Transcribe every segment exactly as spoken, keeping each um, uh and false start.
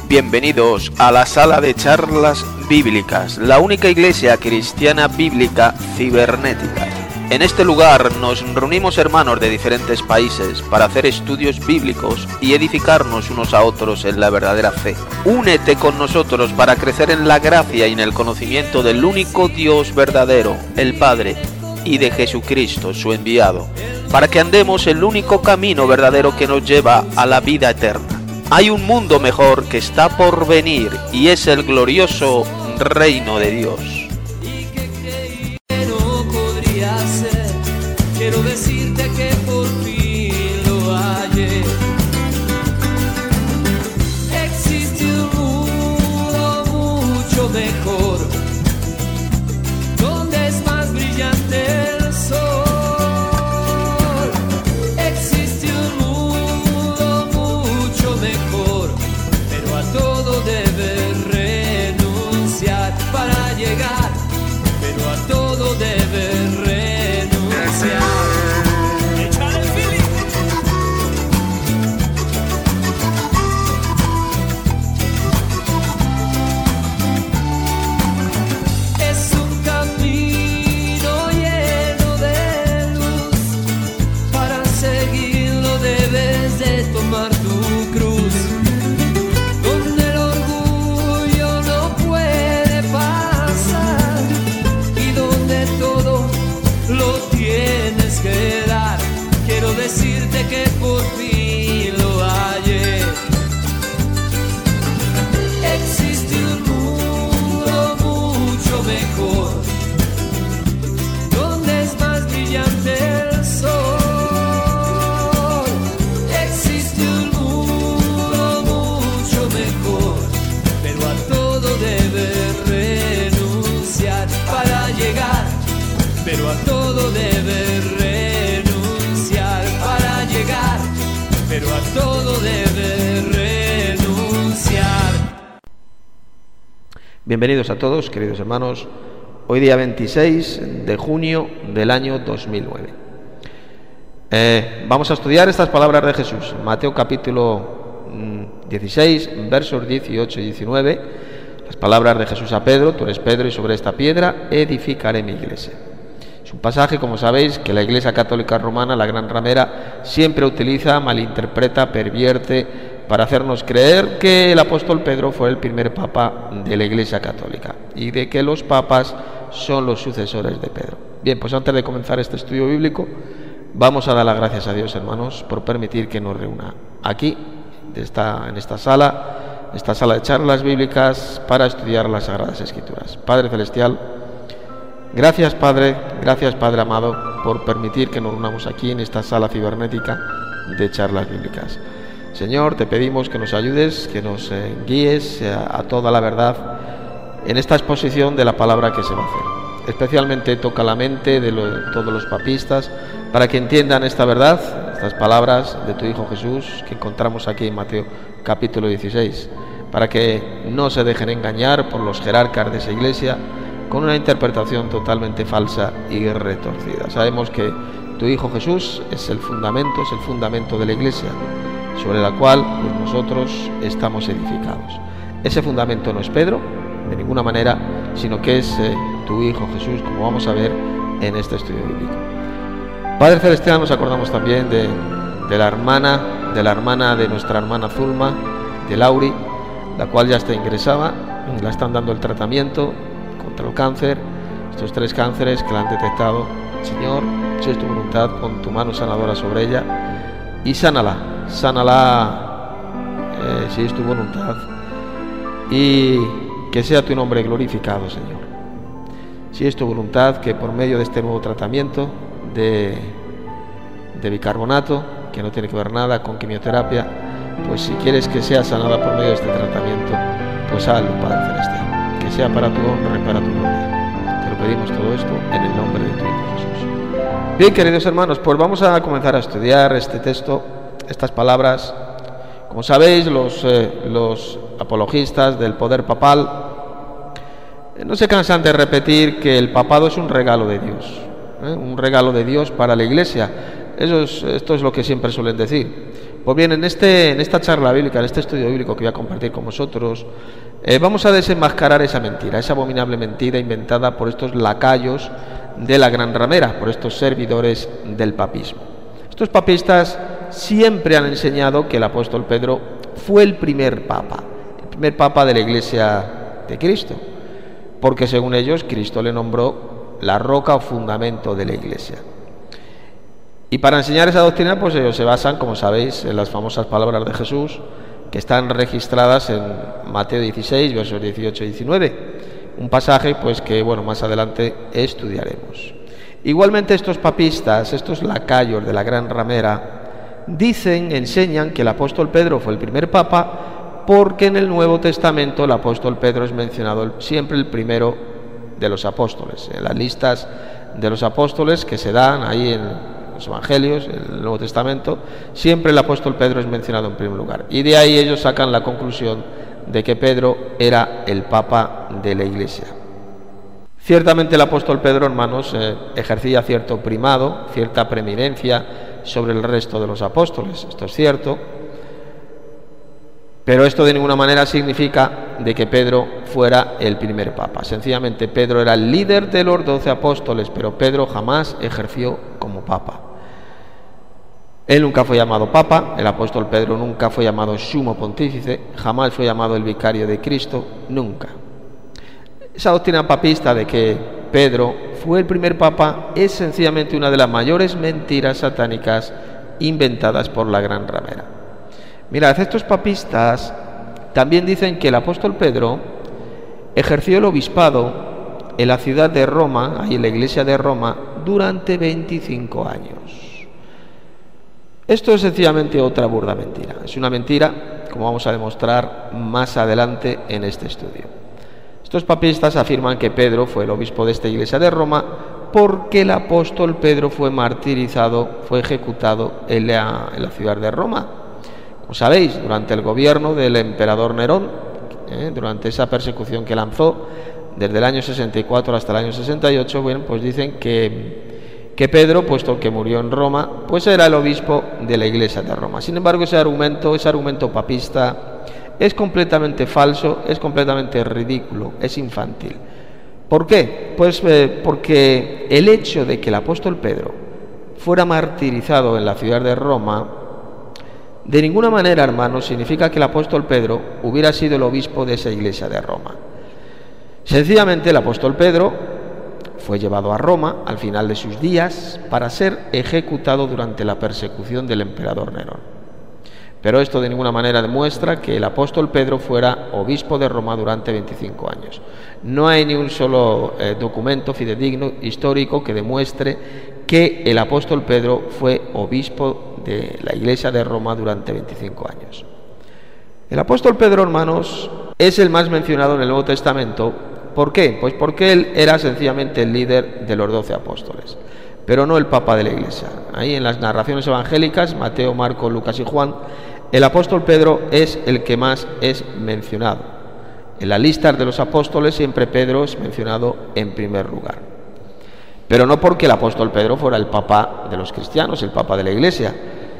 Bienvenidos a la sala de charlas bíblicas, la única iglesia cristiana bíblica cibernética. En este lugar nos reunimos hermanos de diferentes países para hacer estudios bíblicos y edificarnos unos a otros en la verdadera fe. Únete con nosotros para crecer en la gracia y en el conocimiento del único Dios verdadero, el Padre, y de Jesucristo, su enviado, para que andemos el único camino verdadero que nos lleva a la vida eterna. Hay un mundo mejor que está por venir y es el glorioso reino de Dios. Quiero decirte que por fin lo hallé. Existe un mundo mucho mejor, donde es más brillante el sol. Existe un mundo mucho mejor, pero a todo debes renunciar para llegar, pero a todo debes renunciar. Quiero decirte que por fin lo hallé. Existe un mundo mucho mejor, donde es más brillante el sol. Existe un mundo mucho mejor, pero a todo debes renunciar para llegar, pero a todo debes renunciar. Pero a todo debe renunciar. Bienvenidos a todos, queridos hermanos. Hoy día veintiséis de junio del año dos mil nueve. Eh, vamos a estudiar estas palabras de Jesús. Mateo capítulo dieciséis, versos dieciocho y diecinueve. Las palabras de Jesús a Pedro: tú eres Pedro y sobre esta piedra edificaré mi iglesia. Es un pasaje, como sabéis, que la Iglesia Católica Romana, la gran ramera, siempre utiliza, malinterpreta, pervierte, para hacernos creer que el apóstol Pedro fue el primer papa de la Iglesia Católica y de que los papas son los sucesores de Pedro. Bien, pues antes de comenzar este estudio bíblico, vamos a dar las gracias a Dios, hermanos, por permitir que nos reúna aquí, de esta, en esta sala, esta sala de charlas bíblicas, para estudiar las Sagradas Escrituras. Padre Celestial, gracias, Padre, gracias, Padre amado, por permitir que nos reunamos aquí en esta sala cibernética de charlas bíblicas. Señor, te pedimos que nos ayudes, que nos eh, guíes a, a toda la verdad en esta exposición de la palabra que se va a hacer. Especialmente toca la mente de, lo, de todos los papistas para que entiendan esta verdad, estas palabras de tu Hijo Jesús que encontramos aquí en Mateo capítulo dieciséis, para que no se dejen engañar por los jerarcas de esa iglesia con una interpretación totalmente falsa y retorcida. Sabemos que tu Hijo Jesús es el fundamento, es el fundamento de la iglesia, sobre la cual pues, nosotros estamos edificados. Ese fundamento no es Pedro, de ninguna manera, sino que es eh, tu Hijo Jesús, como vamos a ver en este estudio bíblico. Padre Celestial, nos acordamos también de, de la hermana, de la hermana de nuestra hermana Zulma, de Lauri, la cual ya está ingresada, la están dando el tratamiento contra el cáncer, estos tres cánceres que la han detectado. Señor, si es tu voluntad, pon tu mano sanadora sobre ella y sánala, sánala eh, si es tu voluntad, y que sea tu nombre glorificado, Señor. Si es tu voluntad, que por medio de este nuevo tratamiento de, de bicarbonato, que no tiene que ver nada con quimioterapia, pues si quieres que sea sanada por medio de este tratamiento, pues hazlo, Padre Celestial, que sea para tu honra y para tu gloria. Te lo pedimos todo esto en el nombre de tu Hijo Jesús. Bien, queridos hermanos, pues vamos a comenzar a estudiar este texto, estas palabras. Como sabéis, los, eh, los apologistas del poder papal eh, no se cansan de repetir que el papado es un regalo de Dios, ¿eh? un regalo de Dios para la Iglesia. Eso es, esto es lo que siempre suelen decir. Pues bien, en, este, en esta charla bíblica, en este estudio bíblico que voy a compartir con vosotros, eh, vamos a desenmascarar esa mentira, esa abominable mentira inventada por estos lacayos de la Gran Ramera, por estos servidores del papismo. Estos papistas siempre han enseñado que el apóstol Pedro fue el primer papa, el primer papa de la Iglesia de Cristo, porque según ellos Cristo le nombró la roca o fundamento de la Iglesia. Y para enseñar esa doctrina, pues ellos se basan, como sabéis, en las famosas palabras de Jesús, que están registradas en Mateo dieciséis, versos dieciocho y diecinueve, un pasaje pues que, bueno, más adelante estudiaremos. Igualmente estos papistas, estos lacayos de la Gran Ramera, dicen, enseñan que el apóstol Pedro fue el primer papa, porque en el Nuevo Testamento el apóstol Pedro es mencionado siempre el primero de los apóstoles. En las listas de los apóstoles que se dan ahí en los evangelios, en el Nuevo Testamento, siempre el apóstol Pedro es mencionado en primer lugar. Y de ahí ellos sacan la conclusión de que Pedro era el papa de la Iglesia. Ciertamente el apóstol Pedro, hermanos, eh, ejercía cierto primado, cierta preeminencia sobre el resto de los apóstoles. Esto es cierto. Pero esto de ninguna manera significa de que Pedro fuera el primer papa. Sencillamente Pedro era el líder de los doce apóstoles, pero Pedro jamás ejerció como papa. Él nunca fue llamado papa, el apóstol Pedro nunca fue llamado sumo pontífice, jamás fue llamado el vicario de Cristo, nunca. Esa doctrina papista de que Pedro fue el primer papa es sencillamente una de las mayores mentiras satánicas inventadas por la Gran Ramera. Mirad, estos papistas también dicen que el apóstol Pedro ejerció el obispado en la ciudad de Roma, ahí en la iglesia de Roma, durante veinticinco años. Esto es sencillamente otra burda mentira. Es una mentira, como vamos a demostrar más adelante en este estudio. Estos papistas afirman que Pedro fue el obispo de esta iglesia de Roma porque el apóstol Pedro fue martirizado, fue ejecutado en la, en la ciudad de Roma. Como sabéis, durante el gobierno del emperador Nerón, eh, durante esa persecución que lanzó desde el año sesenta y cuatro hasta el año sesenta y ocho, bueno, pues dicen que, que Pedro, puesto que murió en Roma, pues era el obispo de la iglesia de Roma. Sin embargo, ese argumento, ese argumento papista es completamente falso, es completamente ridículo, es infantil. ¿Por qué? Pues eh, porque el hecho de que el apóstol Pedro fuera martirizado en la ciudad de Roma, de ninguna manera, hermanos, significa que el apóstol Pedro hubiera sido el obispo de esa iglesia de Roma. Sencillamente el apóstol Pedro fue llevado a Roma al final de sus días para ser ejecutado durante la persecución del emperador Nerón. Pero esto de ninguna manera demuestra que el apóstol Pedro fuera obispo de Roma durante veinticinco años. No hay ni un solo eh, documento fidedigno histórico que demuestre que el apóstol Pedro fue obispo de la iglesia de Roma durante veinticinco años. El apóstol Pedro, hermanos, es el más mencionado en el Nuevo Testamento. ¿Por qué? Pues porque él era sencillamente el líder de los doce apóstoles, pero no el papa de la iglesia. Ahí en las narraciones evangélicas, Mateo, Marcos, Lucas y Juan, el apóstol Pedro es el que más es mencionado. En las listas de los apóstoles siempre Pedro es mencionado en primer lugar. Pero no porque el apóstol Pedro fuera el papa de los cristianos, el papa de la iglesia,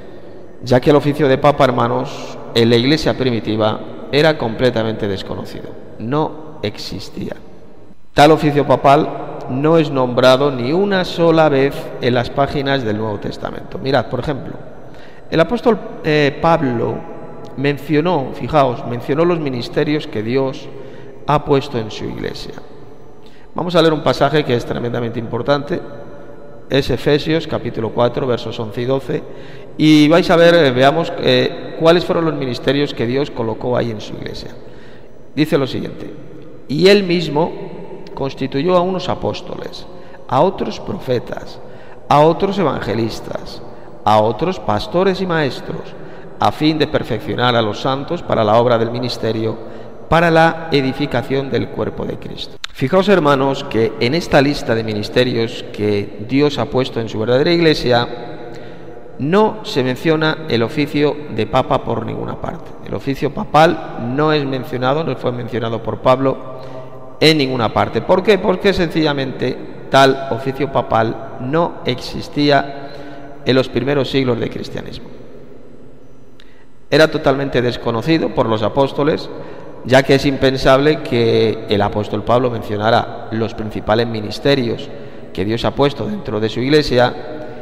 ya que el oficio de papa, hermanos, en la iglesia primitiva era completamente desconocido, no existía. Tal oficio papal no es nombrado ni una sola vez en las páginas del Nuevo Testamento. Mirad, por ejemplo, el apóstol eh, Pablo mencionó, fijaos, mencionó los ministerios que Dios ha puesto en su iglesia. Vamos a leer un pasaje que es tremendamente importante, es Efesios capítulo cuatro, versos once y doce, y vais a ver, eh, veamos eh, cuáles fueron los ministerios que Dios colocó ahí en su iglesia. Dice lo siguiente: y él mismo constituyó a unos apóstoles, a otros profetas, a otros evangelistas, a otros pastores y maestros, a fin de perfeccionar a los santos para la obra del ministerio, para la edificación del cuerpo de Cristo. Fijaos, hermanos, que en esta lista de ministerios que Dios ha puesto en su verdadera iglesia, no se menciona el oficio de papa por ninguna parte. El oficio papal no es mencionado, no fue mencionado por Pablo en ninguna parte. ¿Por qué? Porque sencillamente tal oficio papal no existía en los primeros siglos del cristianismo. Era totalmente desconocido por los apóstoles, ya que es impensable que el apóstol Pablo mencionara los principales ministerios que Dios ha puesto dentro de su iglesia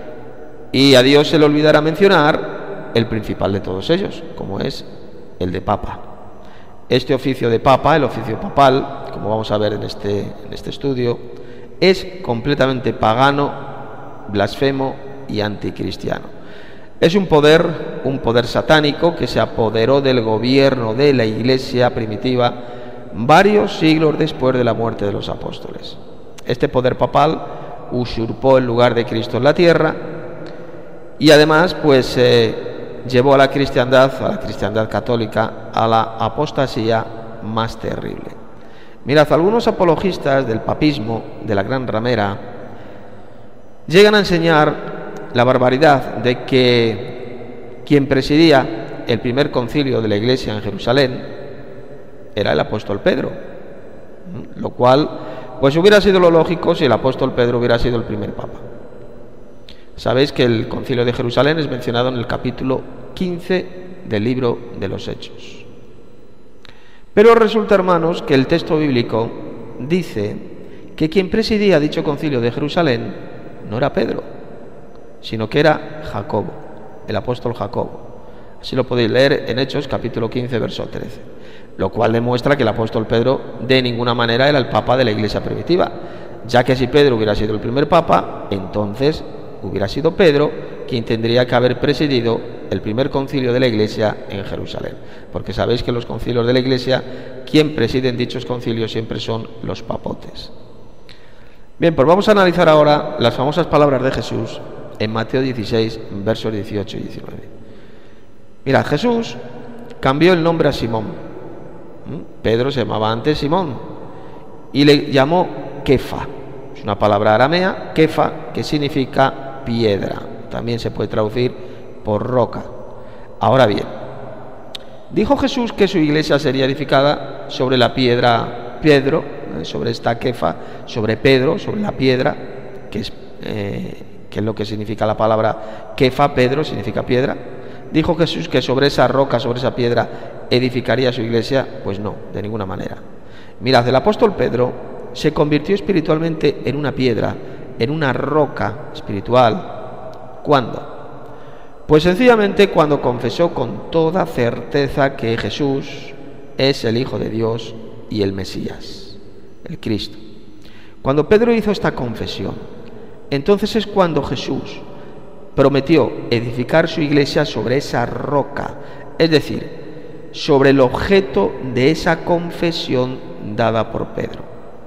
y a Dios se le olvidara mencionar el principal de todos ellos, como es el de Papa. Este oficio de Papa, el oficio papal, como vamos a ver en este, en este estudio, es completamente pagano, blasfemo y anticristiano. Es un poder, un poder satánico que se apoderó del gobierno de la iglesia primitiva varios siglos después de la muerte de los apóstoles. Este poder papal usurpó el lugar de Cristo en la tierra y además pues eh, llevó a la cristiandad, a la cristiandad católica, a la apostasía más terrible. Mirad, algunos apologistas del papismo, de la Gran Ramera, llegan a enseñar la barbaridad de que quien presidía el primer concilio de la iglesia en Jerusalén era el apóstol Pedro, lo cual pues hubiera sido lo lógico si el apóstol Pedro hubiera sido el primer papa. Sabéis que el concilio de Jerusalén es mencionado en el capítulo quince del libro de los Hechos. Pero resulta, hermanos, que el texto bíblico dice que quien presidía dicho concilio de Jerusalén no era Pedro, sino que era Jacobo, el apóstol Jacobo. Así lo podéis leer en Hechos capítulo quince, verso trece, lo cual demuestra que el apóstol Pedro de ninguna manera era el papa de la iglesia primitiva, ya que si Pedro hubiera sido el primer papa, entonces hubiera sido Pedro quien tendría que haber presidido el primer concilio de la iglesia en Jerusalén, porque sabéis que los concilios de la iglesia, quien preside en dichos concilios siempre son los papotes. Bien, pues vamos a analizar ahora las famosas palabras de Jesús en Mateo dieciséis, versos dieciocho y diecinueve. Mirad, Jesús cambió el nombre a Simón. Pedro se llamaba antes Simón y le llamó Kefa. Es una palabra aramea, Kefa, que significa piedra. También se puede traducir por roca. Ahora bien, dijo Jesús que su iglesia sería edificada sobre la piedra Pedro, sobre esta Kefa, sobre Pedro, sobre la piedra, que es... Eh, que es lo que significa la palabra Kefa, Pedro, significa piedra. ¿Dijo Jesús que sobre esa roca, sobre esa piedra, edificaría su iglesia? Pues no, de ninguna manera. Mirad, el apóstol Pedro se convirtió espiritualmente en una piedra, en una roca espiritual. ¿Cuándo? Pues sencillamente cuando confesó con toda certeza que Jesús es el Hijo de Dios y el Mesías, el Cristo. Cuando Pedro hizo esta confesión, entonces es cuando Jesús prometió edificar su iglesia sobre esa roca, es decir, sobre el objeto de esa confesión dada por Pedro.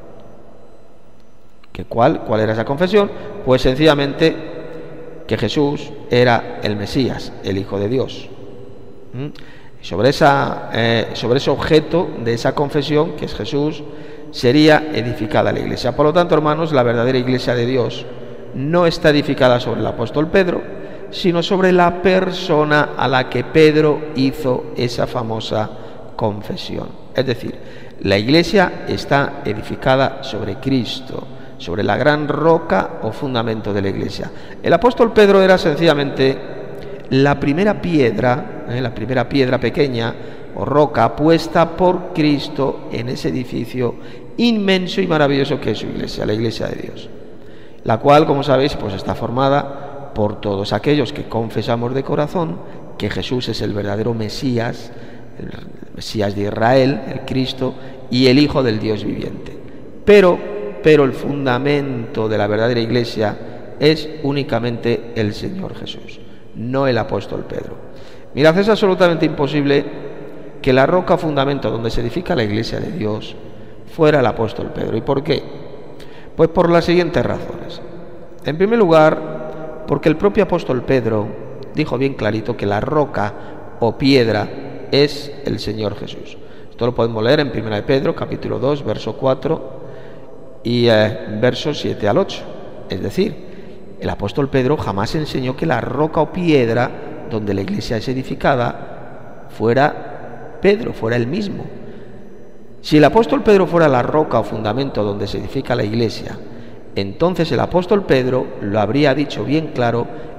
¿Qué cuál? ¿Cuál era esa confesión? Pues sencillamente que Jesús era el Mesías, el Hijo de Dios. ¿Mm? Sobre, esa, eh, sobre ese objeto de esa confesión, que es Jesús, sería edificada la iglesia. Por lo tanto, hermanos, la verdadera iglesia de Dios no está edificada sobre el apóstol Pedro, sino sobre la persona a la que Pedro hizo esa famosa confesión. Es decir, la iglesia está edificada sobre Cristo, sobre la gran roca o fundamento de la iglesia. El apóstol Pedro era sencillamente la primera piedra, ¿eh? la primera piedra pequeña o roca puesta por Cristo en ese edificio inmenso y maravilloso que es su iglesia, la iglesia de Dios, la cual, como sabéis, pues está formada por todos aquellos que confesamos de corazón que Jesús es el verdadero Mesías, el Mesías de Israel, el Cristo y el Hijo del Dios viviente. Pero, pero el fundamento de la verdadera iglesia es únicamente el Señor Jesús, no el apóstol Pedro. Mirad, es absolutamente imposible que la roca fundamento donde se edifica la iglesia de Dios fuera el apóstol Pedro. ¿Y por qué? Pues por las siguientes razones. En primer lugar, porque el propio apóstol Pedro dijo bien clarito que la roca o piedra es el Señor Jesús. Esto lo podemos leer en primera de Pedro, capítulo dos, verso cuatro y eh, versos siete al ocho. Es decir, el apóstol Pedro jamás enseñó que la roca o piedra donde la iglesia es edificada fuera Pedro, fuera él mismo. Si el apóstol Pedro fuera la roca o fundamento donde se edifica la iglesia, entonces el apóstol Pedro lo habría dicho bien claro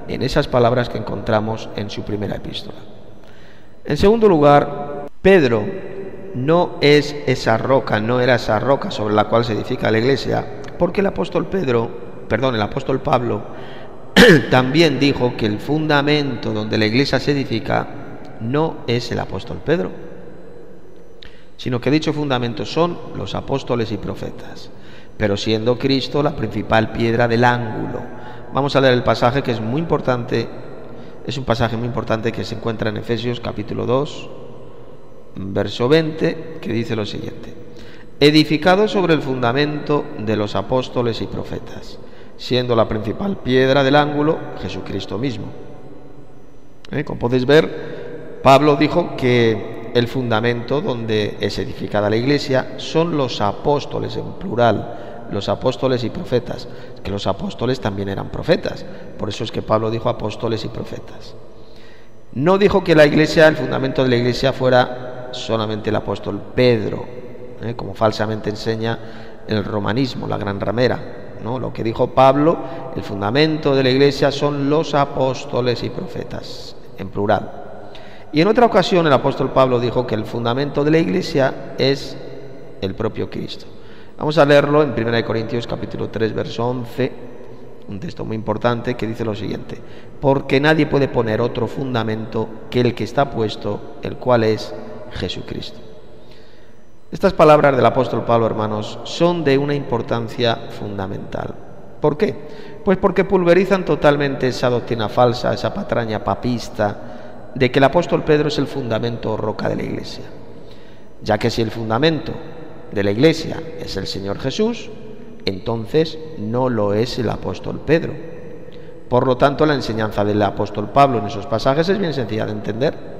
en esas palabras que encontramos en su primera epístola. En segundo lugar, Pedro no es esa roca, no era esa roca sobre la cual se edifica la iglesia, porque el apóstol Pedro, perdón, el apóstol Pablo también dijo que el fundamento donde la iglesia se edifica no es el apóstol Pedro, sino que dicho fundamento son los apóstoles y profetas, pero siendo Cristo la principal piedra del ángulo. Vamos a leer el pasaje que es muy importante, es un pasaje muy importante que se encuentra en Efesios capítulo dos, verso veinte, que dice lo siguiente: edificado sobre el fundamento de los apóstoles y profetas, siendo la principal piedra del ángulo Jesucristo mismo. ¿Eh? Como podéis ver, Pablo dijo que el fundamento donde es edificada la iglesia son los apóstoles, en plural, los apóstoles y profetas, que los apóstoles también eran profetas, por eso es que Pablo dijo apóstoles y profetas. No dijo que la iglesia, el fundamento de la iglesia fuera solamente el apóstol Pedro, ¿eh? como falsamente enseña el romanismo, la gran ramera. ¿No? Lo que dijo Pablo, el fundamento de la iglesia son los apóstoles y profetas, en plural. Y en otra ocasión el apóstol Pablo dijo que el fundamento de la iglesia es el propio Cristo. Vamos a leerlo en primera de Corintios capítulo tres, verso once, un texto muy importante que dice lo siguiente: porque nadie puede poner otro fundamento que el que está puesto, el cual es Jesucristo. Estas palabras del apóstol Pablo, hermanos, son de una importancia fundamental. ¿Por qué? Pues porque pulverizan totalmente esa doctrina falsa, esa patraña papista, de que el apóstol Pedro es el fundamento o roca de la iglesia. Ya que si el fundamento de la iglesia es el Señor Jesús, entonces no lo es el apóstol Pedro. Por lo tanto, la enseñanza del apóstol Pablo en esos pasajes es bien sencilla de entender.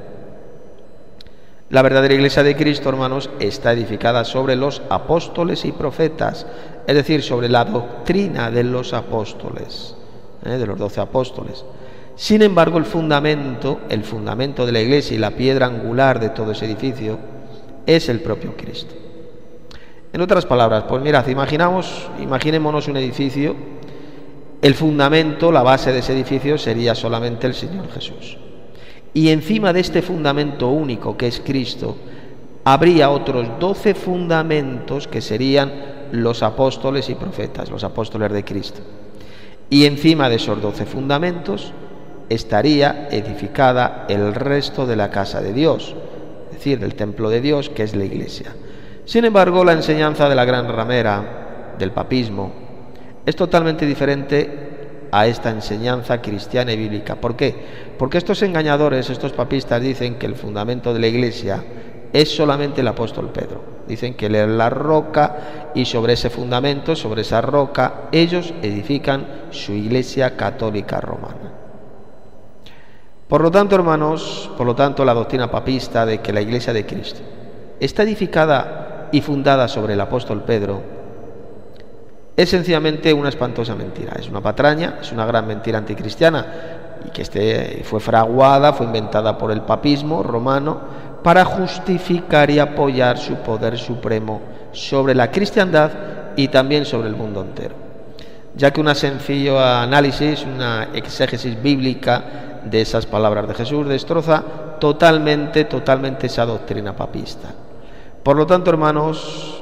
La verdadera iglesia de Cristo, hermanos, está edificada sobre los apóstoles y profetas, es decir, sobre la doctrina de los apóstoles, ¿eh? de los doce apóstoles. Sin embargo, el fundamento, el fundamento de la iglesia y la piedra angular de todo ese edificio es el propio Cristo. En otras palabras, pues mirad, imaginamos, imaginémonos un edificio, el fundamento, la base de ese edificio sería solamente el Señor Jesús. Y encima de este fundamento único que es Cristo, habría otros doce fundamentos que serían los apóstoles y profetas, los apóstoles de Cristo. Y encima de esos doce fundamentos estaría edificada el resto de la casa de Dios, es decir, del templo de Dios, que es la iglesia. Sin embargo, la enseñanza de la gran ramera, del papismo, es totalmente diferente a esta enseñanza cristiana y bíblica. ¿Por qué? Porque estos engañadores, estos papistas, dicen que el fundamento de la iglesia es solamente el apóstol Pedro. Dicen que él es la roca y sobre ese fundamento, sobre esa roca, ellos edifican su iglesia católica romana. Por lo tanto, hermanos, por lo tanto, la doctrina papista de que la iglesia de Cristo está edificada y fundada sobre el apóstol Pedro es sencillamente una espantosa mentira, es una patraña, es una gran mentira anticristiana y que este fue fraguada, fue inventada por el papismo romano para justificar y apoyar su poder supremo sobre la cristiandad y también sobre el mundo entero. Ya que un sencillo análisis, una exégesis bíblica de esas palabras de Jesús destroza totalmente, totalmente esa doctrina papista. Por lo tanto, hermanos,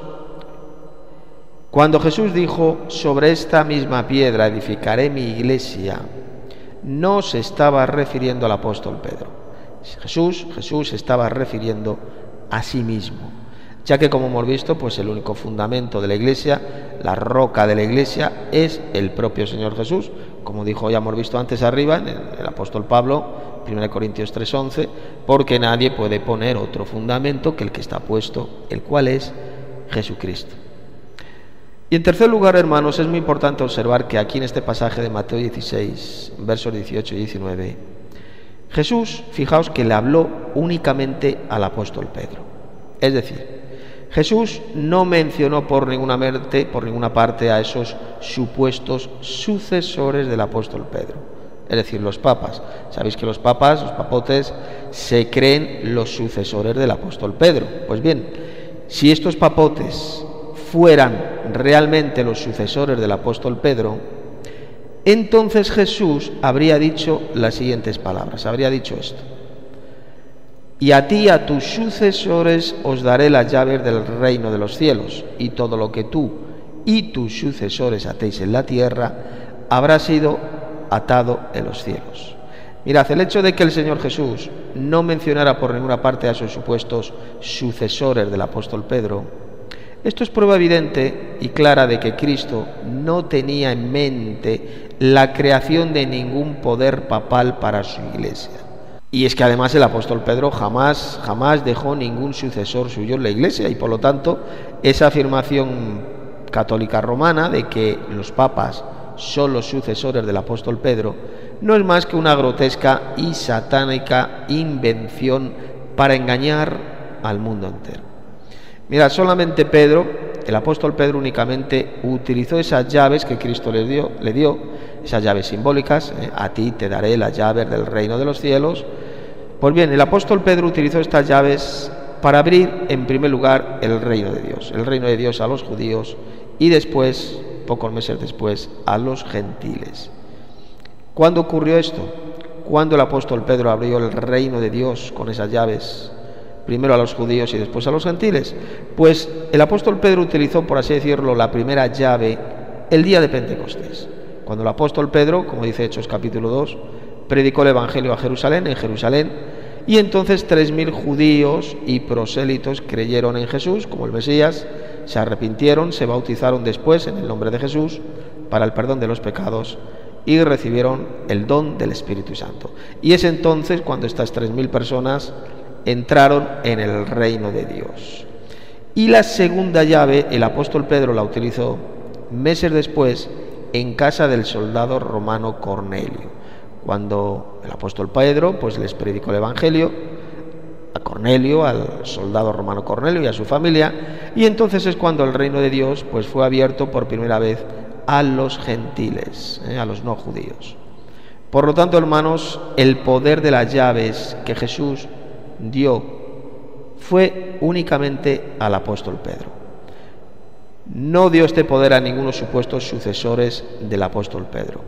cuando Jesús dijo, sobre esta misma piedra edificaré mi iglesia, no se estaba refiriendo al apóstol Pedro. Jesús, Jesús se estaba refiriendo a sí mismo, ya que, como hemos visto, pues el único fundamento de la iglesia, la roca de la iglesia, es el propio Señor Jesús, como dijo, ya hemos visto antes arriba, en el, el apóstol Pablo, primera de Corintios tres once, porque nadie puede poner otro fundamento que el que está puesto, el cual es Jesucristo. Y en tercer lugar, hermanos, es muy importante observar que aquí en este pasaje de Mateo dieciséis, versos dieciocho y diecinueve, Jesús, fijaos que le habló únicamente al apóstol Pedro. Es decir, Jesús no mencionó por ninguna parte, por ninguna parte a esos supuestos sucesores del apóstol Pedro, es decir, los papas. Sabéis que los papas, los papotes, se creen los sucesores del apóstol Pedro. Pues bien, si estos papotes fueran realmente los sucesores del apóstol Pedro, Entonces Jesús habría dicho las siguientes palabras, habría dicho esto: y a ti y a tus sucesores os daré las llaves del reino de los cielos, y todo lo que tú y tus sucesores atéis en la tierra habrá sido atado en los cielos. Mirad, el hecho de que el Señor Jesús no mencionara por ninguna parte a sus supuestos sucesores del apóstol Pedro, esto es prueba evidente y clara de que Cristo no tenía en mente la creación de ningún poder papal para su iglesia. Y es que además el apóstol Pedro jamás, jamás dejó ningún sucesor suyo en la iglesia, y por lo tanto esa afirmación católica romana de que los papas son los sucesores del apóstol Pedro no es más que una grotesca y satánica invención para engañar al mundo entero. Mira, solamente Pedro, el apóstol Pedro únicamente utilizó esas llaves que Cristo le dio, le dio esas llaves simbólicas, ¿eh? A ti te daré las llaves del reino de los cielos. Pues bien, el apóstol Pedro utilizó estas llaves para abrir en primer lugar el reino de Dios, el reino de Dios a los judíos y después, pocos meses después, a los gentiles. ¿Cuándo ocurrió esto? Cuando el apóstol Pedro abrió el reino de Dios con esas llaves, primero a los judíos y después a los gentiles. Pues el apóstol Pedro utilizó, por así decirlo, la primera llave el día de Pentecostés, cuando el apóstol Pedro, como dice Hechos capítulo dos, predicó el evangelio a Jerusalén, en Jerusalén, y entonces tres mil judíos y prosélitos creyeron en Jesús como el Mesías, se arrepintieron, se bautizaron después en el nombre de Jesús para el perdón de los pecados y recibieron el don del Espíritu Santo. Y es entonces cuando estas tres mil personas entraron en el reino de Dios. Y la segunda llave el apóstol Pedro la utilizó meses después en casa del soldado romano Cornelio, cuando el apóstol Pedro pues les predicó el evangelio a Cornelio, al soldado romano Cornelio y a su familia, y entonces es cuando el reino de Dios pues fue abierto por primera vez a los gentiles, ¿eh? a los no judíos. Por lo tanto, hermanos, el poder de las llaves que Jesús dio fue únicamente al apóstol Pedro. No dio este poder a ninguno supuestos sucesores del apóstol Pedro.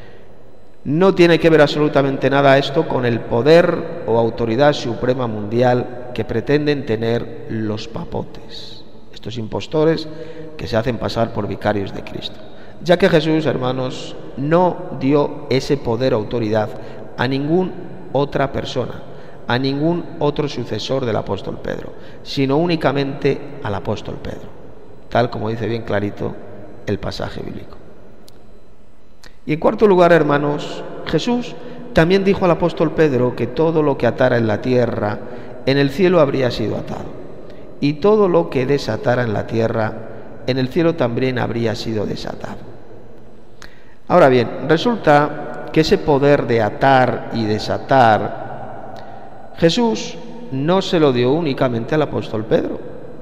No tiene que ver absolutamente nada esto con el poder o autoridad suprema mundial que pretenden tener los papotes, estos impostores que se hacen pasar por vicarios de Cristo. Ya que Jesús, hermanos, no dio ese poder o autoridad a ninguna otra persona, a ningún otro sucesor del apóstol Pedro, sino únicamente al apóstol Pedro, tal como dice bien clarito el pasaje bíblico. Y en cuarto lugar, hermanos, Jesús también dijo al apóstol Pedro que todo lo que atara en la tierra, en el cielo habría sido atado, y todo lo que desatara en la tierra, en el cielo también habría sido desatado. Ahora bien, resulta que ese poder de atar y desatar, Jesús no se lo dio únicamente al apóstol Pedro,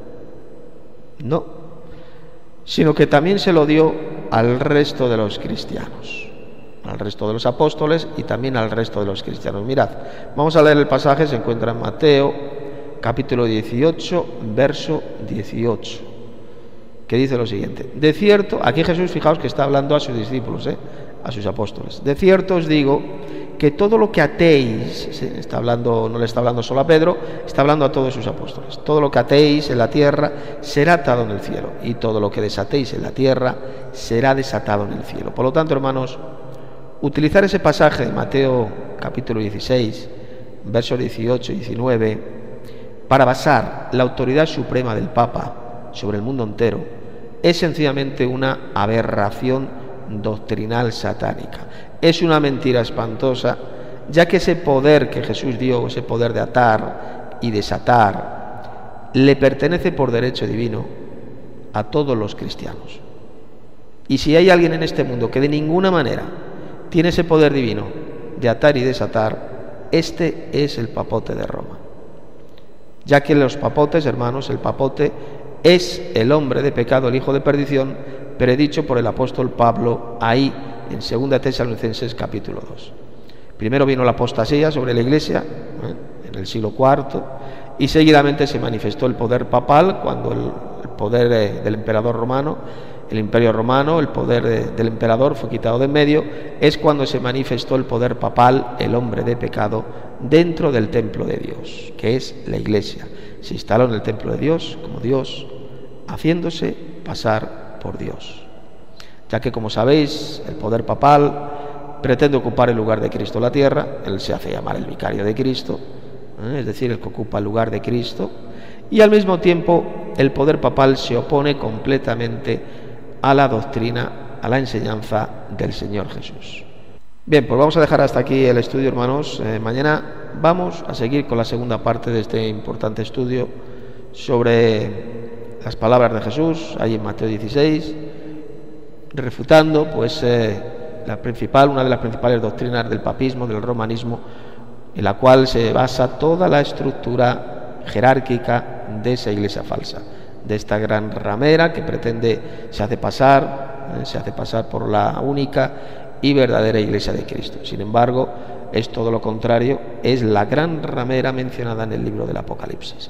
no, sino que también se lo dio al resto de los cristianos, al resto de los apóstoles y también al resto de los cristianos. Mirad, vamos a leer el pasaje, se encuentra en Mateo capítulo dieciocho, verso dieciocho, que dice lo siguiente: de cierto, aquí Jesús, fijaos que está hablando a sus discípulos, ¿eh? a sus apóstoles, de cierto os digo que todo lo que atéis, ¿sí? está hablando, no le está hablando solo a Pedro, está hablando a todos sus apóstoles, todo lo que atéis en la tierra será atado en el cielo, y todo lo que desatéis en la tierra será desatado en el cielo. Por lo tanto, hermanos, utilizar ese pasaje de Mateo capítulo dieciséis, versos dieciocho y diecinueve, para basar la autoridad suprema del Papa sobre el mundo entero, es sencillamente una aberración doctrinal satánica. Es una mentira espantosa, ya que ese poder que Jesús dio, ese poder de atar y desatar, le pertenece por derecho divino a todos los cristianos. Y si hay alguien en este mundo que de ninguna manera tiene ese poder divino de atar y desatar, este es el papote de Roma. Ya que los papotes, hermanos, el papote es el hombre de pecado, el hijo de perdición, predicho por el apóstol Pablo ahí en segunda Tesalonicenses capítulo dos. Primero vino la apostasía sobre la iglesia, ¿eh? en el siglo cuarto, y seguidamente se manifestó el poder papal cuando el, el poder eh, del emperador romano el Imperio Romano, el poder de, del emperador fue quitado de en medio, es cuando se manifestó el poder papal, el hombre de pecado, dentro del templo de Dios, que es la Iglesia. Se instaló en el templo de Dios como Dios, haciéndose pasar por Dios. Ya que, como sabéis, el poder papal pretende ocupar el lugar de Cristo en la tierra. Él se hace llamar el vicario de Cristo, ¿eh? es decir, el que ocupa el lugar de Cristo, y al mismo tiempo el poder papal se opone completamente a la doctrina, a la enseñanza del Señor Jesús. Bien, pues vamos a dejar hasta aquí el estudio, hermanos. Eh, mañana vamos a seguir con la segunda parte de este importante estudio sobre las palabras de Jesús, ahí en Mateo dieciséis, refutando pues eh, la principal, una de las principales doctrinas del papismo, del romanismo, en la cual se basa toda la estructura jerárquica de esa iglesia falsa, de esta gran ramera que pretende, se hace pasar, eh, se hace pasar por la única y verdadera iglesia de Cristo. Sin embargo, es todo lo contrario, es la gran ramera mencionada en el libro del Apocalipsis.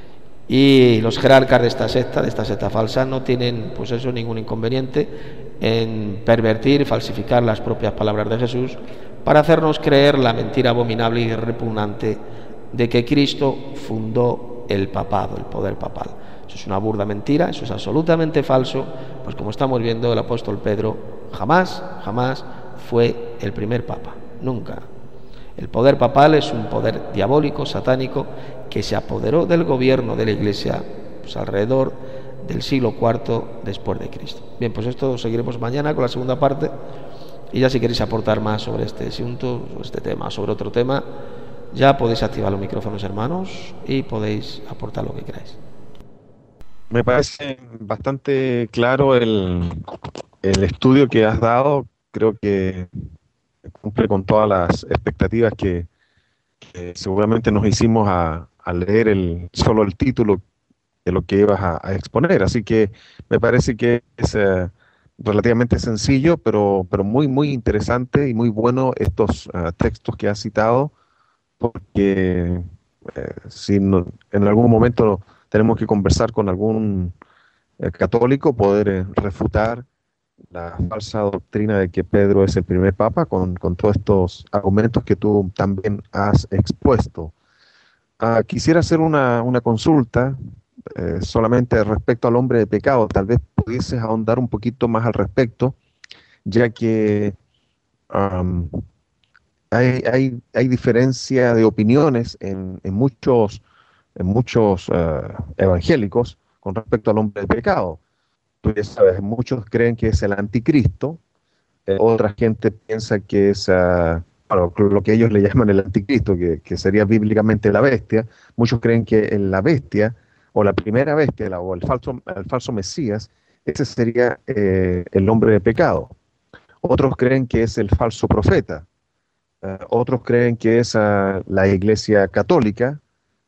Y los jerarcas de esta secta, de esta secta falsa, no tienen pues eso ningún inconveniente en pervertir y falsificar las propias palabras de Jesús para hacernos creer la mentira abominable y repugnante de que Cristo fundó el papado, el poder papal. Eso es una burda mentira, eso es absolutamente falso, pues como estamos viendo, el apóstol Pedro jamás, jamás fue el primer papa, nunca. El poder papal es un poder diabólico, satánico, que se apoderó del gobierno de la Iglesia pues, alrededor del siglo cuarto después de Cristo. Bien, pues esto seguiremos mañana con la segunda parte, y ya si queréis aportar más sobre este asunto, sobre este tema, sobre otro tema, ya podéis activar los micrófonos, hermanos, y podéis aportar lo que queráis. Me parece bastante claro el, el estudio que has dado. Creo que cumple con todas las expectativas que, que seguramente nos hicimos a, a leer el, solo el título de lo que ibas a, a exponer. Así que me parece que es eh, relativamente sencillo, pero, pero muy, muy interesante y muy bueno estos uh, textos que has citado, porque eh, si no, en algún momento tenemos que conversar con algún eh, católico, poder eh, refutar la falsa doctrina de que Pedro es el primer papa con, con todos estos argumentos que tú también has expuesto. Uh, quisiera hacer una, una consulta eh, solamente respecto al hombre de pecado. Tal vez pudieses ahondar un poquito más al respecto, ya que um, hay, hay, hay diferencia de opiniones en, en muchos, en muchos uh, evangélicos con respecto al hombre de pecado. Tú ya sabes, muchos creen que es el anticristo, eh, otra gente piensa que es uh, bueno, lo que ellos le llaman el anticristo, que, que sería bíblicamente la bestia. Muchos creen que la bestia, o la primera bestia, la, o el falso, el falso Mesías, ese sería eh, el hombre de pecado. Otros creen que es el falso profeta, uh, otros creen que es uh, la iglesia católica,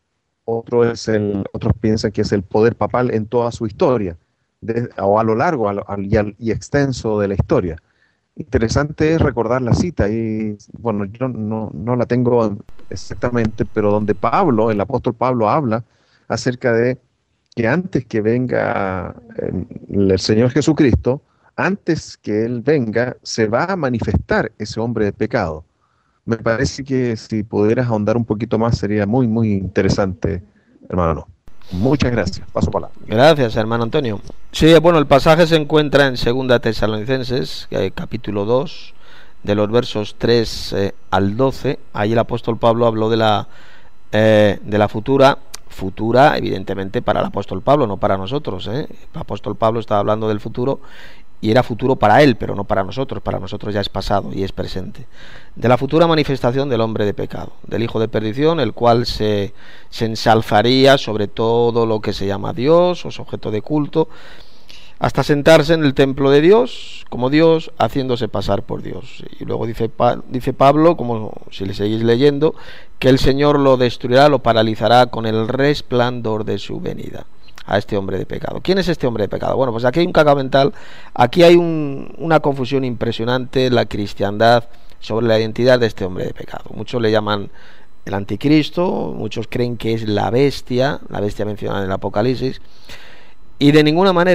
otro es el, otros piensan que es el poder papal en toda su historia. De, o a lo largo a lo, a, y, al, y extenso de la historia. Interesante es recordar la cita, y bueno, yo no, no la tengo exactamente, pero donde Pablo, el apóstol Pablo, habla acerca de que antes que venga el, el Señor Jesucristo, antes que Él venga, se va a manifestar ese hombre de pecado. Me parece que si pudieras ahondar un poquito más sería muy, muy interesante, hermano. Muchas gracias. Paso palabra. Gracias, hermano Antonio. Sí, bueno, el pasaje se encuentra en Segunda Tesalonicenses, eh, capítulo dos, de los versos tres eh, al doce. Ahí el apóstol Pablo habló de la eh, de la futura, futura, evidentemente para el apóstol Pablo, no para nosotros. ¿eh? El apóstol Pablo estaba hablando del futuro, y era futuro para él, pero no para nosotros. Para nosotros ya es pasado y es presente. De la futura manifestación del hombre de pecado, del hijo de perdición, el cual se, se ensalzaría sobre todo lo que se llama Dios o es objeto de culto, hasta sentarse en el templo de Dios como Dios, haciéndose pasar por Dios. Y luego dice, dice Pablo, como si le seguís leyendo, que el Señor lo destruirá, lo paralizará con el resplandor de su venida. A este hombre de pecado. ¿Quién es este hombre de pecado? Bueno, pues aquí hay un cacao mental, aquí hay un, una confusión impresionante en la cristiandad sobre la identidad de este hombre de pecado. Muchos le llaman el anticristo, muchos creen que es la bestia, la bestia mencionada en el Apocalipsis, y de ninguna manera,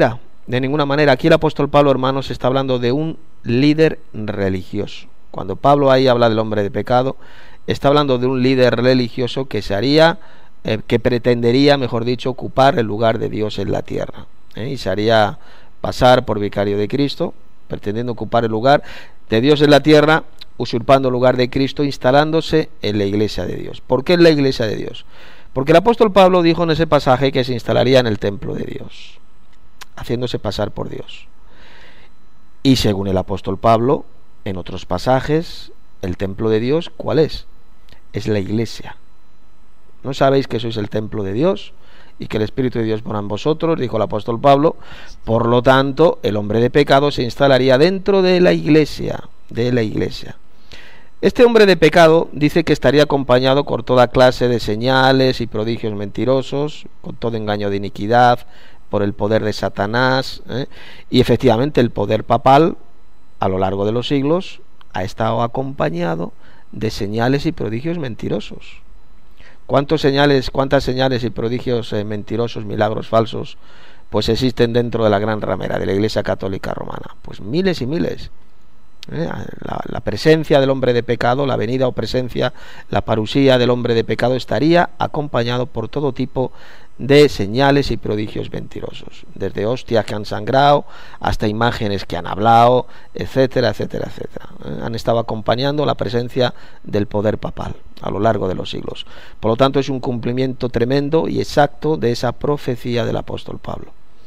de ninguna manera. Aquí el apóstol Pablo, hermanos, está hablando de un líder religioso. Cuando Pablo ahí habla del hombre de pecado, está hablando de un líder religioso que se haría, eh, que pretendería, mejor dicho, ocupar el lugar de Dios en la tierra, ¿eh? Y se haría pasar por vicario de Cristo, pretendiendo ocupar el lugar de Dios en la tierra, usurpando el lugar de Cristo, instalándose en la iglesia de Dios. ¿Por qué en la iglesia de Dios? Porque el apóstol Pablo dijo en ese pasaje que se instalaría en el templo de Dios, haciéndose pasar por Dios. Y según el apóstol Pablo, en otros pasajes, el templo de Dios, ¿cuál es? Es la iglesia. ¿No sabéis que sois el templo de Dios y que el Espíritu de Dios mora en vosotros? Dijo el apóstol Pablo. Por lo tanto, el hombre de pecado se instalaría dentro de la iglesia, de la iglesia. Este hombre de pecado dice que estaría acompañado con toda clase de señales y prodigios mentirosos, con todo engaño de iniquidad, por el poder de Satanás, ¿eh? Y efectivamente el poder papal a lo largo de los siglos ha estado acompañado de señales y prodigios mentirosos. ¿Cuántos señales, cuántas señales y prodigios eh, mentirosos, milagros falsos, pues existen dentro de la gran ramera de la Iglesia Católica Romana? Pues miles y miles. ¿Eh? La, la presencia del hombre de pecado, la venida o presencia, la parusía del hombre de pecado estaría acompañado por todo tipo de señales y prodigios mentirosos, desde hostias que han sangrado hasta imágenes que han hablado, etcétera, etcétera, etcétera. ¿Eh? Han estado acompañando la presencia del poder papal a lo largo de los siglos. Por lo tanto, es un cumplimiento tremendo y exacto de esa profecía del apóstol Pablo.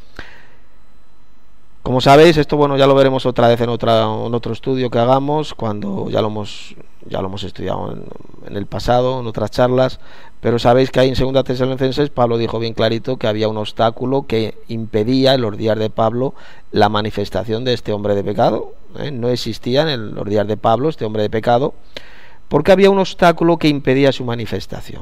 Como sabéis, esto bueno ya lo veremos otra vez en, otra, en otro estudio que hagamos, cuando ya lo hemos, ya lo hemos estudiado en, en el pasado, en otras charlas, pero sabéis que ahí en segunda Tesalonicenses Pablo dijo bien clarito que había un obstáculo que impedía en los días de Pablo la manifestación de este hombre de pecado, ¿eh? No existía en los días de Pablo este hombre de pecado, porque había un obstáculo que impedía su manifestación.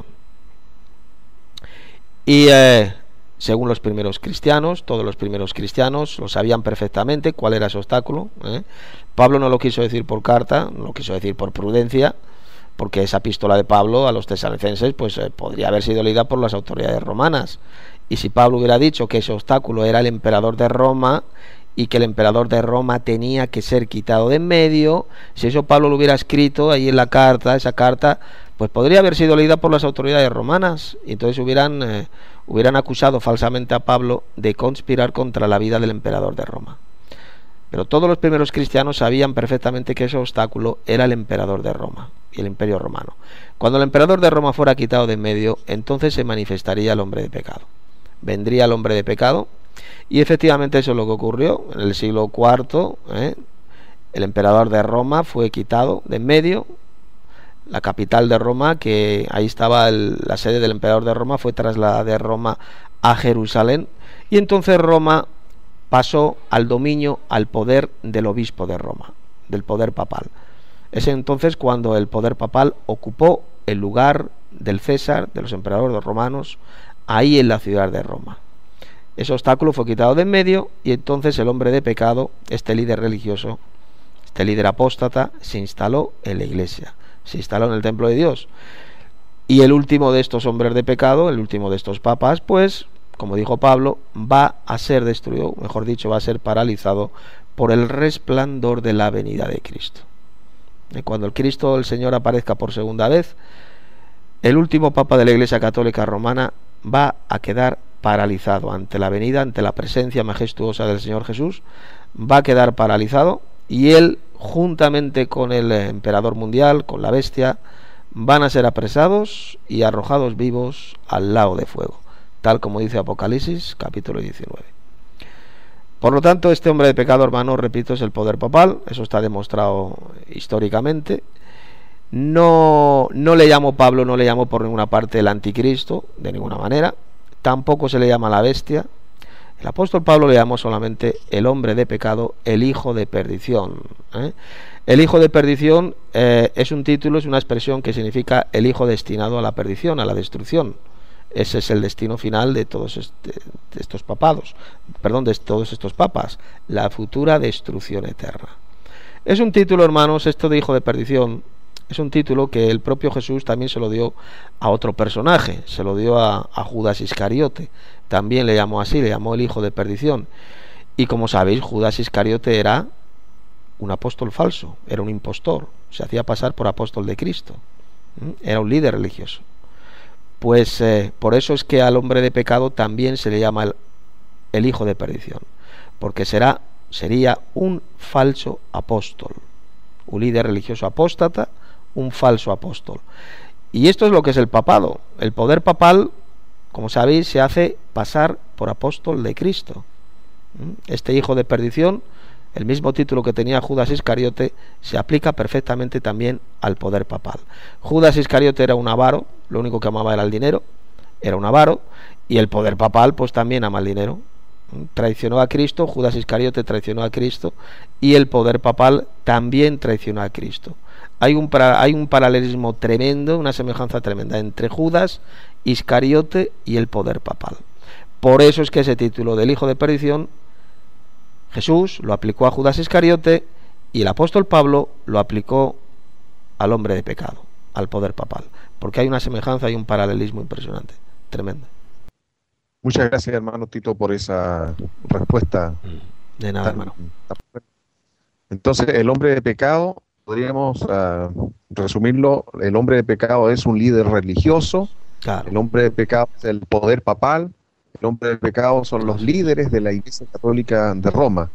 Y eh, según los primeros cristianos, todos los primeros cristianos lo sabían perfectamente cuál era ese obstáculo, ¿eh? Pablo no lo quiso decir por carta, no lo quiso decir por prudencia, porque esa epístola de Pablo a los tesalonicenses pues eh, podría haber sido leída por las autoridades romanas, y si Pablo hubiera dicho que ese obstáculo era el emperador de Roma y que el emperador de Roma tenía que ser quitado de en medio, si eso Pablo lo hubiera escrito ahí en la carta, esa carta pues podría haber sido leída por las autoridades romanas, y entonces hubieran eh, hubieran acusado falsamente a Pablo de conspirar contra la vida del emperador de Roma. Pero todos los primeros cristianos sabían perfectamente que ese obstáculo era el emperador de Roma y el imperio romano. Cuando el emperador de Roma fuera quitado de en medio, entonces se manifestaría el hombre de pecado. Vendría el hombre de pecado, y efectivamente eso es lo que ocurrió en el siglo cuarto, ¿eh? El emperador de Roma fue quitado de en medio. La capital de Roma, que ahí estaba el, la sede del emperador de Roma, fue trasladada de Roma a Jerusalén, y entonces Roma pasó al dominio, al poder del obispo de Roma, del poder papal. Es entonces cuando el poder papal ocupó el lugar del César, de los emperadores romanos, ahí en la ciudad de Roma. Ese obstáculo fue quitado de en medio, y entonces el hombre de pecado, este líder religioso, este líder apóstata, se instaló en la iglesia, se instaló en el templo de Dios. Y el último de estos hombres de pecado, el último de estos papas, pues, como dijo Pablo, va a ser destruido, mejor dicho, va a ser paralizado por el resplandor de la venida de Cristo. Y cuando el Cristo, el Señor, aparezca por segunda vez, el último papa de la Iglesia Católica Romana va a quedar paralizado ante la venida, ante la presencia majestuosa del Señor Jesús, va a quedar paralizado, y él, juntamente con el emperador mundial, con la bestia, van a ser apresados y arrojados vivos al lago de fuego, tal como dice Apocalipsis capítulo diecinueve. Por lo tanto, este hombre de pecado, hermano, repito, es el poder papal, eso está demostrado históricamente. No, no le llamo Pablo, no le llamo por ninguna parte el anticristo, de ninguna manera, tampoco se le llama la bestia. El apóstol Pablo le llamó solamente el hombre de pecado, el hijo de perdición, ¿eh? El hijo de perdición eh, es un título, es una expresión que significa el hijo destinado a la perdición, a la destrucción. Ese es el destino final de todos este, de estos papados, perdón, de todos estos papas, la futura destrucción eterna. Es un título, hermanos, esto de hijo de perdición, es un título que el propio Jesús también se lo dio a otro personaje, se lo dio a, a Judas Iscariote, también le llamó así, le llamó el hijo de perdición. Y como sabéis, Judas Iscariote era un apóstol falso, era un impostor, se hacía pasar por apóstol de Cristo, era un líder religioso. Pues eh, por eso es que al hombre de pecado también se le llama el, el hijo de perdición, porque será, sería un falso apóstol, un líder religioso apóstata, un falso apóstol. Y esto es lo que es el papado. El poder papal, como sabéis, se hace pasar por apóstol de Cristo. Este hijo de perdición, el mismo título que tenía Judas Iscariote, se aplica perfectamente también al poder papal. Judas Iscariote era un avaro, lo único que amaba era el dinero, era un avaro, y el poder papal pues también ama el dinero. Traicionó a Cristo, Judas Iscariote traicionó a Cristo, y el poder papal también traicionó a Cristo. Hay un, hay un paralelismo tremendo, una semejanza tremenda entre Judas Iscariote y el poder papal. Por eso es que ese título del hijo de perdición, Jesús lo aplicó a Judas Iscariote y el apóstol Pablo lo aplicó al hombre de pecado, al poder papal, porque hay una semejanza y un paralelismo impresionante, tremendo. Muchas gracias, hermano Tito, por esa respuesta. De nada, tan, hermano. Tan... Entonces, el hombre de pecado, podríamos uh, resumirlo, el hombre de pecado es un líder religioso, claro. El hombre de pecado es el poder papal, el hombre de pecado son los líderes de la Iglesia Católica de Roma.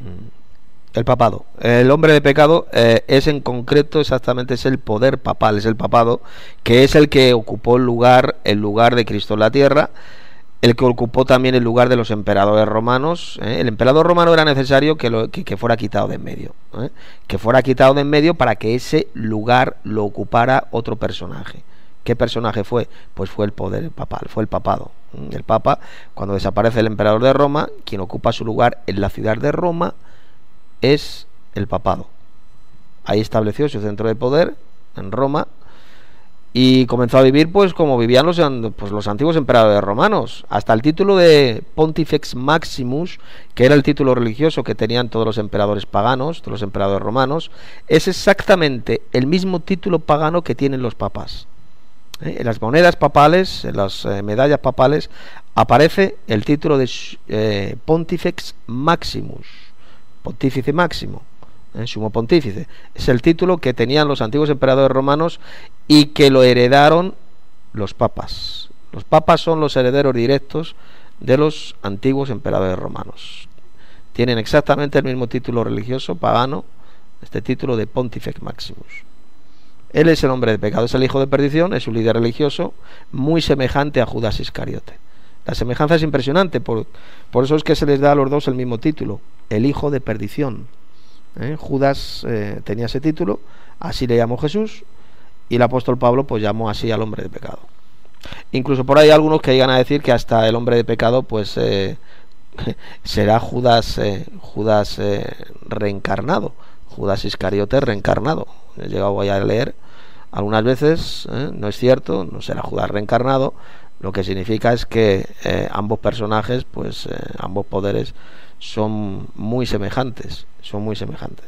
El papado. El hombre de pecado eh, es en concreto exactamente es el poder papal, es el papado, que es el que ocupó el lugar, el lugar de Cristo en la tierra, el que ocupó también el lugar de los emperadores romanos. ¿eh? El emperador romano era necesario que, lo, que, que fuera quitado de en medio, ¿eh? que fuera quitado de en medio para que ese lugar lo ocupara otro personaje. ¿Qué personaje fue? Pues fue el poder papal, fue el papado. El papa, cuando desaparece el emperador de Roma, quien ocupa su lugar en la ciudad de Roma es el papado. Ahí estableció su centro de poder en Roma y comenzó a vivir pues como vivían los, pues, los antiguos emperadores romanos. Hasta el título de Pontifex Maximus, que era el título religioso que tenían todos los emperadores paganos, todos los emperadores romanos, es exactamente el mismo título pagano que tienen los papas. ¿Eh? En las monedas papales, en las eh, medallas papales, aparece el título de eh, Pontifex Maximus, pontífice máximo, ¿eh? sumo pontífice. Es el título que tenían los antiguos emperadores romanos y que lo heredaron los papas. Los papas son los herederos directos de los antiguos emperadores romanos. Tienen exactamente el mismo título religioso pagano, este título de Pontifex Maximus. Él es el hombre de pecado, es el hijo de perdición, es un líder religioso muy semejante a Judas Iscariote. La semejanza es impresionante, por, por eso es que se les da a los dos el mismo título, el hijo de perdición. ¿Eh? Judas eh, tenía ese título, así le llamó Jesús, y el apóstol Pablo pues llamó así al hombre de pecado. Incluso por ahí hay algunos que llegan a decir que hasta el hombre de pecado pues eh, será Judas, eh, Judas eh, reencarnado, Judas Iscariote reencarnado. He llegado a leer algunas veces, ¿eh? no es cierto, no será Judas reencarnado, lo que significa es que eh, ambos personajes, pues eh, ambos poderes son muy semejantes, son muy semejantes.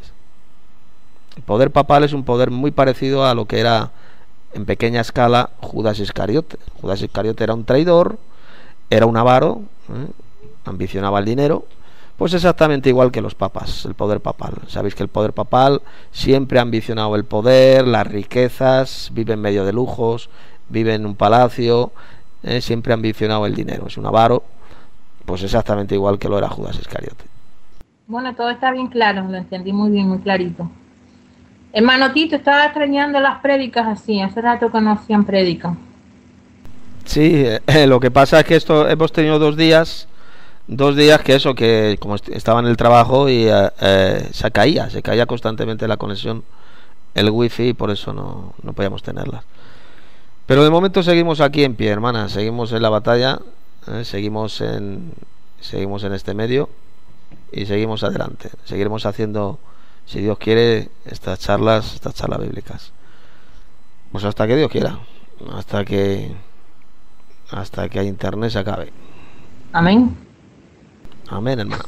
El poder papal es un poder muy parecido a lo que era en pequeña escala Judas Iscariote. Judas Iscariote era un traidor, era un avaro, ¿eh? ambicionaba el dinero. Pues exactamente igual que los papas, el poder papal. Sabéis que el poder papal siempre ha ambicionado el poder, las riquezas, vive en medio de lujos, vive en un palacio, eh, siempre ha ambicionado el dinero. Es un avaro, pues exactamente igual que lo era Judas Iscariote. Bueno, todo está bien claro, lo entendí muy bien, muy clarito. Hermano Tito, estaba extrañando las prédicas así, hace rato que no hacían prédicas. Sí, eh, lo que pasa es que esto hemos tenido dos días... Dos días que eso, que como estaba en el trabajo y eh, eh, se caía, se caía constantemente la conexión, el wifi, y por eso no, no podíamos tenerlas. Pero de momento seguimos aquí en pie, hermana, seguimos en la batalla, eh, seguimos en seguimos en este medio y seguimos adelante. Seguiremos haciendo, si Dios quiere, estas charlas, estas charlas bíblicas. Pues hasta que Dios quiera, hasta que hasta que internet se acabe. Amén. Amén, hermano.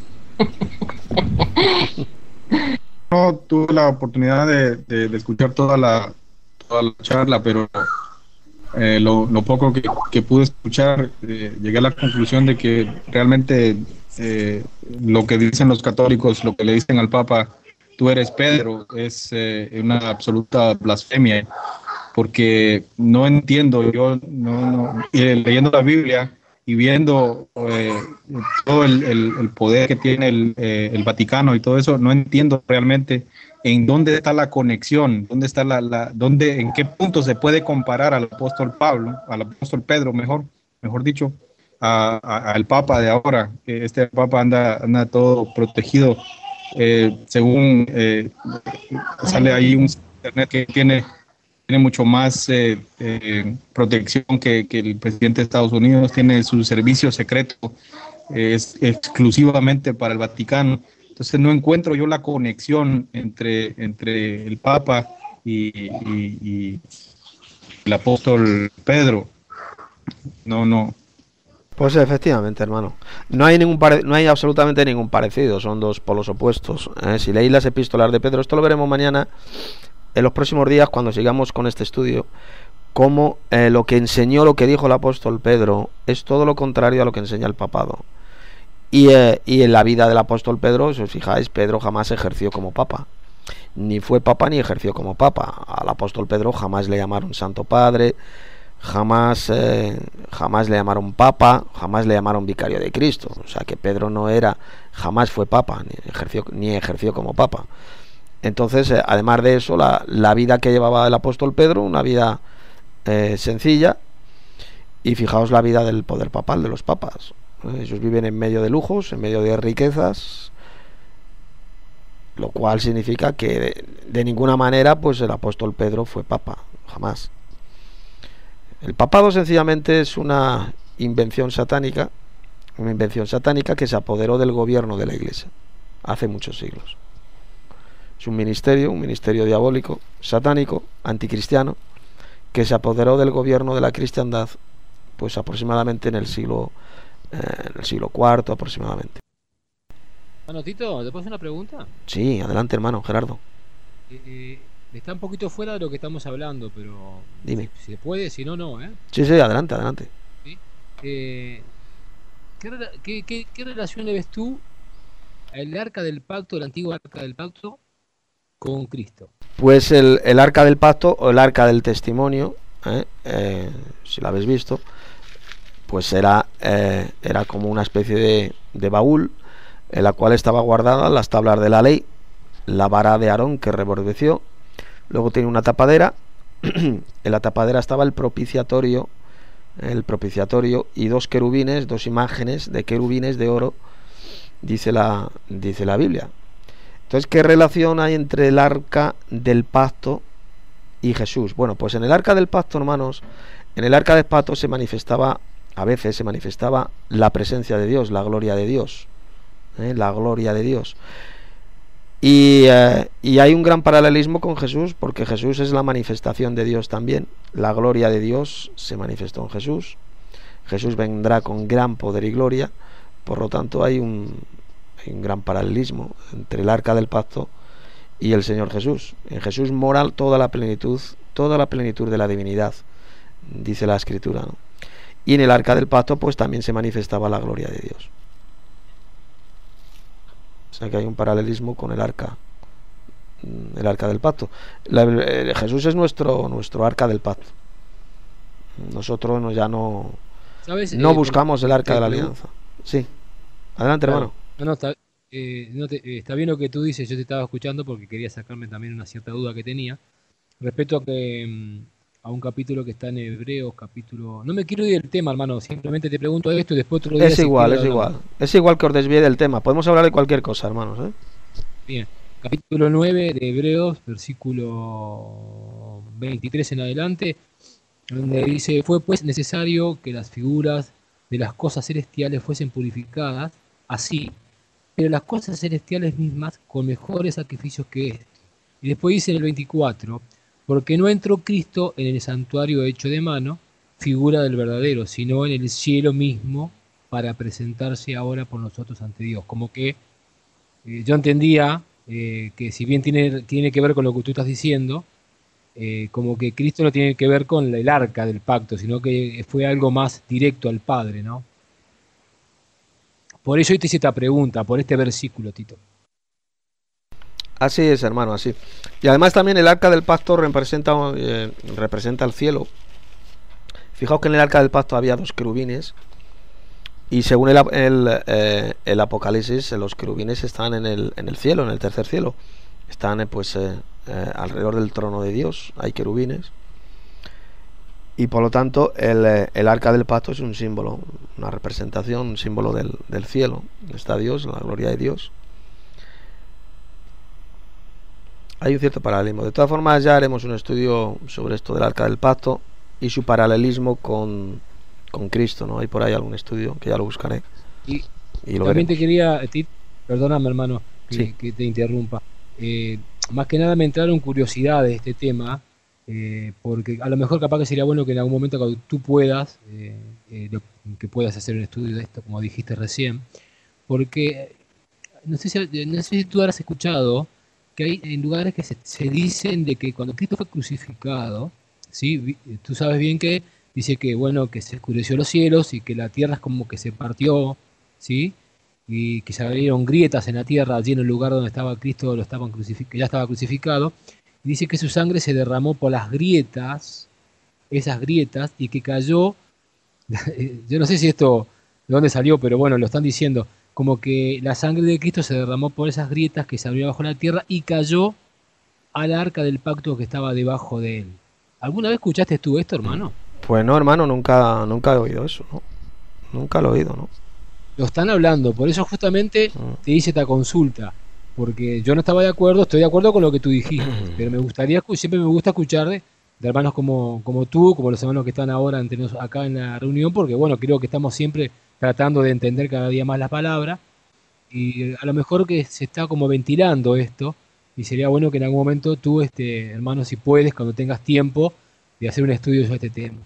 No tuve la oportunidad de, de, de escuchar toda la, toda la charla, pero eh, lo, lo poco que, que pude escuchar, eh, llegué a la conclusión de que realmente eh, lo que dicen los católicos, lo que le dicen al Papa, tú eres Pedro, es eh, una absoluta blasfemia, porque no entiendo, yo no, no, eh, leyendo la Biblia y viendo eh, todo el, el, el poder que tiene el, eh, el Vaticano y todo eso, no entiendo realmente en dónde está la conexión, dónde está la, la dónde, en qué punto se puede comparar al apóstol Pablo, al apóstol Pedro, mejor, mejor dicho, a, a- al Papa de ahora, que este Papa anda, anda todo protegido, eh, según eh, sale ahí un internet que tiene, tiene mucho más eh, eh, protección que, que el presidente de Estados Unidos, tiene su servicio secreto, eh, es exclusivamente para el Vaticano. Entonces no encuentro yo la conexión entre, entre el Papa y, y- y el apóstol Pedro. No, no. Pues efectivamente, hermano. No hay ningún pare- no hay absolutamente ningún parecido, son dos polos opuestos. ¿eh? Si leéis las epístolas de Pedro, esto lo veremos mañana, en los próximos días, cuando sigamos con este estudio, cómo eh, lo que enseñó, lo que dijo el apóstol Pedro, es todo lo contrario a lo que enseña el papado. Y, eh, y en la vida del apóstol Pedro, si os fijáis, Pedro jamás ejerció como papa. Ni fue papa ni ejerció como papa. Al apóstol Pedro jamás le llamaron Santo Padre, jamás, eh, jamás le llamaron papa, jamás le llamaron vicario de Cristo. O sea que Pedro no era, jamás fue papa, ni ejerció, ni ejerció como papa. Entonces, eh, además de eso, la, la vida que llevaba el apóstol Pedro, una vida eh, sencilla, y fijaos la vida del poder papal, de los papas. Eh, Ellos viven en medio de lujos, en medio de riquezas, lo cual significa que de, de ninguna manera pues el apóstol Pedro fue papa, jamás. El papado sencillamente es una invención satánica, una invención satánica que se apoderó del gobierno de la Iglesia hace muchos siglos. Es un ministerio, un ministerio diabólico, satánico, anticristiano, que se apoderó del gobierno de la cristiandad, pues aproximadamente en el siglo, eh, en el siglo cuarto aproximadamente. Bueno, Tito, ¿te puedo hacer una pregunta? Sí, adelante, hermano Gerardo, Eh, eh, está un poquito fuera de lo que estamos hablando, pero dime. si se puede, si no, no, ¿eh? Sí, sí, adelante, adelante. ¿Sí? Eh, ¿qué, rela- qué, qué- qué relación le ves tú al arca del pacto, el antiguo arca del pacto, con Cristo? Pues el, el arca del pacto o el arca del testimonio, ¿eh? Eh, si lo habéis visto, pues era, eh, era como una especie de, de baúl en la cual estaba guardada las tablas de la ley, la vara de Aarón que rebordeció, luego tiene una tapadera, en la tapadera estaba el propiciatorio, el propiciatorio y dos querubines, dos imágenes de querubines de oro, dice la, dice la Biblia. Entonces, ¿qué relación hay entre el arca del pacto y Jesús? Bueno, pues en el arca del pacto, hermanos, en el arca del pacto se manifestaba, a veces se manifestaba la presencia de Dios, la gloria de Dios, ¿eh? La gloria de Dios. Y, eh, y hay un gran paralelismo con Jesús, porque Jesús es la manifestación de Dios también. La gloria de Dios se manifestó en Jesús. Jesús vendrá con gran poder y gloria. Por lo tanto, hay un, hay un gran paralelismo entre el arca del pacto y el Señor Jesús. En Jesús mora toda la plenitud, toda la plenitud de la divinidad, dice la Escritura, ¿no? Y en el arca del pacto, pues también se manifestaba la gloria de Dios. O sea que hay un paralelismo con el arca, el arca del pacto. La- eh, Jesús es nuestro nuestro arca del pacto. Nosotros no, ya no ¿Sabes? no Eh, por- buscamos el arca te de la pregun- alianza. Sí, adelante, Claro. hermano. No, no, está, eh, no te- eh, está bien lo que tú dices, yo te estaba escuchando porque quería sacarme también una cierta duda que tenía respecto a que mm, a un capítulo que está en Hebreos, capítulo... No me quiero ir del tema, hermano, simplemente te pregunto esto y después otro día Es si igual, quieres es hablamos. igual. Es igual que os desvíe del tema. Podemos hablar de cualquier cosa, hermanos, ¿eh? Bien, capítulo nueve de Hebreos, versículo veintitrés en adelante, donde dice, fue pues necesario que las figuras de las cosas celestiales fuesen purificadas, así, pero las cosas celestiales mismas con mejores sacrificios que este. Y después dice en el veinticuatro, porque no entró Cristo en el santuario hecho de mano, figura del verdadero, sino en el cielo mismo, para presentarse ahora por nosotros ante Dios. Como que eh, yo entendía eh, que si bien tiene, tiene que ver con lo que tú estás diciendo, eh, como que Cristo no tiene que ver con el arca del pacto, sino que fue algo más directo al Padre, ¿no? Por eso yo te hice esta pregunta, por este versículo, Tito. Así es, hermano, así. Y además también el arca del pacto representa, eh, representa el cielo. Fijaos que en el arca del pacto había dos querubines. Y según el, el, eh, el Apocalipsis, los querubines están en el, en el cielo, en el tercer cielo. Están eh, pues eh, eh, alrededor del trono de Dios. Hay querubines. Y por lo tanto el, eh, el arca del pacto es un símbolo, una representación, un símbolo del, del cielo. Está Dios, la gloria de Dios. Hay un cierto paralelismo. De todas formas, ya haremos un estudio sobre esto del arca del pacto y su paralelismo con, con Cristo, ¿no? Hay por ahí algún estudio que ya lo buscaré. Y, y lo también veremos. te quería, Tito, perdóname, hermano, que, Sí. que te interrumpa. Eh, más que nada me entraron curiosidades de este tema, eh, porque a lo mejor capaz que sería bueno que en algún momento cuando tú puedas, eh, eh, lo- que puedas hacer un estudio de esto, como dijiste recién, porque no sé si, no sé si tú habrás escuchado que hay en lugares que se, se dicen de que cuando Cristo fue crucificado, ¿sí? Vi- Tú sabes bien que dice que bueno, que se oscureció los cielos y que la tierra es como que se partió, ¿sí? Y que se abrieron grietas en la tierra, allí en el lugar donde estaba Cristo, lo estaban crucific- que ya estaba crucificado, y dice que su sangre se derramó por las grietas, esas grietas, y que cayó, yo no sé si esto de dónde salió, pero bueno, lo están diciendo, como que la sangre de Cristo se derramó por esas grietas que se abrió bajo la tierra y cayó al arca del pacto que estaba debajo de él. ¿Alguna vez escuchaste tú esto, hermano? Pues no, hermano, nunca, nunca he oído eso, ¿no? Nunca lo he oído, ¿no? Lo están hablando, por eso justamente Mm. te hice esta consulta, porque yo no estaba de acuerdo, estoy de acuerdo con lo que tú dijiste, pero me gustaría, escu- siempre me gusta escuchar de, de hermanos como, como tú, como los hermanos que están ahora entre nos, acá en la reunión, porque bueno, creo que estamos siempre tratando de entender cada día más la palabra, y a lo mejor que se está como ventilando esto, y sería bueno que en algún momento tú, este, hermano, si puedes, cuando tengas tiempo, de hacer un estudio sobre este tema.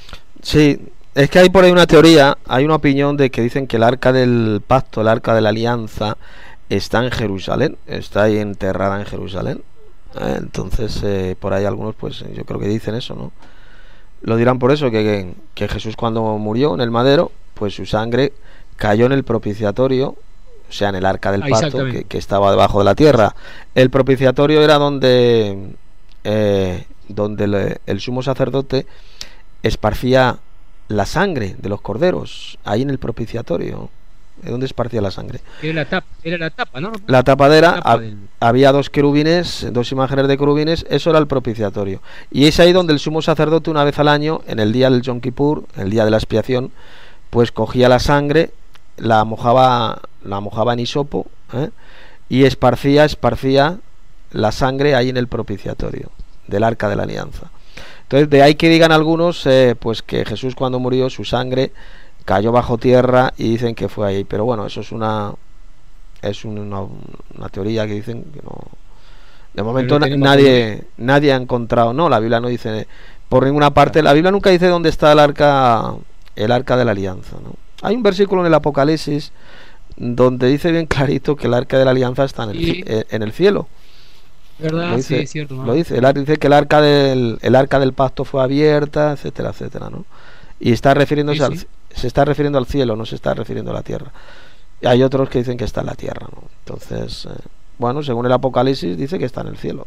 Sí, es que hay por ahí una teoría, hay una opinión de que dicen que el arca del pacto, el arca de la alianza, está en Jerusalén, está ahí enterrada en Jerusalén. Eh, Entonces, eh, por ahí algunos, pues yo creo que dicen eso, ¿no? Lo dirán por eso, que, que, que Jesús cuando murió en el madero, pues su sangre cayó en el propiciatorio, o sea, en el arca del Ah, pacto, exactamente. que, que estaba debajo de la tierra. El propiciatorio era donde, eh, donde el, el sumo sacerdote esparcía la sangre de los corderos, ahí en el propiciatorio, ¿de dónde esparcía la sangre? Era la tapa, era la tapa, ¿no? La tapadera, La tapa hab- del- había dos querubines, dos imágenes de querubines, eso era el propiciatorio. Y es ahí donde el sumo sacerdote una vez al año, en el día del Yom Kippur, el día de la expiación, pues cogía la sangre, la mojaba, la mojaba en hisopo, ¿eh? Y esparcía, esparcía la sangre ahí en el propiciatorio del arca de la alianza. Entonces, de ahí que digan algunos, eh, pues que Jesús cuando murió su sangre cayó bajo tierra y dicen que fue ahí. Pero bueno, eso es una es una, una teoría que dicen que no. De momento no na- tenemos nadie nadie ha encontrado. No, la Biblia no dice por ninguna parte. La Biblia nunca dice dónde está el arca el arca de la alianza, ¿no? Hay un versículo en el Apocalipsis donde dice bien clarito que el arca de la alianza está en el, Sí. ci- eh, en el cielo. ¿Verdad? Lo dice, Sí, es cierto. ¿no? lo dice, el ar- dice que el arca del el arca del pacto fue abierta, etcétera, etcétera, ¿no? Y está refiriéndose Sí, al sí. se está refiriendo al cielo, no se está refiriendo a la tierra. Y hay otros que dicen que está en la tierra, ¿no? Entonces, eh, bueno, según el Apocalipsis dice que está en el cielo.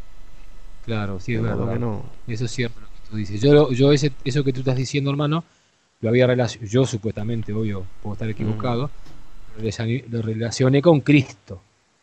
Claro, sí, es De modo verdad. que no- Eso es cierto lo que tú dices. Yo, lo- yo ese, eso que tú estás diciendo, hermano, lo había relacionado, yo supuestamente, obvio, puedo estar equivocado, lo relacioné- lo relacioné con Cristo,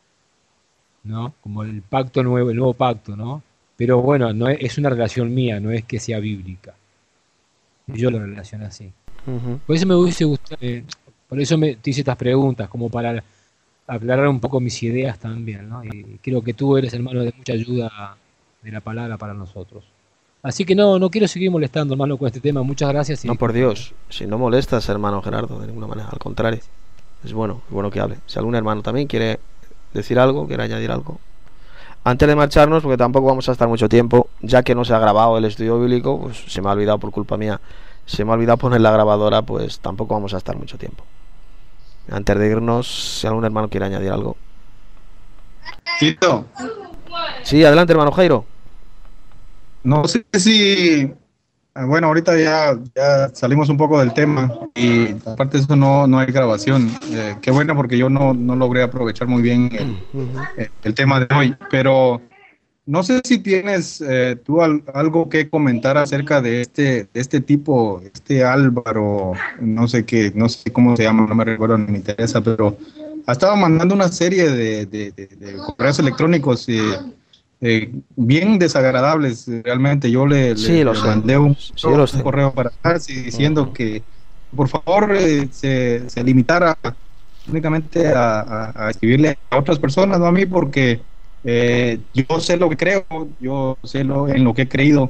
¿no? Como el pacto nuevo, el nuevo pacto, ¿no? Pero bueno, no es, es una relación mía, no es que sea bíblica. Yo lo relaciono así. Ujú. Por eso me hubiese gustado, eh, por eso me te hice estas preguntas, como para aclarar un poco mis ideas también, ¿no? Y creo que tú eres, hermano, de mucha ayuda de la palabra para nosotros. Así que no, no quiero seguir molestando, hermano, con este tema. Muchas gracias. y No, por Dios, si no molestas, hermano Gerardo, de ninguna manera, al contrario. Es bueno, es bueno que hable. Si algún hermano también quiere decir algo, quiere añadir algo. Antes de marcharnos, porque tampoco vamos a estar mucho tiempo, ya que no se ha grabado el estudio bíblico, pues se me ha olvidado por culpa mía, se me ha olvidado poner la grabadora, pues tampoco vamos a estar mucho tiempo. Antes de irnos, si algún hermano quiere añadir algo. Tito, Sí, adelante, hermano Jairo. no sé si, bueno, ahorita ya, ya salimos un poco del tema y aparte de eso no, no hay grabación. Eh, qué bueno porque yo no, no logré aprovechar muy bien el, el- el tema de hoy, pero no sé si tienes eh, tú al- algo que comentar acerca de este, de este tipo, este Álvaro, no sé qué, no sé cómo se llama, no me recuerdo ni me interesa, pero ha estado mandando una serie de, de- de- de correos electrónicos eh, eh, bien desagradables. Realmente yo le, le- Sí, lo le sé. mandé un, Sí, yo los un tengo. correo para atrás y diciendo Ujú. que por favor eh, se, se limitara únicamente a, a- a escribirle a otras personas, no a mí, porque eh, yo sé lo que creo, yo sé lo, en lo que he creído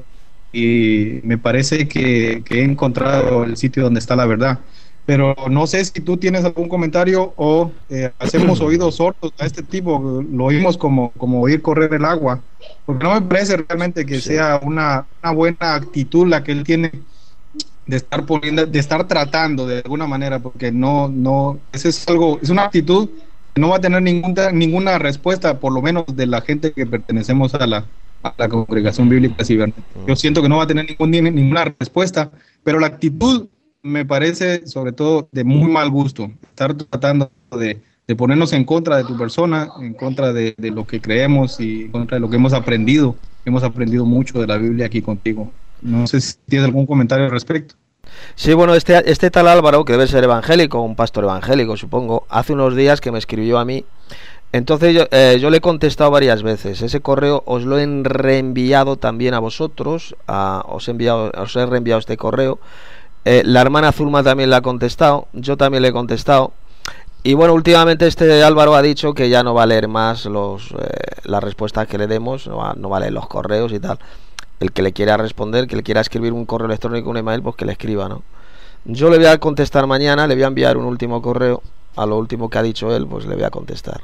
y me parece que, que he encontrado el sitio donde está la verdad. Pero no sé si tú tienes algún comentario o eh, hacemos oídos sordos a este tipo, lo oímos como, como oír correr el agua, porque no me parece realmente que Sí. sea una, una buena actitud la que él tiene de estar poniendo, de estar tratando de alguna manera, porque no, no, eso es algo, es una actitud que no va a tener ninguna, ninguna respuesta, por lo menos de la gente que pertenecemos a la, a la congregación bíblica cibernética. Yo siento que no va a tener ningún, ninguna respuesta, pero la actitud me parece sobre todo de muy mal gusto, estar tratando de, de ponernos en contra de tu persona, en contra de, de lo que creemos y en contra de lo que hemos aprendido. Hemos aprendido mucho de la Biblia aquí contigo. No sé si tienes algún comentario al respecto. Sí, bueno, este, este tal Álvaro, que debe ser evangélico, un pastor evangélico, supongo, hace unos días que me escribió a mí. Entonces yo, eh, yo le he contestado varias veces. Ese correo os lo he reenviado también a vosotros. A, os, he enviado, os he reenviado este correo. Eh, la hermana Zulma también le ha contestado. Yo también le he contestado. Y bueno, últimamente este Álvaro ha dicho que ya no va a leer más los, eh, las respuestas que le demos. No va, no va a leer los correos y tal. El que le quiera responder, que le quiera escribir un correo electrónico, un email, pues que le escriba, ¿no? Yo le voy a contestar mañana, le voy a enviar un último correo. A lo último que ha dicho él, pues le voy a contestar.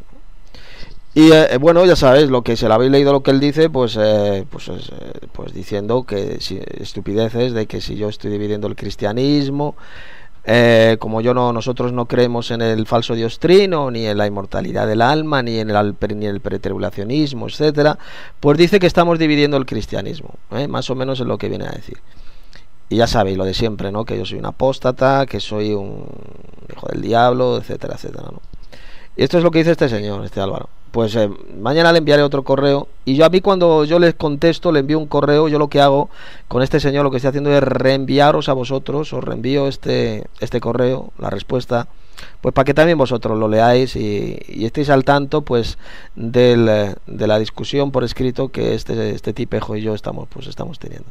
Y eh, bueno, ya sabéis, lo que se le habéis leído lo que él dice, pues eh, pues, eh, pues diciendo que si, estupideces de que si yo estoy dividiendo el cristianismo, eh, como yo no, nosotros no creemos en el falso Dios trino, ni en la inmortalidad del alma, ni en el, ni en el pretribulacionismo, etcétera, pues dice que estamos dividiendo el cristianismo, ¿eh? Más o menos es lo que viene a decir. Y ya sabéis lo de siempre, ¿no? Que yo soy un apóstata, que soy un hijo del diablo, etcétera, etcétera, ¿no? Y esto es lo que dice este señor, este Álvaro. Pues eh, mañana le enviaré otro correo. Y yo a mí cuando yo les contesto, le envío un correo. Yo lo que hago con este señor, lo que estoy haciendo es reenviaros a vosotros. Os reenvío este, este correo, la respuesta, pues para que también vosotros lo leáis y, y estéis al tanto pues del, de la discusión por escrito que este, este tipejo y yo estamos, pues, estamos teniendo.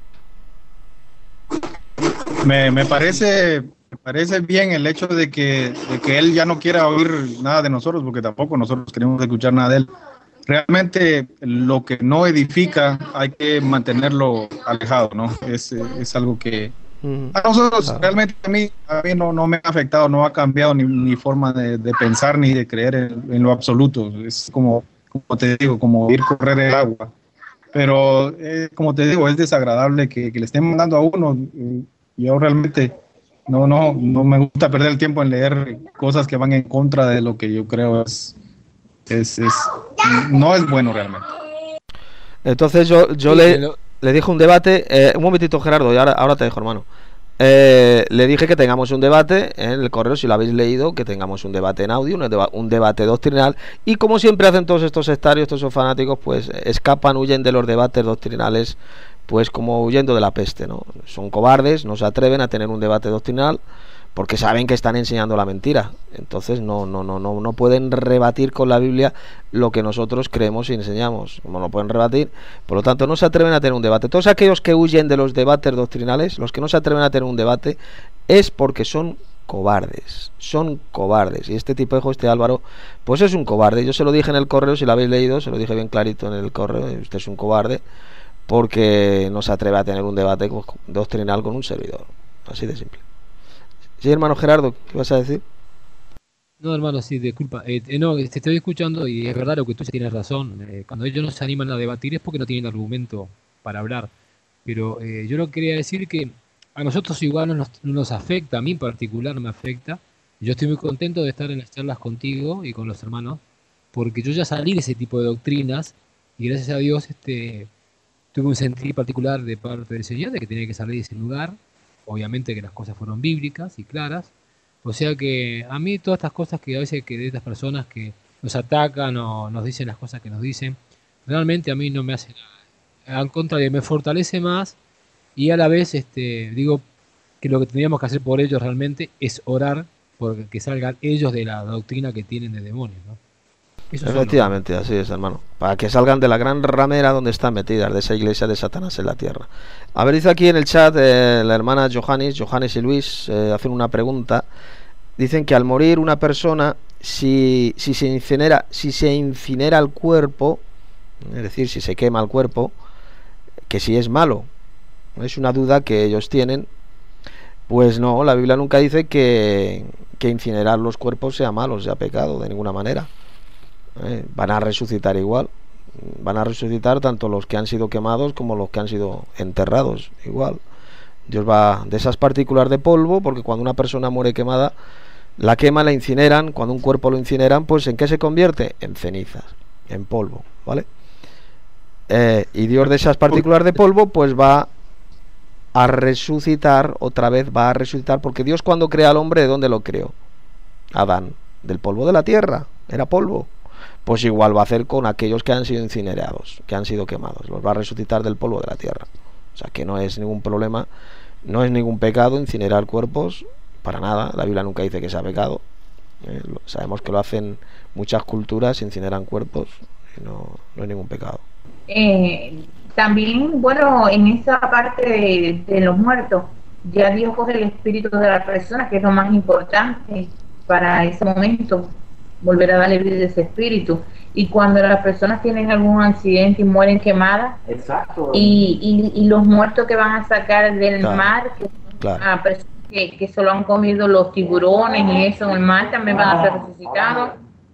Me, me parece, me parece bien el hecho de que, de que él ya no quiera oír nada de nosotros, porque tampoco nosotros queremos escuchar nada de él. Realmente lo que no edifica hay que mantenerlo alejado, ¿no? Es, es algo que Mm. a nosotros Ah. realmente a mí, a mí no, no me ha afectado, no ha cambiado ni mi forma de, de pensar ni de creer en, en lo absoluto. Es como, como te digo, como ir correr el agua. Pero eh, como te digo, es desagradable que, que le estén mandando a uno. eh, Yo realmente no, no, no me gusta perder el tiempo en leer cosas que van en contra de lo que yo creo es, es, es no es bueno realmente. Entonces yo, yo Sí, le, lo- le dije un debate, eh, un momentito Gerardo, y ahora, ahora te dejo, hermano. Eh, le dije que tengamos un debate en el correo, si lo habéis leído, que tengamos un debate en audio, un, deba- un debate doctrinal, y como siempre hacen todos estos sectarios, todos esos fanáticos, pues escapan, huyen de los debates doctrinales, pues como huyendo de la peste, ¿no? Son cobardes, no se atreven a tener un debate doctrinal, porque saben que están enseñando la mentira. Entonces no, no, no, no, no pueden rebatir con la Biblia lo que nosotros creemos y enseñamos. Como no pueden rebatir, por lo tanto no se atreven a tener un debate. Todos aquellos que huyen de los debates doctrinales, los que no se atreven a tener un debate, es porque son cobardes, son cobardes. Y este tipejo, este Álvaro, pues es un cobarde. Yo se lo dije en el correo, si lo habéis leído, se lo dije bien clarito en el correo, usted es un cobarde, porque no se atreve a tener un debate doctrinal con un servidor. Así de simple. Sí, hermano Gerardo, ¿qué vas a decir? No, hermano, sí, disculpa. Eh, eh, no, te estoy escuchando y es verdad lo que tú dices, tienes razón. Eh, cuando ellos no se animan a debatir es porque no tienen argumento para hablar. Pero eh, yo lo quería decir que a nosotros igual no nos, no nos afecta, a mí en particular no me afecta. Yo estoy muy contento de estar en las charlas contigo y con los hermanos, porque yo ya salí de ese tipo de doctrinas y gracias a Dios este, tuve un sentir particular de parte del Señor de que tenía que salir de ese lugar. Obviamente que las cosas fueron bíblicas y claras. O sea que a mí todas estas cosas que a veces que de estas personas que nos atacan o nos dicen las cosas que nos dicen, realmente a mí no me hacen nada. Al contrario, me fortalece más y a la vez este, digo que lo que tendríamos que hacer por ellos realmente es orar por que salgan ellos de la doctrina que tienen de demonios, ¿no? Eso son los- Efectivamente, así es, hermano. Para que salgan de la gran ramera donde están metidas, de esa iglesia de Satanás en la tierra. A ver, dice aquí en el chat eh, la hermana Johannes, Johannes y Luis, eh, hacen una pregunta. Dicen que al morir una persona, si, si se incinera, si se incinera el cuerpo, es decir, si se quema el cuerpo, que si es malo. Es una duda que ellos tienen. Pues no, la Biblia nunca dice que, que incinerar los cuerpos sea malo, sea pecado, de ninguna manera. Eh, van a resucitar igual. Van a resucitar tanto los que han sido quemados como los que han sido enterrados, igual. Dios va de esas partículas de polvo, porque cuando una persona muere quemada, la quema, la incineran. Cuando un cuerpo lo incineran, pues ¿en qué se convierte? En cenizas, en polvo, ¿vale? Eh, y Dios de esas partículas de polvo, pues va a resucitar, otra vez va a resucitar, porque Dios cuando crea al hombre, ¿de dónde lo creó? Adán, del polvo de la tierra, era polvo. Pues igual va a hacer con aquellos que han sido incinerados, que han sido quemados, los va a resucitar del polvo de la tierra. O sea que no es ningún problema, no es ningún pecado incinerar cuerpos, para nada. La Biblia nunca dice que sea pecado. Eh, lo- sabemos que lo hacen muchas culturas, incineran cuerpos, y no, no es ningún pecado. Eh, también, bueno, en esa parte de, de los muertos, ya Dios coge el espíritu de la persona, que es lo más importante para ese momento, volver a darle vida a ese espíritu. Y cuando las personas tienen algún accidente y mueren quemadas, Exacto. y, y, y los muertos que van a sacar del Claro, mar, que, claro. a personas que, que se lo han comido los tiburones y eso en el mar, también van a ser resucitados.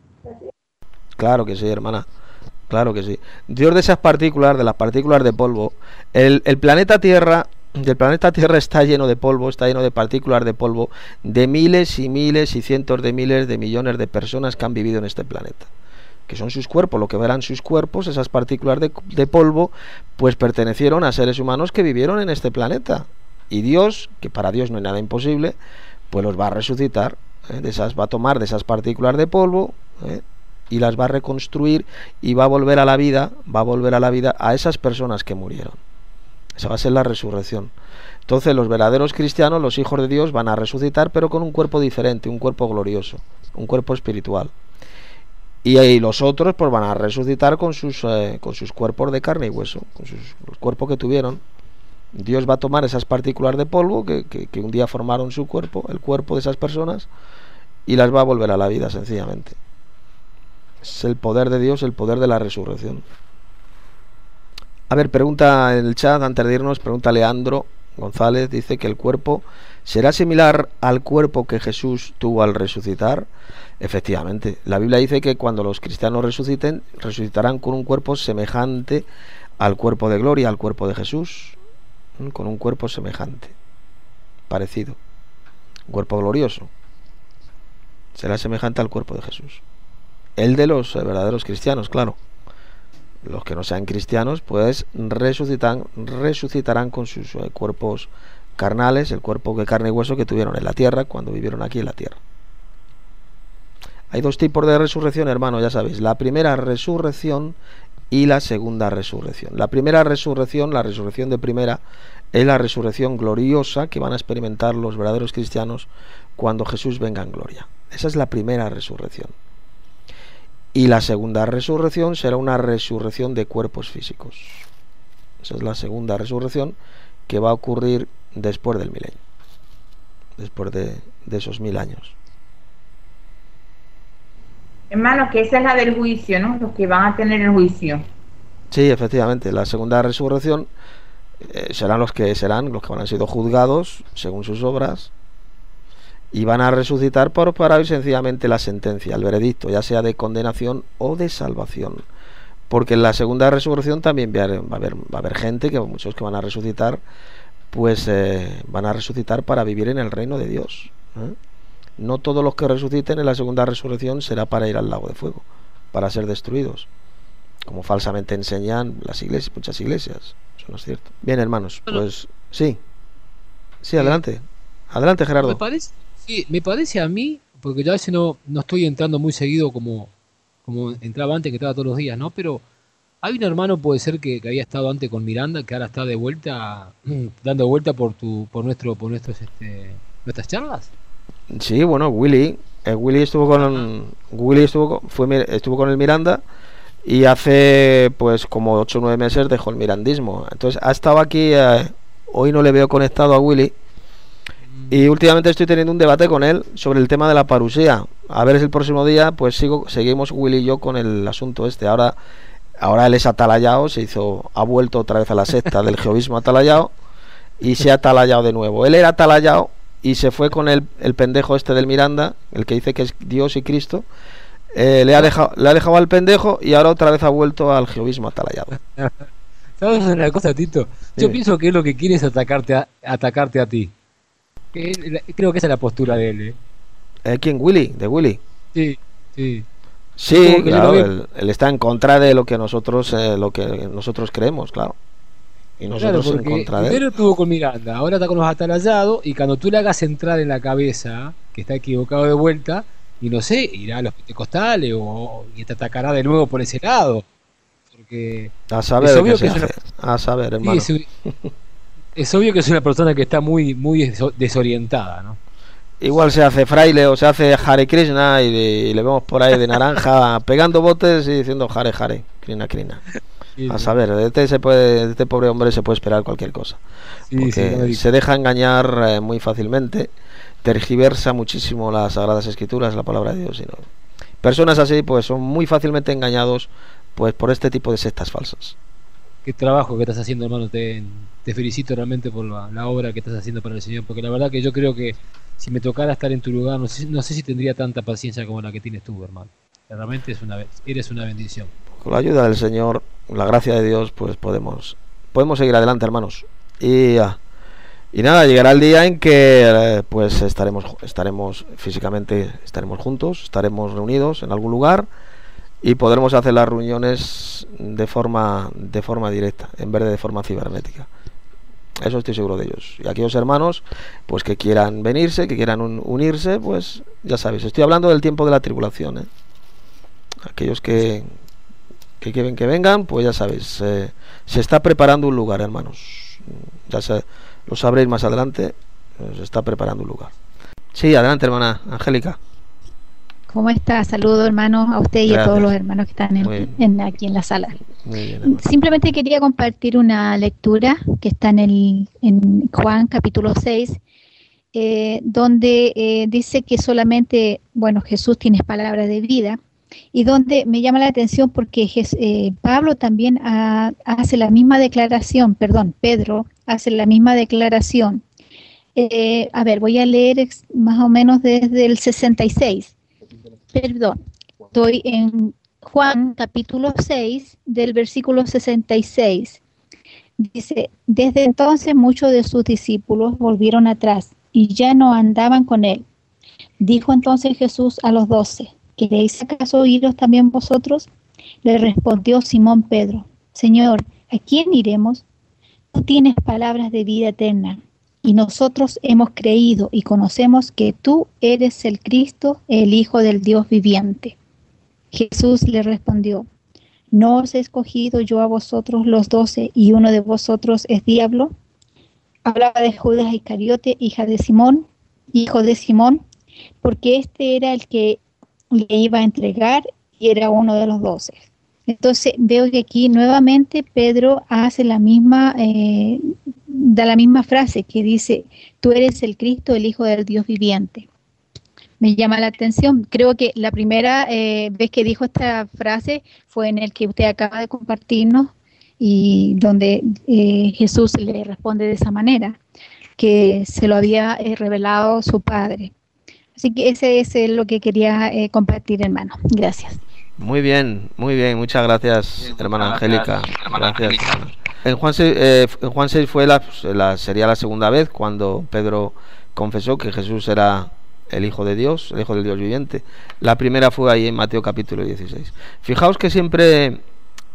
Claro que sí, hermana. Claro que sí. Dios de esas partículas, de las partículas de polvo, el, el planeta Tierra, el planeta Tierra está lleno de polvo, está lleno de partículas de polvo, de miles y miles y cientos de miles de millones de personas que han vivido en este planeta. Que son sus cuerpos, lo que verán sus cuerpos, esas partículas de, de polvo, pues pertenecieron a seres humanos que vivieron en este planeta. Y Dios, que para Dios no hay nada imposible, pues los va a resucitar, ¿eh? De esas, va a tomar de esas partículas de polvo, ¿eh? Y las va a reconstruir y va a volver a la vida, va a volver a la vida a esas personas que murieron. Esa va a ser la resurrección. Entonces los verdaderos cristianos, los hijos de Dios, van a resucitar, pero con un cuerpo diferente, un cuerpo glorioso, un cuerpo espiritual. Y ahí los otros pues van a resucitar con sus eh, con sus cuerpos de carne y hueso, con sus los cuerpos que tuvieron. Dios va a tomar esas partículas de polvo que, que, que un día formaron su cuerpo, el cuerpo de esas personas, y las va a volver a la vida, sencillamente. Es el poder de Dios, el poder de la resurrección. A ver, pregunta en el chat, antes de irnos, pregunta Leandro González, dice que el cuerpo será similar al cuerpo que Jesús tuvo al resucitar. Efectivamente, la Biblia dice que cuando los cristianos resuciten, resucitarán con un cuerpo semejante al cuerpo de gloria, al cuerpo de Jesús, ¿eh? Con un cuerpo semejante, parecido, un cuerpo glorioso, será semejante al cuerpo de Jesús. El de los eh, verdaderos cristianos, claro. Los que no sean cristianos, pues resucitan, resucitarán con sus eh, cuerpos carnales, el cuerpo de carne y hueso que tuvieron en la tierra cuando vivieron aquí en la tierra. Hay dos tipos de resurrección, hermano, ya sabéis. La primera resurrección y la segunda resurrección. La primera resurrección, la resurrección de primera, es la resurrección gloriosa que van a experimentar los verdaderos cristianos cuando Jesús venga en gloria. Esa es la primera resurrección. Y la segunda resurrección será una resurrección de cuerpos físicos. Esa es la segunda resurrección que va a ocurrir después del milenio, después de, de esos mil años. Hermano, que esa es la del juicio, ¿no? Los que van a tener el juicio. Sí, efectivamente, la segunda resurrección eh, serán los que serán los que van a ser juzgados según sus obras y van a resucitar por para oír sencillamente la sentencia, el veredicto, ya sea de condenación o de salvación. Porque en la segunda resurrección también va a haber, va a haber, va a haber gente, que muchos que van a resucitar, pues eh, van a resucitar para vivir en el reino de Dios, ¿eh? No todos los que resuciten en la segunda resurrección será para ir al lago de fuego, para ser destruidos. como falsamente enseñan las iglesias, muchas iglesias. Eso no es cierto. Bien, hermanos, pues sí. Sí, adelante. Adelante, Gerardo. Me parece, sí, me parece a mí, porque yo a veces no, no estoy entrando muy seguido como, como entraba antes, que entraba todos los días, ¿no? Pero hay un hermano, puede ser que, que había estado antes con Miranda, que ahora está de vuelta, dando vuelta por tu, por nuestro, por nuestros, este, nuestras charlas. Sí, bueno, Willy, eh, Willy estuvo con, Willy estuvo, con- fue, mi- estuvo con el Miranda y hace pues como ocho o nueve meses dejó el mirandismo. Entonces ha estado aquí, eh, hoy no le veo conectado a Willy y últimamente estoy teniendo un debate con él sobre el tema de la parusía. A ver si el próximo día pues sigo, seguimos Willy y yo con el asunto este. Ahora, ahora él es atalayado, se hizo, ha vuelto otra vez a la secta del jehovismo atalayado y se ha atalayado de nuevo. Él era atalayado y se fue con el, el pendejo este del Miranda, el que dice que es Dios y Cristo. Eh, le ha dejado le ha dejado al pendejo y ahora otra vez ha vuelto al jehovismo atalayado. ¿Sabes una cosa, Tito? Yo Sí. pienso que él lo que quiere es atacarte a, atacarte a ti. Que él- creo que esa es la postura de él, ¿eh? Eh, ¿Quién? Willy, de Willy. Sí, sí. Sí, Como que yo claro, lo veo- él, él está en contra de lo que nosotros eh, lo que nosotros creemos, claro. Y Claro, nosotros en porque contra de él. primero estuvo con Miranda, ahora está con los atalayados, y cuando tú le hagas entrar en la cabeza que está equivocado de vuelta, y no sé, irá a los pentecostales o y te atacará de nuevo por ese lado. Porque A saber es de obvio qué se que es hace. A saber, sí, hermano. es, es obvio que es una persona que está muy, muy deso- desorientada, ¿no? Igual se hace fraile o se hace Hare Krishna y, de- y le vemos por ahí de naranja pegando botes y diciendo Hare Hare, Krishna Krishna. Sí, A sí. saber, de este, se puede, de este pobre hombre se puede esperar cualquier cosa. Sí, Porque sí, no me digas. se deja engañar eh, muy fácilmente, tergiversa muchísimo las Sagradas Escrituras, la palabra de Dios. Y no. Personas así pues son muy fácilmente engañados pues por este tipo de sectas falsas. Qué trabajo que estás haciendo, hermano. Te, te felicito realmente por la, la obra que estás haciendo para el Señor, porque la verdad que yo creo que si me tocara estar en tu lugar, no sé, no sé si tendría tanta paciencia como la que tienes tú, hermano. Realmente es una, eres una bendición. Con la ayuda del Señor, la gracia de Dios, pues podemos podemos seguir adelante, hermanos. Y, ah, y nada, llegará el día en que eh, pues estaremos estaremos físicamente estaremos juntos, estaremos reunidos en algún lugar y podremos hacer las reuniones de forma de forma directa en vez de de forma cibernética. Eso estoy seguro de ellos. Y aquellos hermanos pues que quieran venirse, que quieran un- unirse, pues ya sabéis, estoy hablando del tiempo de la tribulación, ¿eh? Aquellos que que quieren que vengan, pues ya sabéis, eh, se está preparando un lugar, hermanos. Ya se, lo sabréis más adelante, eh, se está preparando un lugar. Sí, adelante, hermana Angélica. ¿Cómo está? Saludo, hermano, a usted y Gracias. a todos los hermanos que están Muy en, bien. en- aquí en la sala. Muy bien, hermana. Simplemente quería compartir una lectura que está en, el, en Juan capítulo seis, eh, donde eh, dice que solamente, bueno, Jesús tiene palabras de vida, y donde me llama la atención porque Jes- eh, Pablo también ha- hace la misma declaración, perdón, Pedro hace la misma declaración. Eh, a ver, voy a leer ex- más o menos desde el sesenta y seis. Perdón, estoy en Juan capítulo seis del versículo sesenta y seis. Dice, desde entonces muchos de sus discípulos volvieron atrás y ya no andaban con él. Dijo entonces Jesús a los doce, ¿queréis acaso iros también vosotros? Le respondió Simón Pedro, Señor, ¿a quién iremos? Tú tienes palabras de vida eterna, y nosotros hemos creído y conocemos que tú eres el Cristo, el Hijo del Dios viviente. Jesús le respondió, ¿no os he escogido yo a vosotros los doce y uno de vosotros es diablo? Hablaba de Judas Iscariote, hija de Simón, hijo de Simón, porque este era el que le iba a entregar y era uno de los doce. Entonces veo que aquí nuevamente Pedro hace la misma, eh, da la misma frase que dice, tú eres el Cristo, el Hijo del Dios viviente. Me llama la atención. Creo que la primera eh, vez que dijo esta frase fue en el que usted acaba de compartirnos y donde eh, Jesús le responde de esa manera, que se lo había eh, revelado su Padre. Así que ese, ese es lo que quería eh, compartir, hermano. Gracias. Muy bien, muy bien, muchas gracias, Bien, hermana muchas Angélica. gracias, hermana Gracias. Angélica. En Juan seis, eh, en Juan seis fue la, la sería la segunda vez cuando Pedro confesó que Jesús era el Hijo de Dios, el Hijo del Dios viviente. La primera fue ahí en Mateo capítulo dieciséis. Fijaos que siempre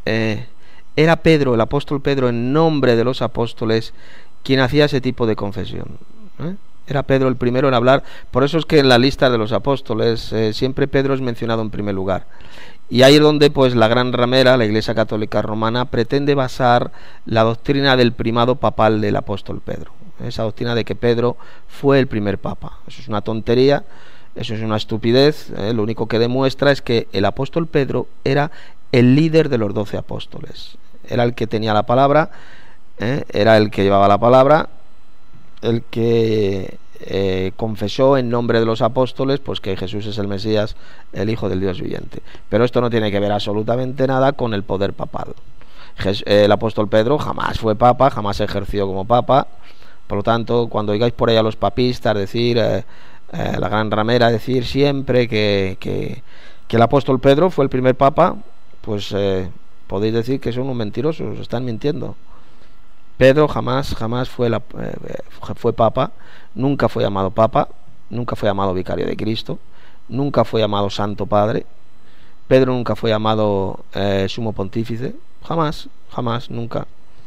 eh, era Pedro, el apóstol Pedro, en nombre de los apóstoles, quien hacía ese tipo de confesión. ¿eh? Era Pedro el primero en hablar. Por eso es que en la lista de los apóstoles eh, siempre Pedro es mencionado en primer lugar. Y ahí es donde pues la gran ramera, la Iglesia Católica Romana, pretende basar la doctrina del primado papal del apóstol Pedro. Esa doctrina de que Pedro fue el primer papa. Eso es una tontería, eso es una estupidez. ¿eh? Lo único que demuestra es que el apóstol Pedro era el líder de los doce apóstoles. Era el que tenía la palabra, ¿eh? era el que llevaba la palabra, el que eh, confesó en nombre de los apóstoles pues que Jesús es el Mesías, el Hijo del Dios viviente. Pero esto no tiene que ver absolutamente nada con el poder papal. Jes el apóstol Pedro jamás fue papa, jamás ejerció como papa. Por lo tanto, cuando oigáis por ahí a los papistas decir, eh, eh, la gran ramera decir siempre que, que, que el apóstol Pedro fue el primer papa, pues eh, podéis decir que son unos mentirosos, están mintiendo. Pedro jamás, jamás fue, la, eh, fue papa, nunca fue llamado papa, nunca fue llamado vicario de Cristo, nunca fue llamado santo padre. Pedro nunca fue llamado eh, sumo pontífice, jamás, jamás, nunca.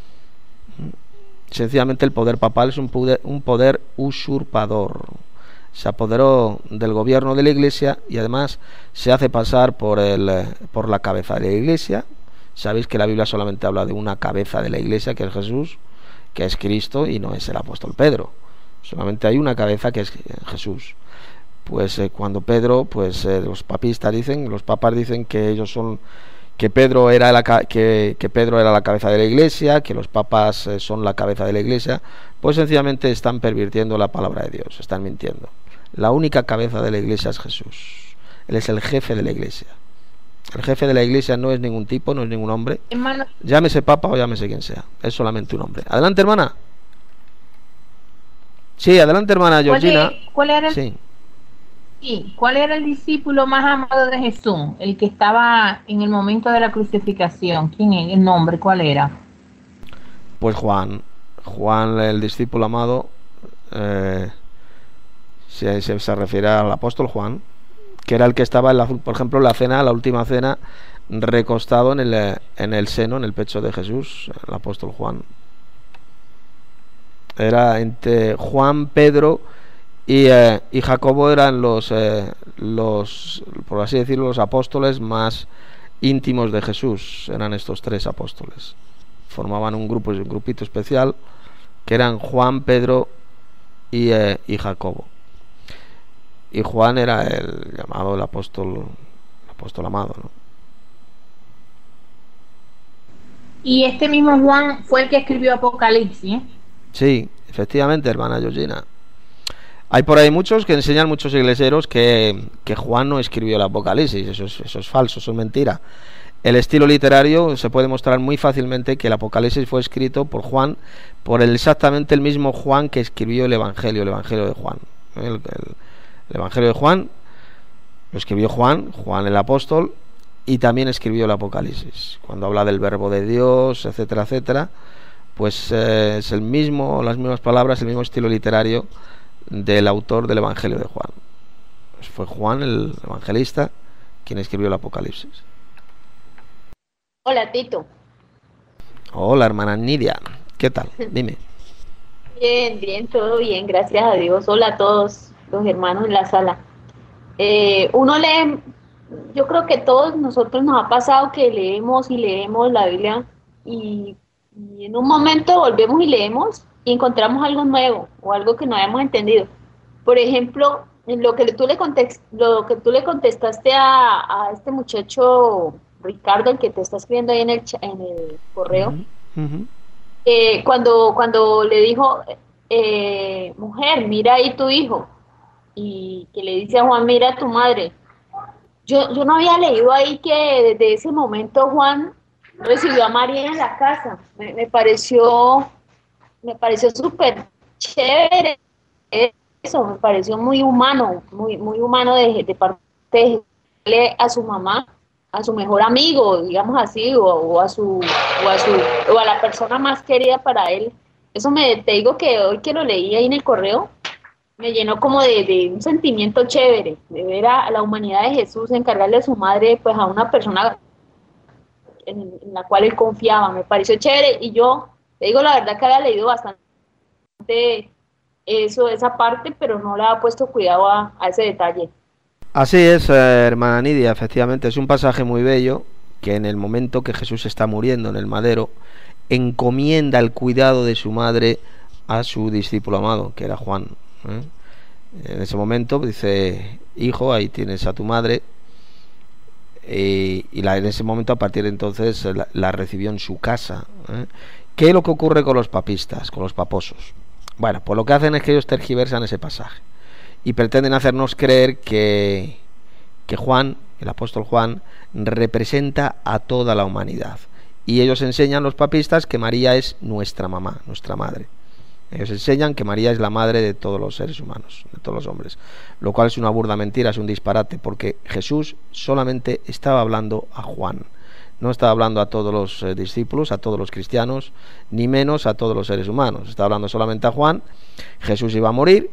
Sencillamente el poder papal es un poder, un poder usurpador. Se apoderó del gobierno de la Iglesia y además se hace pasar por, el, por la cabeza de la Iglesia. Sabéis que la Biblia solamente habla de una cabeza de la Iglesia, que es Jesús, que es Cristo, y no es el apóstol Pedro. Solamente hay una cabeza, que es Jesús. Pues eh, cuando Pedro, pues eh, los papistas dicen, los papas dicen que ellos son, que Pedro era la que, que Pedro era la cabeza de la Iglesia, que los papas eh, son la cabeza de la Iglesia, pues sencillamente están pervirtiendo la palabra de Dios, están mintiendo. La única cabeza de la Iglesia es Jesús. Él es el jefe de la Iglesia. El jefe de la Iglesia no es ningún tipo, no es ningún hombre. Hermano, Llámese papa o llámese quien sea. Es solamente un hombre. Adelante, hermana. Sí, adelante, hermana ¿cuál, Georgina. es- cuál era el, Sí. sí, ¿cuál era el discípulo más amado de Jesús? El que estaba en el momento de la crucificación. ¿Quién es? ¿El nombre? ¿Cuál era? Pues Juan. Juan, el discípulo amado, eh, se, se, se refiere al apóstol Juan, que era el que estaba, en la, por ejemplo, en la cena, la última cena, recostado en el, eh, en el seno, en el pecho de Jesús, el apóstol Juan. Era entre Juan, Pedro y, eh, y Jacobo eran los, eh, los, por así decirlo, los apóstoles más íntimos de Jesús. Eran estos tres apóstoles. Formaban un grupo, un grupito especial, que eran Juan, Pedro y, eh, y Jacobo. Y Juan era el llamado el apóstol, el apóstol amado, ¿no? Y este mismo Juan fue el que escribió Apocalipsis, ¿eh? Sí, efectivamente, hermana Georgina. Hay por ahí muchos que enseñan, muchos iglesieros, que, que Juan no escribió el Apocalipsis. Eso es, eso es falso, eso es mentira. El estilo literario se puede mostrar muy fácilmente que el Apocalipsis fue escrito por Juan, por el, exactamente el mismo Juan que escribió el Evangelio, el Evangelio de Juan. El, el, el Evangelio de Juan lo escribió Juan, Juan el apóstol, y también escribió el Apocalipsis. Cuando habla del verbo de Dios, etcétera, etcétera, pues eh, es el mismo, las mismas palabras, el mismo estilo literario del autor del Evangelio de Juan. Pues fue Juan el evangelista quien escribió el Apocalipsis. Hola, Tito. Hola, hermana Nidia, ¿qué tal? Dime. Bien, bien, todo bien, gracias a Dios. Hola a todos los hermanos en la sala. Eh, uno lee, yo creo que todos nosotros nos ha pasado que leemos y leemos la Biblia y, y en un momento volvemos y leemos y encontramos algo nuevo o algo que no habíamos entendido. Por ejemplo, en lo que tú le context, lo que tú le contestaste a, a este muchacho Ricardo, el que te está escribiendo ahí en el, cha- en el correo. Uh -huh. Eh, cuando, cuando le dijo, eh, mujer, mira ahí tu hijo, y que le dice a Juan, mira a tu madre. Yo, yo no había leído ahí que desde ese momento Juan recibió a María en la casa. Me, me pareció, me pareció súper chévere eso, me pareció muy humano, muy, muy humano de, de parte de decirle a su mamá, a su mejor amigo, digamos así, o, o a su o a su o a la persona más querida para él. Eso me te digo que hoy que lo leí ahí en el correo me llenó como de, de un sentimiento chévere, de ver a la humanidad de Jesús encargarle a su madre, pues a una persona en, en la cual él confiaba. Me pareció chévere y yo, te digo la verdad que había leído bastante eso, esa parte, pero no le había puesto cuidado a, a ese detalle. Así es, eh, hermana Nidia, efectivamente, es un pasaje muy bello que en el momento que Jesús está muriendo en el madero, encomienda el cuidado de su madre a su discípulo amado, que era Juan. ¿eh? En ese momento dice, hijo, ahí tienes a tu madre, y, y la, en ese momento, a partir de entonces, la, la recibió en su casa. ¿eh? ¿Qué es lo que ocurre con los papistas, con los paposos? Bueno, pues lo que hacen es que ellos tergiversan ese pasaje y pretenden hacernos creer que, que Juan, el apóstol Juan, representa a toda la humanidad. Y ellos enseñan, los papistas, que María es nuestra mamá, nuestra madre. Ellos enseñan que María es la madre de todos los seres humanos, de todos los hombres, lo cual es una burda mentira, es un disparate, porque Jesús solamente estaba hablando a Juan, no estaba hablando a todos los eh, discípulos, a todos los cristianos, ni menos a todos los seres humanos, estaba hablando solamente a Juan. Jesús iba a morir,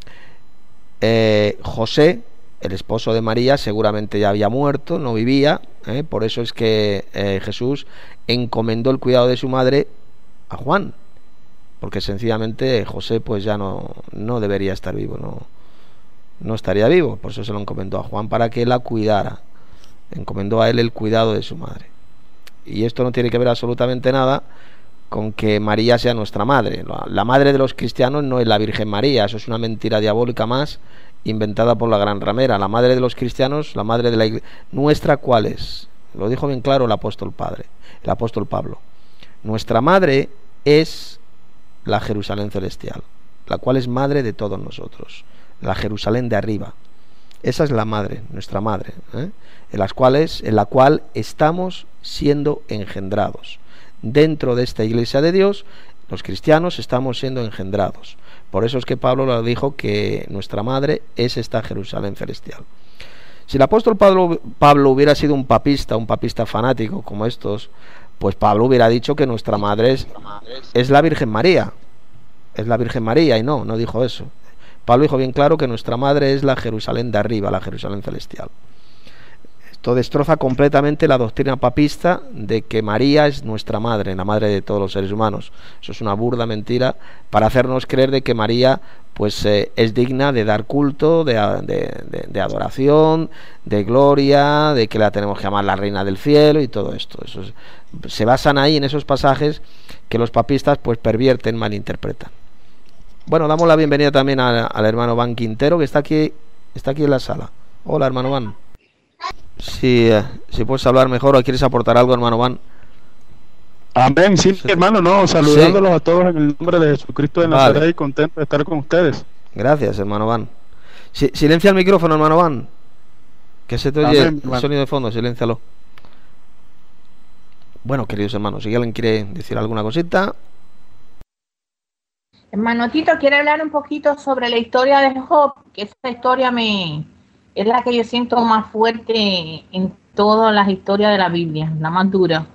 eh, José, el esposo de María, seguramente ya había muerto, no vivía, eh, por eso es que eh, Jesús encomendó el cuidado de su madre a Juan, porque sencillamente José pues ya no, no debería estar vivo, no, no estaría vivo, por eso se lo encomendó a Juan para que la cuidara, encomendó a él el cuidado de su madre. Y esto no tiene que ver absolutamente nada con que María sea nuestra madre. La, la madre de los cristianos no es la Virgen María, eso es una mentira diabólica más inventada por la gran ramera. La madre de los cristianos, la madre de la iglesia nuestra, ¿cuál es? Lo dijo bien claro el apóstol Padre, el apóstol Pablo. Nuestra madre es la Jerusalén celestial, la cual es madre de todos nosotros, la Jerusalén de arriba. Esa es la madre, nuestra madre, ¿eh? en las cuales, en la cual estamos siendo engendrados. Dentro de esta iglesia de Dios, los cristianos estamos siendo engendrados. Por eso es que Pablo lo dijo, que nuestra madre es esta Jerusalén celestial. Si el apóstol Pablo, Pablo hubiera sido un papista, un papista fanático como estos, pues Pablo hubiera dicho que nuestra madre es, es la Virgen María, es la Virgen María, y no, no dijo eso. Pablo dijo bien claro que nuestra madre es la Jerusalén de arriba, la Jerusalén celestial. Esto destroza completamente la doctrina papista de que María es nuestra madre, la madre de todos los seres humanos. Eso es una burda mentira para hacernos creer de que María pues eh, es digna de dar culto, de, de, de, de adoración, de gloria, de que la tenemos que llamar la reina del cielo y todo esto. Eso es, se basan ahí en esos pasajes que los papistas pues pervierten, malinterpretan. Bueno, damos la bienvenida también a, al hermano Van Quintero, que está aquí, está aquí en la sala. Hola, hermano Van. Si, eh, si puedes hablar mejor o quieres aportar algo, hermano Van. Amén, sí, hermano, no, saludándolos sí. a todos en el nombre de Jesucristo de Nazaret, vale. Y contento de estar con ustedes. Gracias, hermano Van. Si, silencia el micrófono, hermano Van, que se te oye Amén, el hermano. Sonido de fondo, siléncialo. Bueno, queridos hermanos, si alguien quiere decir alguna cosita. Hermano Tito, quiere hablar un poquito sobre la historia de Job, que esa historia me es la que yo siento más fuerte en todas las historias de la Biblia, la más dura.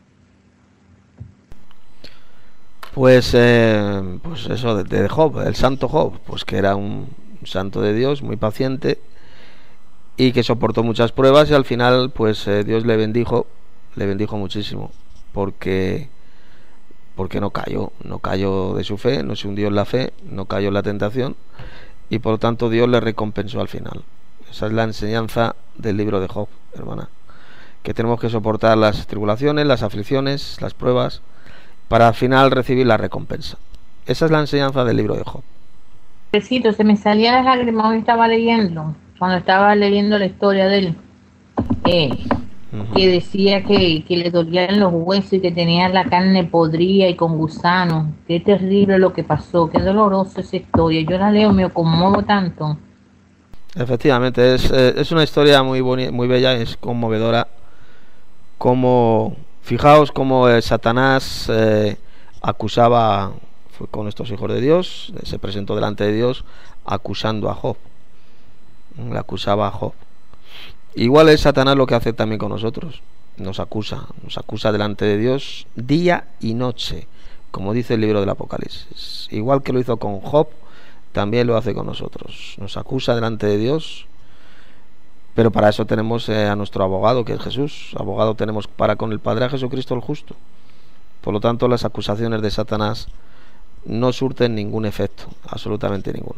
Pues, eh, pues eso de, de Job, el santo Job, pues que era un santo de Dios, muy paciente y que soportó muchas pruebas y al final, pues eh, Dios le bendijo, le bendijo muchísimo, porque porque no cayó, no cayó de su fe, no se hundió en la fe, no cayó en la tentación y por lo tanto Dios le recompensó al final. Esa es la enseñanza del libro de Job, hermana, que tenemos que soportar las tribulaciones, las aflicciones, las pruebas, para al final recibir la recompensa. Esa es la enseñanza del libro de Job. Se me salía de lágrimas cuando estaba leyendo, cuando estaba leyendo la historia de él, eh, uh-huh. que decía que, que le dolían los huesos y que tenía la carne podrida y con gusanos. Qué terrible lo que pasó, qué doloroso esa historia. Yo la leo, me conmuevo tanto. Efectivamente, es, eh, es una historia muy bonita, muy bella, es conmovedora. Como, fijaos cómo eh, Satanás eh, acusaba, fue con estos hijos de Dios, eh, se presentó delante de Dios acusando a Job. Le acusaba a Job. Igual es Satanás lo que hace también con nosotros. Nos acusa, nos acusa delante de Dios día y noche, como dice el libro del Apocalipsis. Igual que lo hizo con Job, también lo hace con nosotros. Nos acusa delante de Dios Pero para eso tenemos eh, a nuestro abogado, que es Jesús. Abogado tenemos para con el Padre a Jesucristo el justo. Por lo tanto, las acusaciones de Satanás no surten ningún efecto, absolutamente ninguno.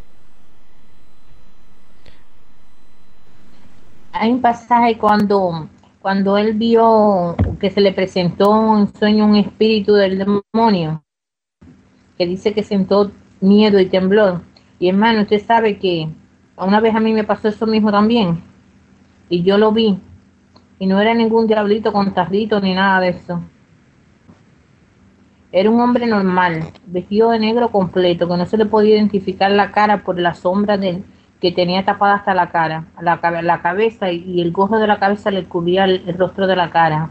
Hay un pasaje cuando, cuando él vio que se le presentó en sueño un espíritu del demonio, que dice que sentó miedo y temblor. Y hermano, usted sabe que una vez a mí me pasó eso mismo también. Y yo lo vi. Y no era ningún diablito con tarrito ni nada de eso. Era un hombre normal, vestido de negro completo, que no se le podía identificar la cara por la sombra de, que tenía tapada hasta la cara, la, la cabeza, y, y el gorro de la cabeza le cubría el, el rostro de la cara.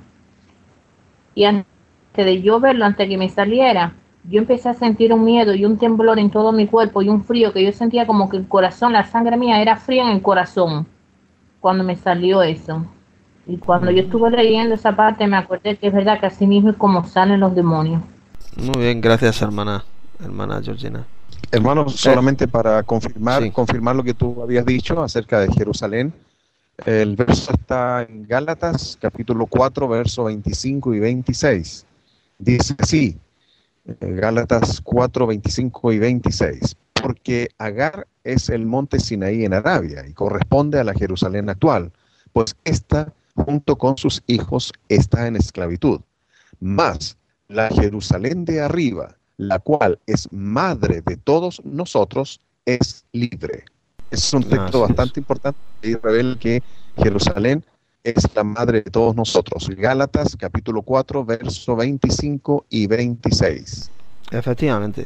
Y antes de yo verlo, antes de que me saliera, yo empecé a sentir un miedo y un temblor en todo mi cuerpo y un frío que yo sentía como que el corazón, la sangre mía era fría en el corazón cuando me salió eso. Y cuando yo estuve leyendo esa parte me acordé que es verdad que así mismo es como salen los demonios. Muy bien, gracias hermana, hermana Georgina. Hermano, solamente para confirmar, Sí. confirmar lo que tú habías dicho acerca de Jerusalén. El verso está en Gálatas, capítulo cuatro, verso veinticinco y veintiséis. Dice así, eh, Gálatas cuatro, veinticinco y veintiséis. Porque Agar es el monte Sinaí en Arabia y corresponde a la Jerusalén actual, pues ésta, junto con sus hijos, está en esclavitud. Mas la Jerusalén de arriba, la cual es madre de todos nosotros, es libre. Ese es un texto Así es. bastante importante y revela que Jerusalén es la madre de todos nosotros. Gálatas capítulo cuatro, verso veinticinco y veintiséis. Efectivamente.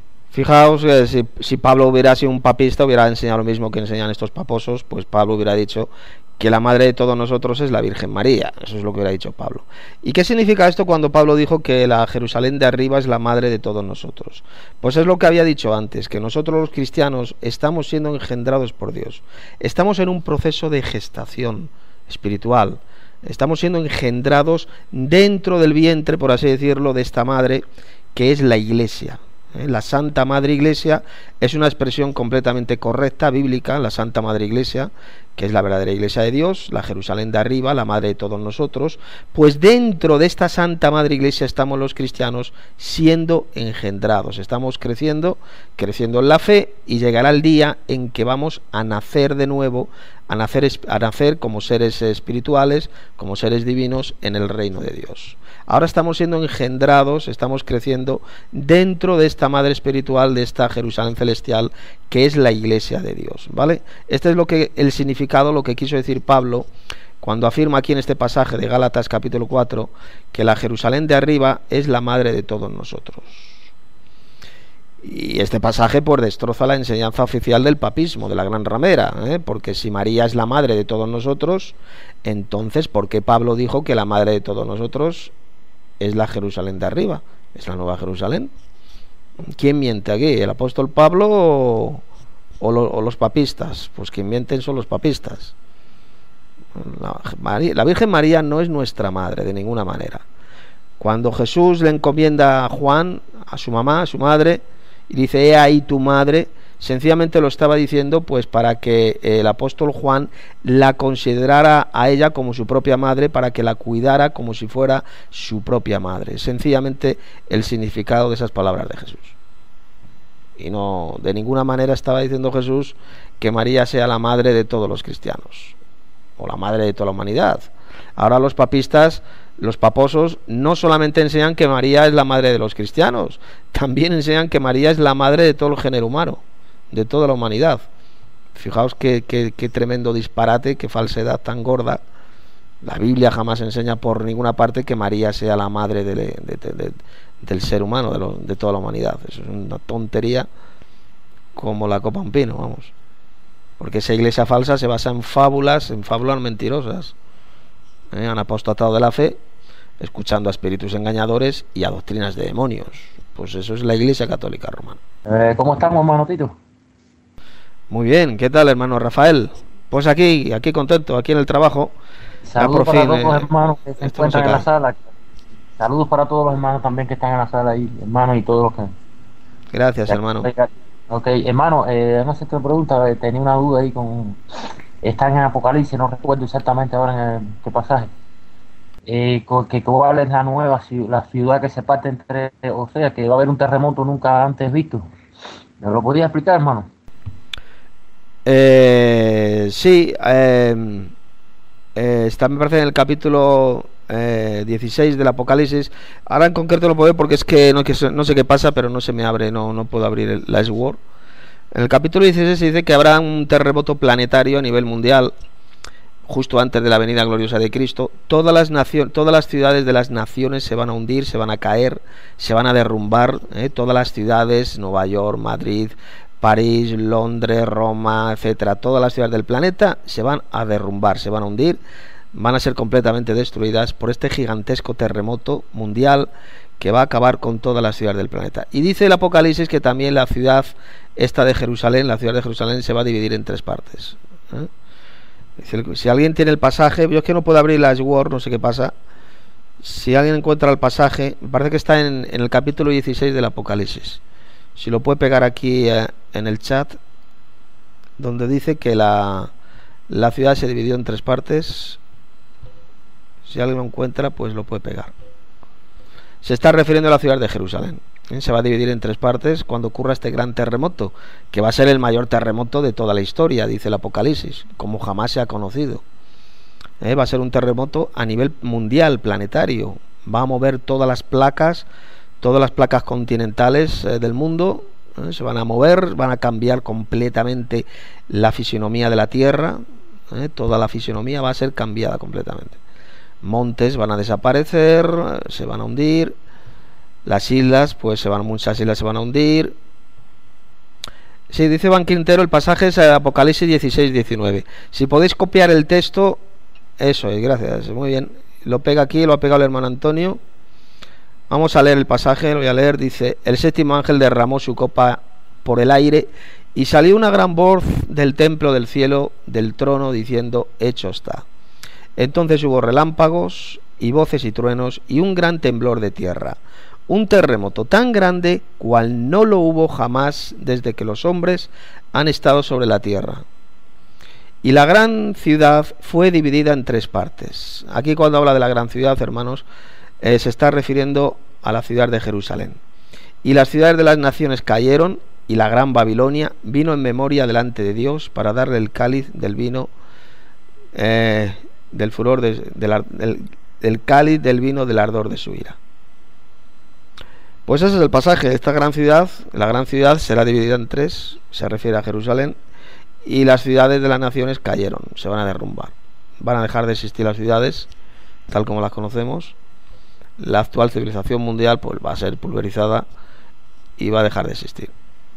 Fijaos que si, si Pablo hubiera sido un papista, hubiera enseñado lo mismo que enseñan estos paposos, pues Pablo hubiera dicho que la madre de todos nosotros es la Virgen María. Eso es lo que hubiera dicho Pablo. ¿Y qué significa esto cuando Pablo dijo que la Jerusalén de arriba es la madre de todos nosotros? Pues es lo que había dicho antes, que nosotros los cristianos estamos siendo engendrados por Dios. Estamos en un proceso de gestación espiritual. Estamos siendo engendrados dentro del vientre, por así decirlo, de esta madre que es la Iglesia. La Santa Madre Iglesia es una expresión completamente correcta, bíblica, la Santa Madre Iglesia, que es la verdadera Iglesia de Dios, la Jerusalén de arriba, la madre de todos nosotros. Pues dentro de esta Santa Madre Iglesia estamos los cristianos siendo engendrados, estamos creciendo, creciendo en la fe, y llegará el día en que vamos a nacer de nuevo, a nacer, a nacer como seres espirituales, como seres divinos en el reino de Dios. Ahora estamos siendo engendrados, estamos creciendo dentro de esta madre espiritual, de esta Jerusalén celestial, que es la Iglesia de Dios, ¿vale? Este es lo que el significado, lo que quiso decir Pablo cuando afirma aquí en este pasaje de Gálatas capítulo cuatro que la Jerusalén de arriba es la madre de todos nosotros. Y este pasaje pues destroza la enseñanza oficial del papismo, de la gran ramera, ¿eh? Porque si María es la madre de todos nosotros, entonces ¿por qué Pablo dijo que la madre de todos nosotros es la Jerusalén de arriba? Es la nueva Jerusalén. ¿Quién miente aquí? ¿El apóstol Pablo o, o, lo, o los papistas? Pues quien mienten son los papistas. La, María, la Virgen María no es nuestra madre de ninguna manera. Cuando Jesús le encomienda a Juan, a su mamá, a su madre, y dice, he ahí tu madre, sencillamente lo estaba diciendo pues para que el apóstol Juan la considerara a ella como su propia madre, para que la cuidara como si fuera su propia madre. Sencillamente el significado de esas palabras de Jesús. Y no, de ninguna manera estaba diciendo Jesús que María sea la madre de todos los cristianos o la madre de toda la humanidad. Ahora los papistas, los paposos, no solamente enseñan que María es la madre de los cristianos, también enseñan que María es la madre de todo el género humano, de toda la humanidad. Fijaos qué, qué, qué tremendo disparate, qué falsedad tan gorda. La Biblia jamás enseña por ninguna parte que María sea la madre de, de, de, de, del ser humano, de, lo, de toda la humanidad. Eso es una tontería como la copa a un pino, vamos. Porque esa iglesia falsa se basa en fábulas, en fábulas mentirosas. ¿Eh? Han apostatado de la fe, escuchando a espíritus engañadores y a doctrinas de demonios. Pues eso es la Iglesia Católica Romana. Eh, ¿Cómo estamos, hermano Tito? Muy bien, ¿qué tal, hermano Rafael? Pues aquí, aquí contento, aquí en el trabajo. Saludos para fin, todos los eh, hermanos que se estamos encuentran en acá. la sala. Saludos para todos los hermanos también que están en la sala ahí, hermanos, y todos los que... Gracias, hermano. Ok, hermano, eh, no sé qué pregunta, eh, tenía una duda ahí con... están en Apocalipsis, no recuerdo exactamente ahora en el, qué pasaje. Eh, co- que cuál es la nueva ciudad, la ciudad que se parte entre, o sea, que va a haber un terremoto nunca antes visto. ¿Me lo podía explicar, hermano? Eh, sí, eh, eh, está, me parece, en el capítulo eh, dieciséis del Apocalipsis. Ahora en concreto no puedo ver porque es que no, que se- no sé qué pasa, pero no se me abre, no, no puedo abrir el, la Sword. En el capítulo dieciséis se dice que habrá un terremoto planetario a nivel mundial justo antes de la venida gloriosa de Cristo. Todas las naciones, todas las ciudades de las naciones se van a hundir, se van a caer, se van a derrumbar, ¿eh? Todas las ciudades, Nueva York, Madrid, París, Londres, Roma, etcétera, todas las ciudades del planeta se van a derrumbar, se van a hundir, van a ser completamente destruidas por este gigantesco terremoto mundial que va a acabar con todas las ciudades del planeta. Y dice el Apocalipsis que también la ciudad esta de Jerusalén, la ciudad de Jerusalén, se va a dividir en tres partes, ¿eh? Si alguien tiene el pasaje, yo es que no puedo abrir la Word, no sé qué pasa. Si alguien encuentra el pasaje, me parece que está en, en el capítulo dieciséis del Apocalipsis. Si lo puede pegar aquí eh, en el chat, donde dice que la, la ciudad se dividió en tres partes. Si alguien lo encuentra, pues lo puede pegar. Se está refiriendo a la ciudad de Jerusalén. ¿eh? Se va a dividir en tres partes cuando ocurra este gran terremoto, que va a ser el mayor terremoto de toda la historia, dice el Apocalipsis, como jamás se ha conocido. ¿eh? Va a ser un terremoto a nivel mundial, planetario. Va a mover todas las placas, todas las placas continentales eh, del mundo. ¿eh? Se van a mover, van a cambiar completamente la fisionomía de la Tierra. ¿eh? Toda la fisionomía va a ser cambiada completamente. Montes van a desaparecer, se van a hundir. Las islas, pues se van, muchas islas se van a hundir. Sí, dice Van Quintero, el pasaje es Apocalipsis dieciséis diecinueve. Si podéis copiar el texto, eso es, gracias, muy bien. Lo pega aquí, lo ha pegado el hermano Antonio. Vamos a leer el pasaje, lo voy a leer. Dice: el séptimo ángel derramó su copa por el aire y salió una gran voz del templo del cielo, del trono, diciendo: hecho está. Entonces hubo relámpagos y voces y truenos y un gran temblor de tierra, un terremoto tan grande cual no lo hubo jamás desde que los hombres han estado sobre la tierra. Y la gran ciudad fue dividida en tres partes. Aquí cuando habla de la gran ciudad, hermanos, eh, se está refiriendo a la ciudad de Jerusalén. Y las ciudades de las naciones cayeron, y la gran Babilonia vino en memoria delante de Dios para darle el cáliz del vino eh, del furor de, de la, del, del cáliz del vino del ardor de su ira. Pues ese es el pasaje de esta gran ciudad. La gran ciudad será dividida en tres, se refiere a Jerusalén, y las ciudades de las naciones cayeron, se van a derrumbar, van a dejar de existir las ciudades tal como las conocemos. La actual civilización mundial pues va a ser pulverizada y va a dejar de existir.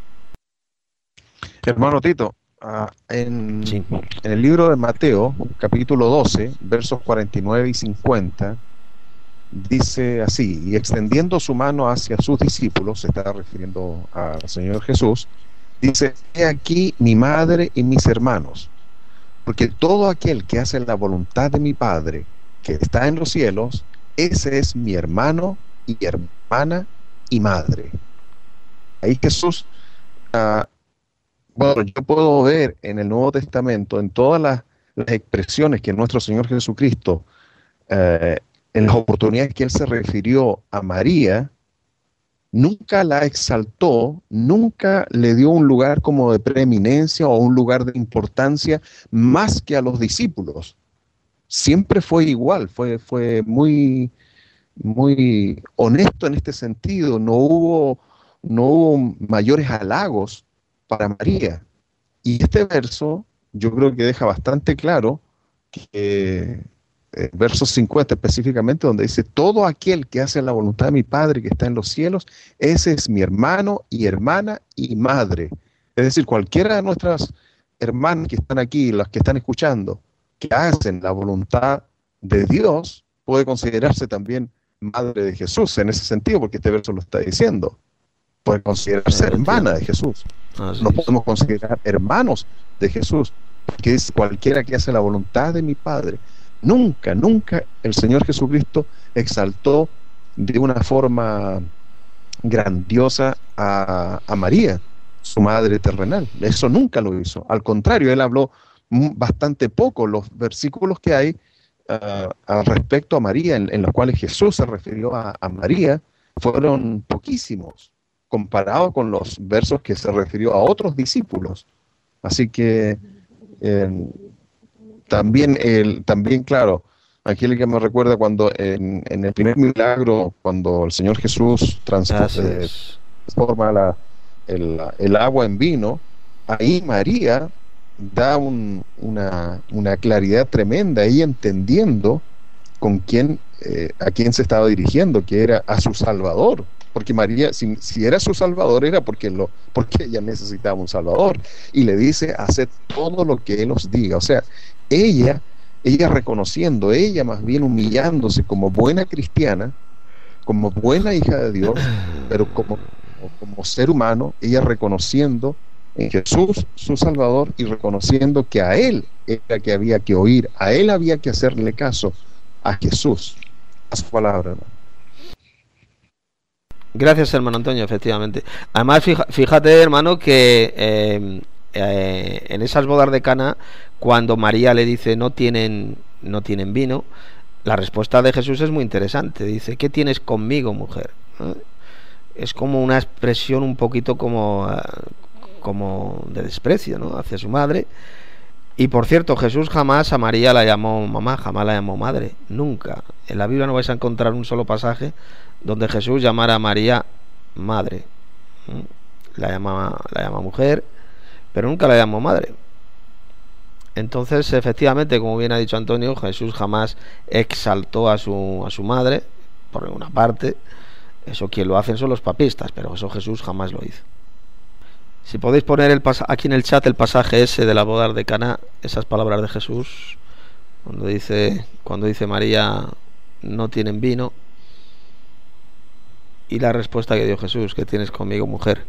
Hermano Tito, uh, en, Sí. en el libro de Mateo, capítulo doce, versos cuarenta y nueve y cincuenta, dice así: y extendiendo su mano hacia sus discípulos, se está refiriendo al Señor Jesús, dice: he aquí mi madre y mis hermanos, porque todo aquel que hace la voluntad de mi Padre que está en los cielos, ese es mi hermano y hermana y madre. Ahí Jesús, uh, bueno, yo puedo ver en el Nuevo Testamento, en todas las, las expresiones que nuestro Señor Jesucristo, uh, en las oportunidades que Él se refirió a María, nunca la exaltó, nunca le dio un lugar como de preeminencia o un lugar de importancia más que a los discípulos. Siempre fue igual, fue, fue muy, muy honesto en este sentido. No hubo, no hubo mayores halagos para María. Y este verso yo creo que deja bastante claro que eh, verso cincuenta específicamente, donde dice: todo aquel que hace la voluntad de mi Padre que está en los cielos, ese es mi hermano y hermana y madre. Es decir, cualquiera de nuestras hermanas que están aquí, las que están escuchando, que hacen la voluntad de Dios, puede considerarse también madre de Jesús en ese sentido, porque este verso lo está diciendo. Puede considerarse hermana de Jesús. Así Nos es. podemos considerar hermanos de Jesús, que es cualquiera que hace la voluntad de mi Padre. Nunca, nunca el Señor Jesucristo exaltó de una forma grandiosa a, a María, su madre terrenal. Eso nunca lo hizo. Al contrario, Él habló bastante poco. Los versículos que hay uh, al respecto a María, en, en los cuales Jesús se refirió a, a María, fueron poquísimos, comparado con los versos que se refirió a otros discípulos. Así que eh, también, el, también, claro, aquí el que me recuerda cuando en, en el primer milagro, cuando el Señor Jesús transforma, transforma la, el, el agua en vino, ahí María da un, una, una claridad tremenda, ella entendiendo con quién, eh, a quién se estaba dirigiendo, que era a su Salvador, porque María, si, si era su Salvador, era porque, lo, porque ella necesitaba un Salvador, y le dice, haced todo lo que Él os diga. O sea, ella, ella reconociendo, ella más bien humillándose como buena cristiana, como buena hija de Dios, pero como, como ser humano, ella reconociendo en Jesús su Salvador y reconociendo que a Él era que había que oír, a Él había que hacerle caso, a Jesús, a su palabra, hermano. Gracias, hermano Antonio, efectivamente. Además, fija, fíjate, hermano, que eh, eh, en esas bodas de Cana, cuando María le dice no tienen, no tienen vino, la respuesta de Jesús es muy interesante. Dice, ¿qué tienes conmigo, mujer? ¿Eh? Es como una expresión un poquito como, como de desprecio, ¿no?, hacia su madre. Y por cierto, Jesús jamás a María la llamó mamá, jamás la llamó madre, nunca. En la Biblia no vais a encontrar un solo pasaje donde Jesús llamara a María madre. La llama, la llama mujer, pero nunca la llamó madre. Entonces, efectivamente, como bien ha dicho Antonio, Jesús jamás exaltó a su, a su madre, por una parte. Eso quien lo hacen son los papistas, pero eso Jesús jamás lo hizo. Si podéis poner el aquí en el chat el pasaje ese de la boda de Caná, esas palabras de Jesús, cuando dice, cuando dice María, no tienen vino, y la respuesta que dio Jesús, ¿qué tienes conmigo, mujer?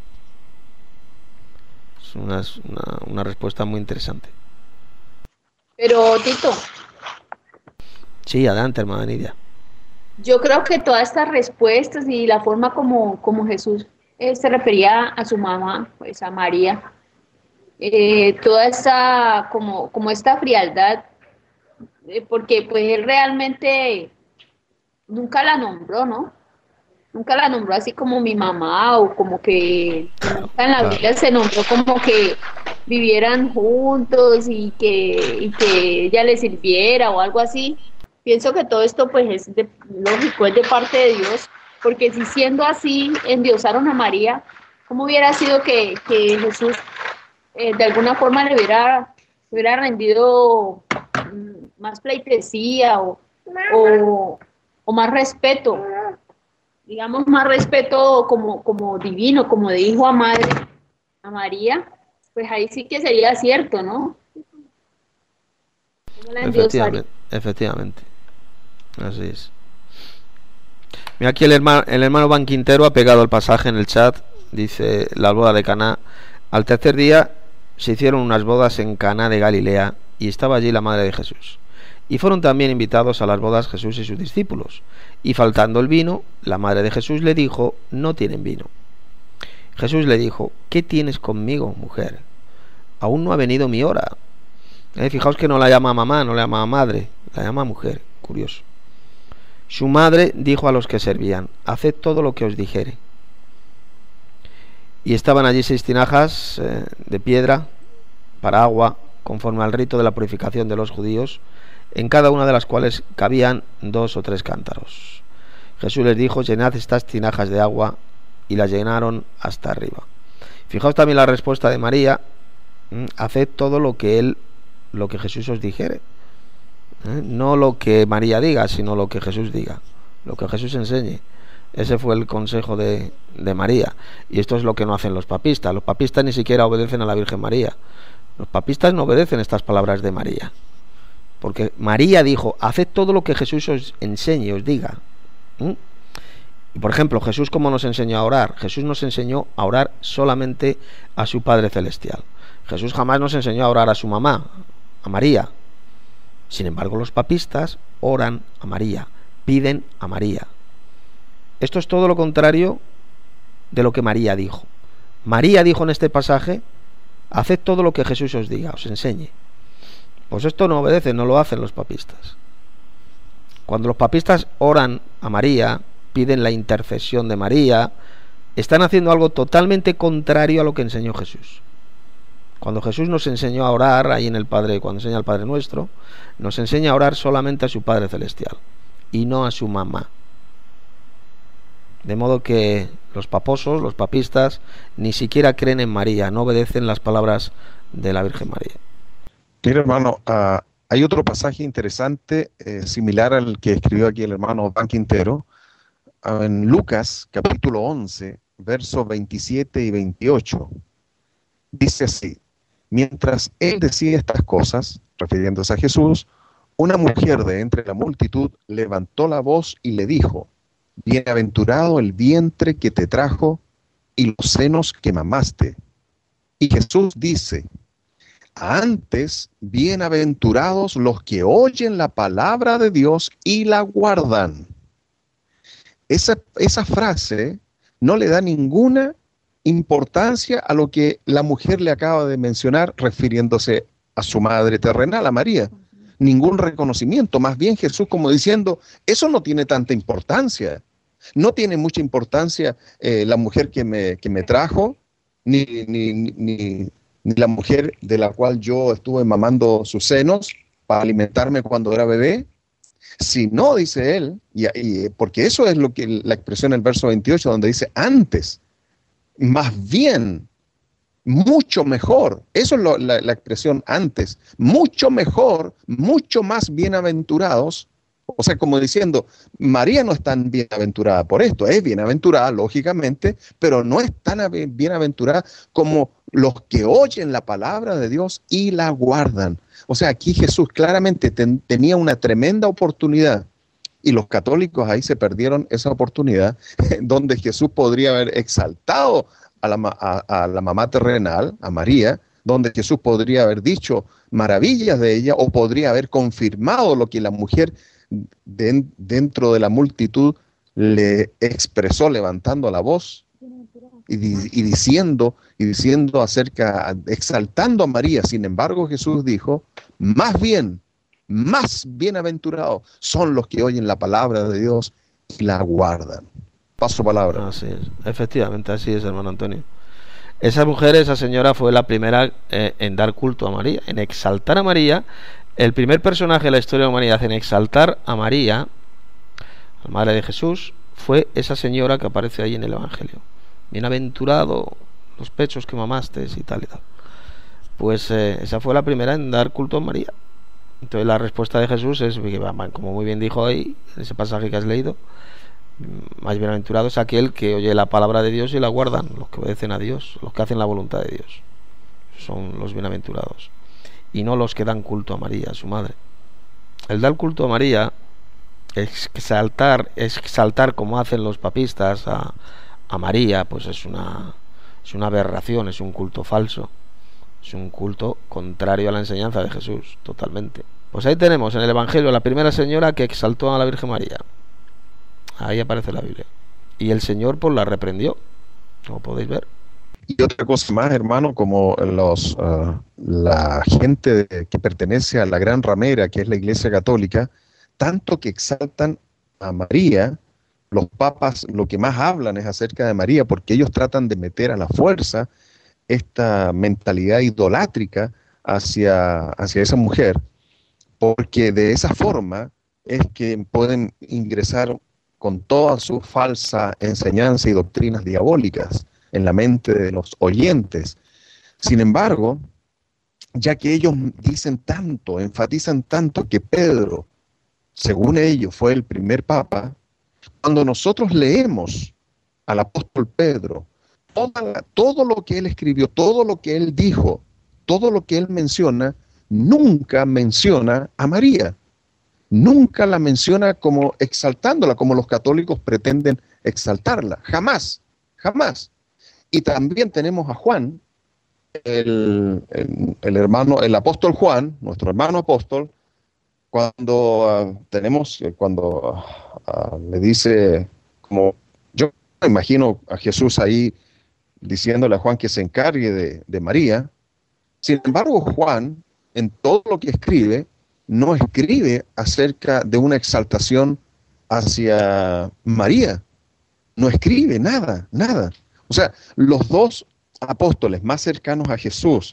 Es una, una, una respuesta muy interesante. Pero, Tito. Sí, adelante, hermana Nidia. Yo creo que todas estas respuestas y la forma como, como Jesús eh, se refería a su mamá, pues a María, eh, toda esta, como, como esta frialdad, eh, porque pues él realmente nunca la nombró, ¿no? Nunca la nombró así como mi mamá, o como que nunca en la Biblia se nombró como que vivieran juntos y que, y que ella le sirviera o algo así. Pienso que todo esto pues es de, lógico, es de parte de Dios, porque si siendo así endiosaron a María, ¿cómo hubiera sido que, que Jesús eh, de alguna forma le hubiera, le hubiera rendido más pleitesía o, o, o más respeto? Digamos, más respeto como, como divino, como de hijo a madre, a María, pues ahí sí que sería cierto, ¿no? Efectivamente, efectivamente. Así es. Mira, aquí el hermano, el hermano Van Quintero ha pegado el pasaje en el chat. Dice, la boda de Caná. Al tercer día se hicieron unas bodas en Caná de Galilea, y estaba allí la madre de Jesús. Y fueron también invitados a las bodas Jesús y sus discípulos. Y faltando el vino, la madre de Jesús le dijo, no tienen vino. Jesús le dijo, ¿qué tienes conmigo, mujer? Aún no ha venido mi hora. Eh, fijaos que no la llama mamá, no la llama madre, la llama mujer. Curioso. Su madre dijo a los que servían, haced todo lo que os dijere. Y estaban allí seis tinajas eh, de piedra para agua, conforme al rito de la purificación de los judíos, en cada una de las cuales cabían dos o tres cántaros. Jesús les dijo, llenad estas tinajas de agua, y las llenaron hasta arriba. Fijaos también la respuesta de María, haced todo lo que él, lo que Jesús os dijere. ¿Eh? No lo que María diga, sino lo que Jesús diga, lo que Jesús enseñe. Ese fue el consejo de, de María. Y esto es lo que no hacen los papistas. Los papistas ni siquiera obedecen a la Virgen María. Los papistas no obedecen estas palabras de María, porque María dijo, haced todo lo que Jesús os enseñe, os diga. ¿Mm? Y por ejemplo, Jesús, ¿cómo nos enseñó a orar? Jesús nos enseñó a orar solamente a su Padre Celestial. Jesús jamás nos enseñó a orar a su mamá, a María. Sin embargo, los papistas oran a María, piden a María. Esto es todo lo contrario de lo que María dijo. María dijo en este pasaje, haced todo lo que Jesús os diga, os enseñe. Pues esto no obedece, no lo hacen los papistas. Cuando los papistas oran a María, piden la intercesión de María, están haciendo algo totalmente contrario a lo que enseñó Jesús. Cuando Jesús nos enseñó a orar, ahí en el Padre, cuando enseña al Padre Nuestro, nos enseña a orar solamente a su Padre Celestial y no a su mamá. De modo que los paposos, los papistas, ni siquiera creen en María, no obedecen las palabras de la Virgen María. Mira, hermano, uh, hay otro pasaje interesante, eh, similar al que escribió aquí el hermano Van Quintero, uh, en Lucas, capítulo once, versos veintisiete y veintiocho. Dice así: mientras él decía estas cosas, refiriéndose a Jesús, una mujer de entre la multitud levantó la voz y le dijo: bienaventurado el vientre que te trajo y los senos que mamaste. Y Jesús dice: antes, bienaventurados los que oyen la palabra de Dios y la guardan. Esa, esa frase no le da ninguna importancia a lo que la mujer le acaba de mencionar, refiriéndose a su madre terrenal, a María. Ningún reconocimiento, más bien Jesús como diciendo, eso no tiene tanta importancia. No tiene mucha importancia eh, la mujer que me, que me trajo, ni, ni, ni, ni la mujer de la cual yo estuve mamando sus senos para alimentarme cuando era bebé. Si no, dice él, y, y, porque eso es lo que la expresión del verso veintiocho, donde dice antes, más bien, mucho mejor. Eso es lo, la, la expresión antes, mucho mejor, mucho más bienaventurados. O sea, como diciendo, María no es tan bienaventurada por esto, es bienaventurada, lógicamente, pero no es tan bienaventurada como los que oyen la palabra de Dios y la guardan. O sea, aquí Jesús claramente ten, tenía una tremenda oportunidad, y los católicos ahí se perdieron esa oportunidad, donde Jesús podría haber exaltado a la, a, a la mamá terrenal, a María, donde Jesús podría haber dicho maravillas de ella, o podría haber confirmado lo que la mujer de, dentro de la multitud le expresó levantando la voz y, y diciendo y diciendo acerca, exaltando a María. Sin embargo, Jesús dijo, más bien, más bienaventurados son los que oyen la palabra de Dios y la guardan. Paso palabra. Así es, efectivamente, así es, hermano Antonio. Esa mujer, esa señora fue la primera eh, en dar culto a María, en exaltar a María. El primer personaje de la historia de la humanidad en exaltar a María, la madre de Jesús, fue esa señora que aparece ahí en el Evangelio. Bienaventurado los pechos que mamaste y tal y tal. Pues eh, esa fue la primera en dar culto a María. Entonces la respuesta de Jesús es, como muy bien dijo ahí, en ese pasaje que has leído, más bienaventurado es aquel que oye la palabra de Dios y la guardan, los que obedecen a Dios, los que hacen la voluntad de Dios. Son los bienaventurados. Y no los que dan culto a María, a su madre. El dar culto a María, exaltar, exaltar como hacen los papistas a, a María, pues es una, es una aberración, es un culto falso. Es un culto contrario a la enseñanza de Jesús, totalmente. Pues ahí tenemos en el Evangelio la primera señora que exaltó a la Virgen María. Ahí aparece la Biblia. Y el Señor pues la reprendió, como podéis ver. Y otra cosa más, hermano, como los uh, la gente de, que pertenece a la gran ramera, que es la Iglesia Católica, tanto que exaltan a María, los papas lo que más hablan es acerca de María, porque ellos tratan de meter a la fuerza esta mentalidad idolátrica hacia, hacia esa mujer, porque de esa forma es que pueden ingresar con toda su falsa enseñanza y doctrinas diabólicas en la mente de los oyentes. Sin embargo, ya que ellos dicen tanto, enfatizan tanto que Pedro, según ellos, fue el primer papa, cuando nosotros leemos al apóstol Pedro, toda la, todo lo que él escribió, todo lo que él dijo, todo lo que él menciona, nunca menciona a María. Nunca la menciona como exaltándola, como los católicos pretenden exaltarla. Jamás, jamás. Y también tenemos a Juan, el, el, el hermano, el apóstol Juan, nuestro hermano apóstol, cuando uh, tenemos, cuando uh, uh, le dice, como yo me imagino a Jesús ahí diciéndole a Juan que se encargue de, de María. Sin embargo, Juan, en todo lo que escribe, no escribe acerca de una exaltación hacia María. No escribe nada, nada. O sea, los dos apóstoles más cercanos a Jesús,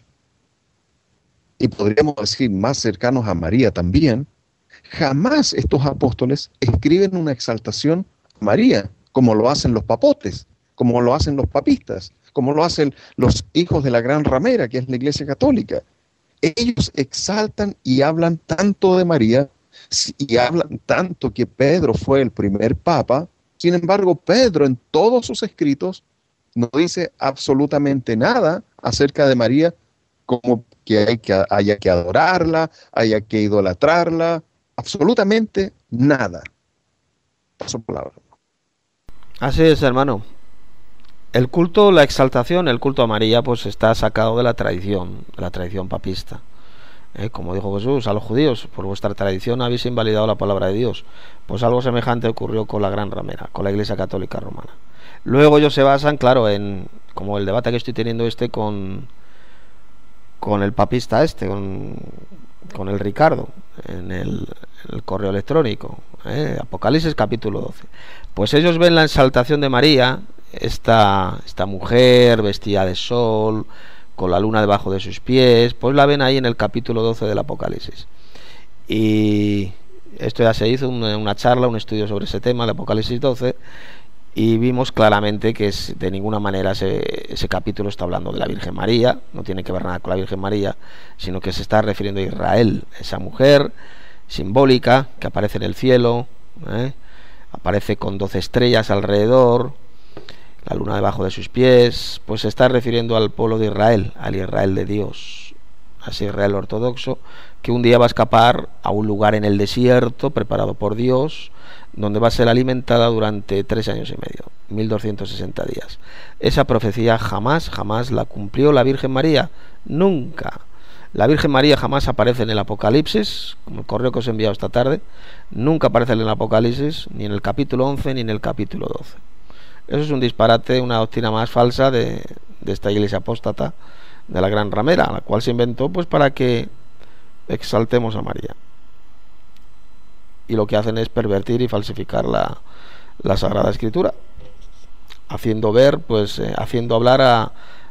y podríamos decir más cercanos a María también, jamás estos apóstoles escriben una exaltación a María, como lo hacen los papotes, como lo hacen los papistas, como lo hacen los hijos de la gran ramera, que es la Iglesia Católica. Ellos exaltan y hablan tanto de María, y hablan tanto que Pedro fue el primer papa. Sin embargo, Pedro en todos sus escritos no dice absolutamente nada acerca de María, como que, hay que haya que adorarla, haya que idolatrarla, absolutamente nada. Paso palabra. Así es, hermano. El culto, la exaltación, el culto a María, pues está sacado de la tradición, de la tradición papista. Eh, como dijo Jesús a los judíos, por vuestra tradición habéis invalidado la palabra de Dios. Pues algo semejante ocurrió con la gran ramera, con la Iglesia Católica Romana. Luego ellos se basan, claro, en como el debate que estoy teniendo este con con el papista este, con, con el Ricardo, en el, en el correo electrónico, eh, Apocalipsis capítulo doce. Pues ellos ven la exaltación de María, esta, esta mujer vestida de sol, con la luna debajo de sus pies, pues la ven ahí en el capítulo doce del Apocalipsis. Y esto ya se hizo una, una charla, un estudio sobre ese tema de Apocalipsis doce, y vimos claramente que es, de ninguna manera ese, ese capítulo está hablando de la Virgen María, no tiene que ver nada con la Virgen María, sino que se está refiriendo a Israel, esa mujer simbólica que aparece en el cielo, ¿eh? Aparece con doce estrellas alrededor, la luna debajo de sus pies, pues se está refiriendo al pueblo de Israel, al Israel de Dios, a ese Israel ortodoxo, que un día va a escapar a un lugar en el desierto preparado por Dios, donde va a ser alimentada durante tres años y medio, mil doscientos sesenta días. Esa profecía jamás, jamás la cumplió la Virgen María, nunca. La Virgen María jamás aparece en el Apocalipsis, como el correo que os he enviado esta tarde, nunca aparece en el Apocalipsis, ni en el capítulo once, ni en el capítulo doce. Eso es un disparate, una doctrina más falsa de, de esta iglesia apóstata, de la gran ramera, la cual se inventó pues para que exaltemos a María. Y lo que hacen es pervertir y falsificar la, la Sagrada Escritura, haciendo ver, pues eh, haciendo hablar a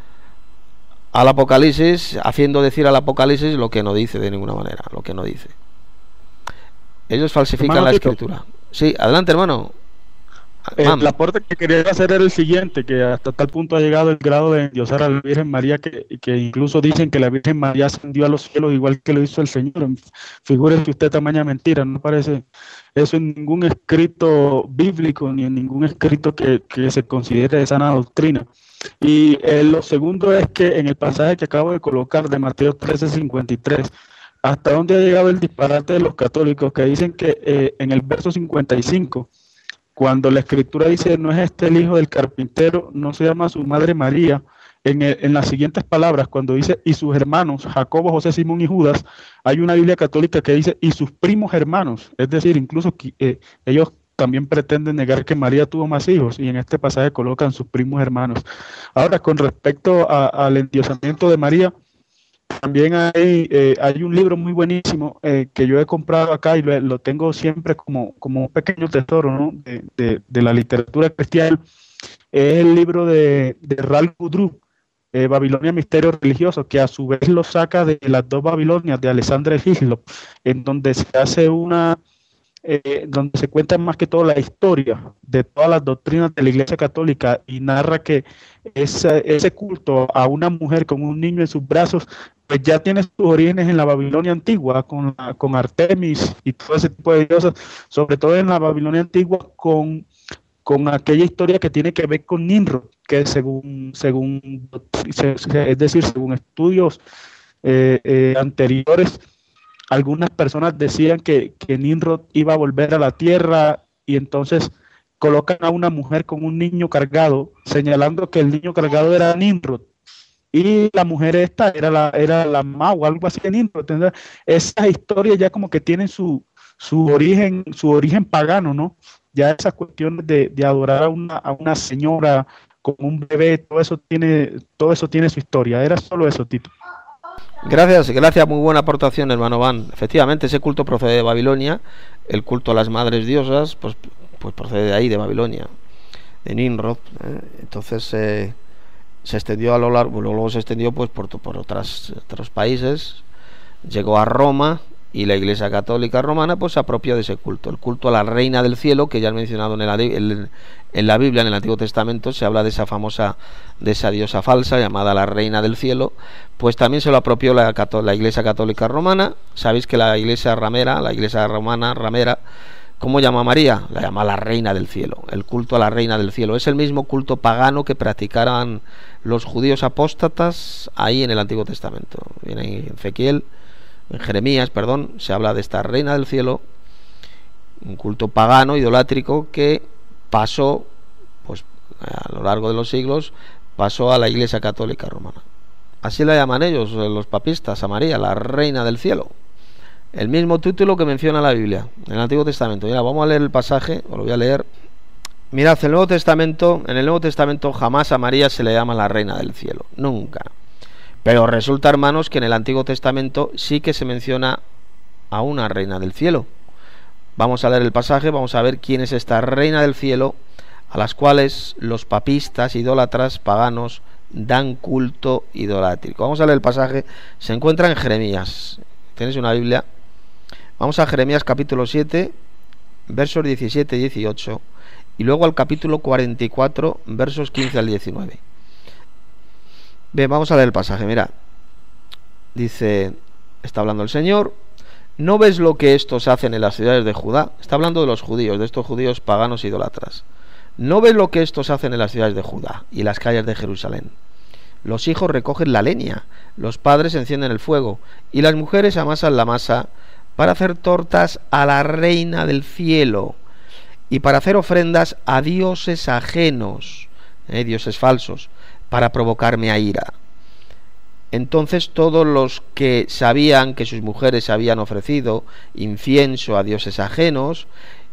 al Apocalipsis, haciendo decir al Apocalipsis lo que no dice de ninguna manera, lo que no dice. Ellos falsifican hermano la Tito. Escritura. Sí, adelante, hermano. Eh, el aporte que quería hacer era el siguiente, que hasta tal punto ha llegado el grado de endiosar a la Virgen María que, que incluso dicen que la Virgen María ascendió a los cielos igual que lo hizo el Señor. Figúrese usted tamaña mentira, no parece eso en ningún escrito bíblico ni en ningún escrito que, que se considere de sana doctrina. Y eh, lo segundo es que en el pasaje que acabo de colocar de Mateo trece cincuenta y tres, hasta dónde ha llegado el disparate de los católicos que dicen que eh, en el verso cincuenta y cinco, cuando la escritura dice no es este el hijo del carpintero, no se llama su madre María, en, el, en las siguientes palabras, cuando dice y sus hermanos, Jacobo, José, Simón y Judas, hay una Biblia católica que dice y sus primos hermanos, es decir, incluso eh, ellos también pretenden negar que María tuvo más hijos, y en este pasaje colocan sus primos hermanos. Ahora, con respecto a, al endiosamiento de María, también hay, eh, hay un libro muy buenísimo eh, que yo he comprado acá y lo, lo tengo siempre como, como un pequeño tesoro, ¿no? de, de, de la literatura cristiana. Es el libro de, de Ralph Woodruff, eh, Babilonia, Misterio Religioso, que a su vez lo saca de las dos Babilonias de Alexander Hislop, en donde se hace una... Eh, donde se cuenta más que todo la historia de todas las doctrinas de la Iglesia Católica y narra que ese, ese culto a una mujer con un niño en sus brazos pues ya tiene sus orígenes en la Babilonia antigua, con, con Artemis y todo ese tipo de diosas, sobre todo en la Babilonia antigua con, con aquella historia que tiene que ver con Nimrod, que según, según es decir, según estudios eh, eh, anteriores, algunas personas decían que, que Nimrod iba a volver a la tierra y entonces colocan a una mujer con un niño cargado, señalando que el niño cargado era Nimrod y la mujer esta era la, era la ma o algo así de Nimrod. Entonces, esas historias ya como que tienen su, su origen, su origen pagano, ¿no? Ya esas cuestiones de, de adorar a una, a una señora con un bebé, todo eso tiene, todo eso tiene su historia. Era solo eso, Tito. Gracias, gracias, muy buena aportación, hermano Van. Efectivamente, ese culto procede de Babilonia, el culto a las madres diosas, pues, pues procede de ahí, de Babilonia, de Nimrod. ¿eh? Entonces eh, se extendió a lo largo, luego se extendió pues por, por otras, otros países, llegó a Roma y la Iglesia Católica Romana pues se apropió de ese culto, el culto a la Reina del Cielo, que ya han mencionado en, el, en, en la Biblia, en el Antiguo Testamento, se habla de esa famosa, de esa diosa falsa llamada la Reina del Cielo, pues también se lo apropió la, la Iglesia Católica Romana. Sabéis que la Iglesia Ramera, la Iglesia Romana Ramera, ¿cómo llama a María? La llama la Reina del Cielo, el culto a la Reina del Cielo. Es el mismo culto pagano que practicaran los judíos apóstatas ahí en el Antiguo Testamento. Viene en Ezequiel, en Jeremías, perdón, se habla de esta Reina del Cielo, un culto pagano, idolátrico, que pasó, pues a lo largo de los siglos, pasó a la Iglesia Católica Romana. Así la llaman ellos, los papistas, a María, la Reina del Cielo. El mismo título que menciona la Biblia, en el Antiguo Testamento. Mira, vamos a leer el pasaje, os lo voy a leer. Mirad, el Nuevo Testamento, en el Nuevo Testamento jamás a María se le llama la Reina del Cielo, nunca. Pero resulta, hermanos, que en el Antiguo Testamento sí que se menciona a una Reina del Cielo. Vamos a leer el pasaje, vamos a ver quién es esta Reina del Cielo, a las cuales los papistas, idólatras, paganos, dan culto idolátrico. Vamos a leer el pasaje, se encuentra en Jeremías. ¿Tenéis una Biblia? Vamos a Jeremías capítulo siete, versos diecisiete y dieciocho, y luego al capítulo cuarenta y cuatro, versos quince al diecinueve. Bien, vamos a leer el pasaje, mirad. Dice, está hablando el Señor: ¿no ves lo que estos hacen en las ciudades de Judá? Está hablando de los judíos, de estos judíos paganos idólatras. ¿No ves lo que estos hacen en las ciudades de Judá y las calles de Jerusalén? Los hijos recogen la leña, los padres encienden el fuego, y las mujeres amasan la masa para hacer tortas a la Reina del Cielo y para hacer ofrendas a dioses ajenos, eh, dioses falsos, para provocarme a ira. Entonces todos los que sabían que sus mujeres habían ofrecido incienso a dioses ajenos,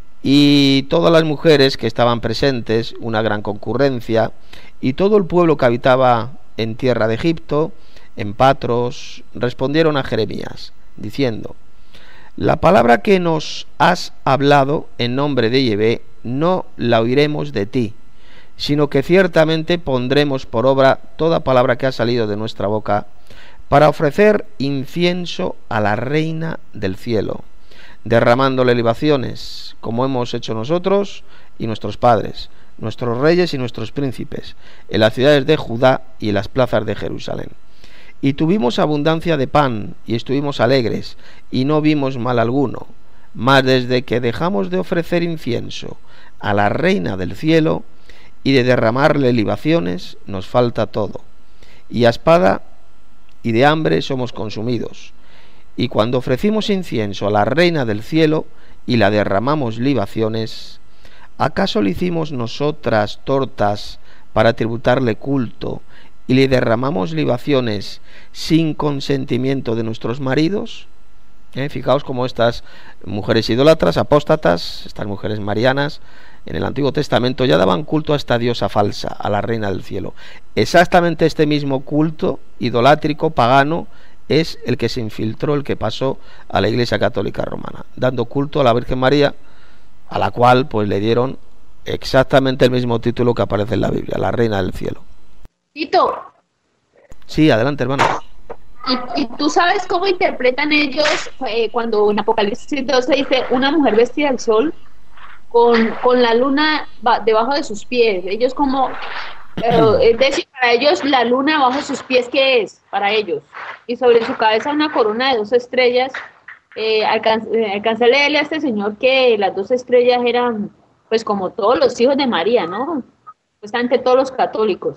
y todas las mujeres que estaban presentes, una gran concurrencia, y todo el pueblo que habitaba en tierra de Egipto, en Patros, respondieron a Jeremías, diciendo: la palabra que nos has hablado en nombre de Yahvé no la oiremos de ti, sino que ciertamente pondremos por obra toda palabra que ha salido de nuestra boca, para ofrecer incienso a la Reina del Cielo, derramándole libaciones, como hemos hecho nosotros y nuestros padres, nuestros reyes y nuestros príncipes, en las ciudades de Judá y en las plazas de Jerusalén. Y tuvimos abundancia de pan, y estuvimos alegres, y no vimos mal alguno. Mas desde que dejamos de ofrecer incienso a la Reina del Cielo y de derramarle libaciones, nos falta todo, y a espada y de hambre somos consumidos. Y cuando ofrecimos incienso a la Reina del Cielo y la derramamos libaciones, ¿acaso le hicimos nosotras tortas para tributarle culto y le derramamos libaciones sin consentimiento de nuestros maridos? ¿Eh? Fijaos cómo estas mujeres idólatras, apóstatas, estas mujeres marianas, en el Antiguo Testamento ya daban culto a esta diosa falsa, a la Reina del Cielo. Exactamente este mismo culto idolátrico, pagano, es el que se infiltró, el que pasó a la Iglesia Católica Romana, dando culto a la Virgen María, a la cual pues le dieron exactamente el mismo título que aparece en la Biblia, la Reina del Cielo. Tito. Sí, adelante, hermano. ¿Y, y tú sabes cómo interpretan ellos eh, cuando en Apocalipsis doce dice una mujer vestida del sol con, con la luna debajo de sus pies? Ellos como... Pero, es decir, para ellos la luna bajo sus pies, ¿qué es? Para ellos. Y sobre su cabeza una corona de dos estrellas. Eh, alcanz, eh, alcancé a leerle a este señor que las dos estrellas eran, pues como todos los hijos de María, ¿no? Pues ante todos los católicos.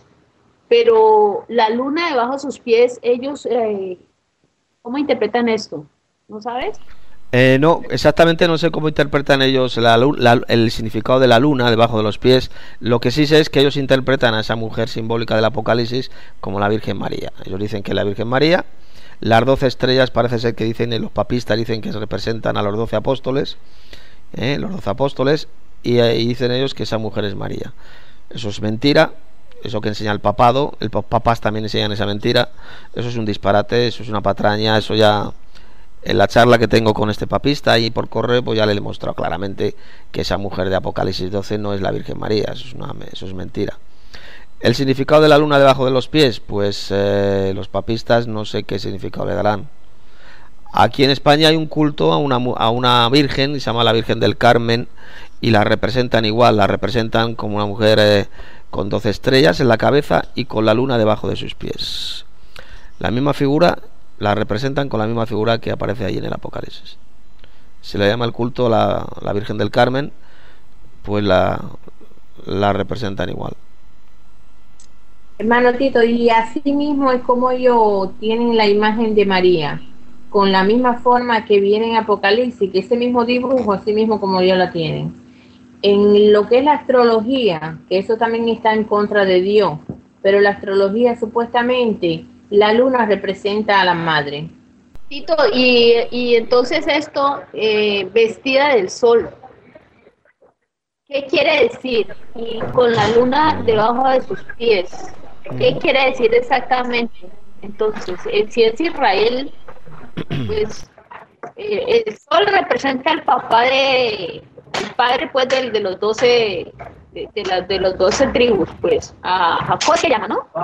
Pero la luna debajo de sus pies, ellos, eh, ¿cómo interpretan esto? ¿No sabes? Eh, no, exactamente no sé cómo interpretan ellos la, la, el significado de la luna debajo de los pies. Lo que sí sé es que ellos interpretan a esa mujer simbólica del Apocalipsis como la Virgen María. Ellos dicen que la Virgen María, las doce estrellas parece ser que dicen, los papistas dicen que representan a los doce apóstoles, eh, los doce apóstoles, y, y dicen ellos que esa mujer es María. Eso es mentira. eso que enseña el papado, el papás también enseñan esa mentira. Eso es un disparate, eso es una patraña, eso ya... En la charla que tengo con este papista y por correo, pues ya le he demostrado claramente que esa mujer de Apocalipsis doce no es la Virgen María, eso es, una, eso es mentira. El significado de la luna debajo de los pies, pues eh, los papistas no sé qué significado le darán. Aquí en España hay un culto a una, a una virgen, se llama la Virgen del Carmen, y la representan igual, la representan como una mujer eh, con doce estrellas en la cabeza y con la luna debajo de sus pies. La misma figura la representan con la misma figura que aparece ahí en el Apocalipsis. Se le llama el culto a la, la Virgen del Carmen, pues la, la representan igual. Hermano Tito, y así mismo es como ellos tienen la imagen de María, con la misma forma que viene en Apocalipsis, que ese mismo dibujo, así mismo como ellos la tienen. En lo que es la astrología, que eso también está en contra de Dios, pero la astrología supuestamente, la luna representa a la madre. Tito, y, y entonces esto, eh, vestida del sol, ¿qué quiere decir? Y con la luna debajo de sus pies, ¿qué quiere decir exactamente? Entonces, eh, si es Israel, pues eh, el sol representa al papá de, el padre pues del, de los doce, de, de, la, de los doce tribus, pues, a Jacob se llama, ¿no?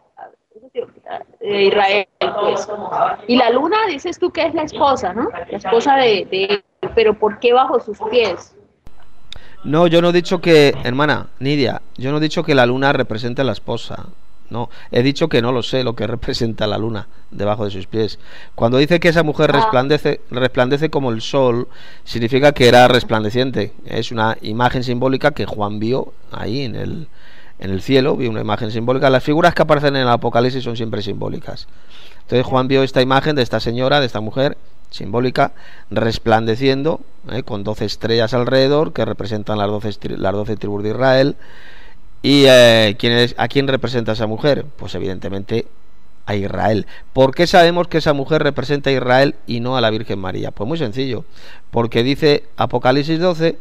De Israel, pues. Y la luna, dices tú que es la esposa, ¿no? La esposa de, de él, pero ¿por qué bajo sus pies? No, yo no he dicho que, hermana Nidia, yo no he dicho que la luna represente a la esposa. No, he dicho que no lo sé lo que representa la luna debajo de sus pies. Cuando dice que esa mujer Ah. resplandece, resplandece como el sol, significa que era resplandeciente. Es una imagen simbólica que Juan vio ahí en el, en el cielo, vio una imagen simbólica. Las figuras que aparecen en el Apocalipsis son siempre simbólicas. Entonces Juan vio esta imagen de esta señora, de esta mujer simbólica, resplandeciendo, eh, con doce estrellas alrededor, que representan las doce, las doce tribus de Israel. ¿Y eh, ¿quién es, a quién representa esa mujer? Pues evidentemente a Israel. ¿Por qué sabemos que esa mujer representa a Israel y no a la Virgen María? Pues muy sencillo, porque dice Apocalipsis doce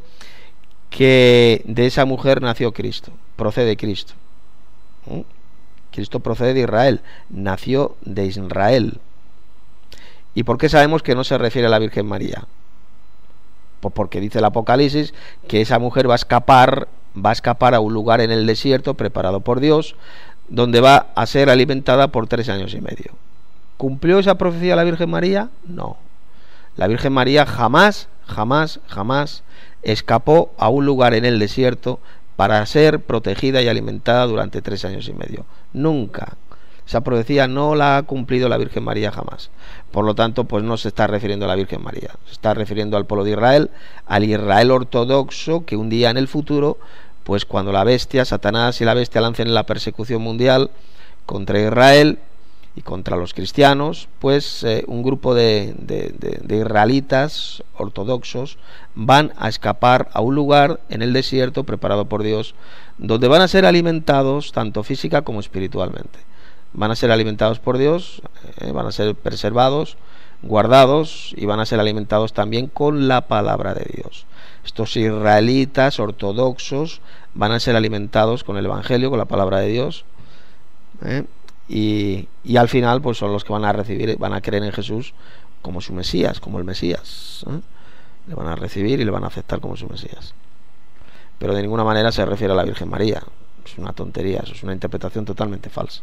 que de esa mujer nació Cristo, procede Cristo. ¿Mm? Cristo procede de Israel, nació de Israel. ¿Y por qué sabemos que no se refiere a la Virgen María? Pues porque dice el Apocalipsis que esa mujer va a escapar, va a escapar a un lugar en el desierto preparado por Dios, donde va a ser alimentada por tres años y medio. ¿Cumplió esa profecía la Virgen María? No. La Virgen María jamás, jamás, jamás escapó a un lugar en el desierto para ser protegida y alimentada durante tres años y medio. Nunca. Esa profecía no la ha cumplido la Virgen María jamás. Por lo tanto, pues no se está refiriendo a la Virgen María. Se está refiriendo al pueblo de Israel, al Israel ortodoxo, que un día en el futuro, pues cuando la bestia, Satanás y la bestia lancen la persecución mundial contra Israel y contra los cristianos, pues eh, un grupo de, de, de, de israelitas ortodoxos van a escapar a un lugar en el desierto preparado por Dios, donde van a ser alimentados tanto física como espiritualmente. Van a ser alimentados por Dios, eh, van a ser preservados, guardados, y van a ser alimentados también con la palabra de Dios. Estos israelitas ortodoxos van a ser alimentados con el Evangelio, con la palabra de Dios, ¿eh? y, y al final pues son los que van a recibir, van a creer en Jesús como su Mesías, como el Mesías, ¿eh? Le van a recibir y le van a aceptar como su Mesías. Pero de ninguna manera se refiere a la Virgen María. Es una tontería, eso es una interpretación totalmente falsa.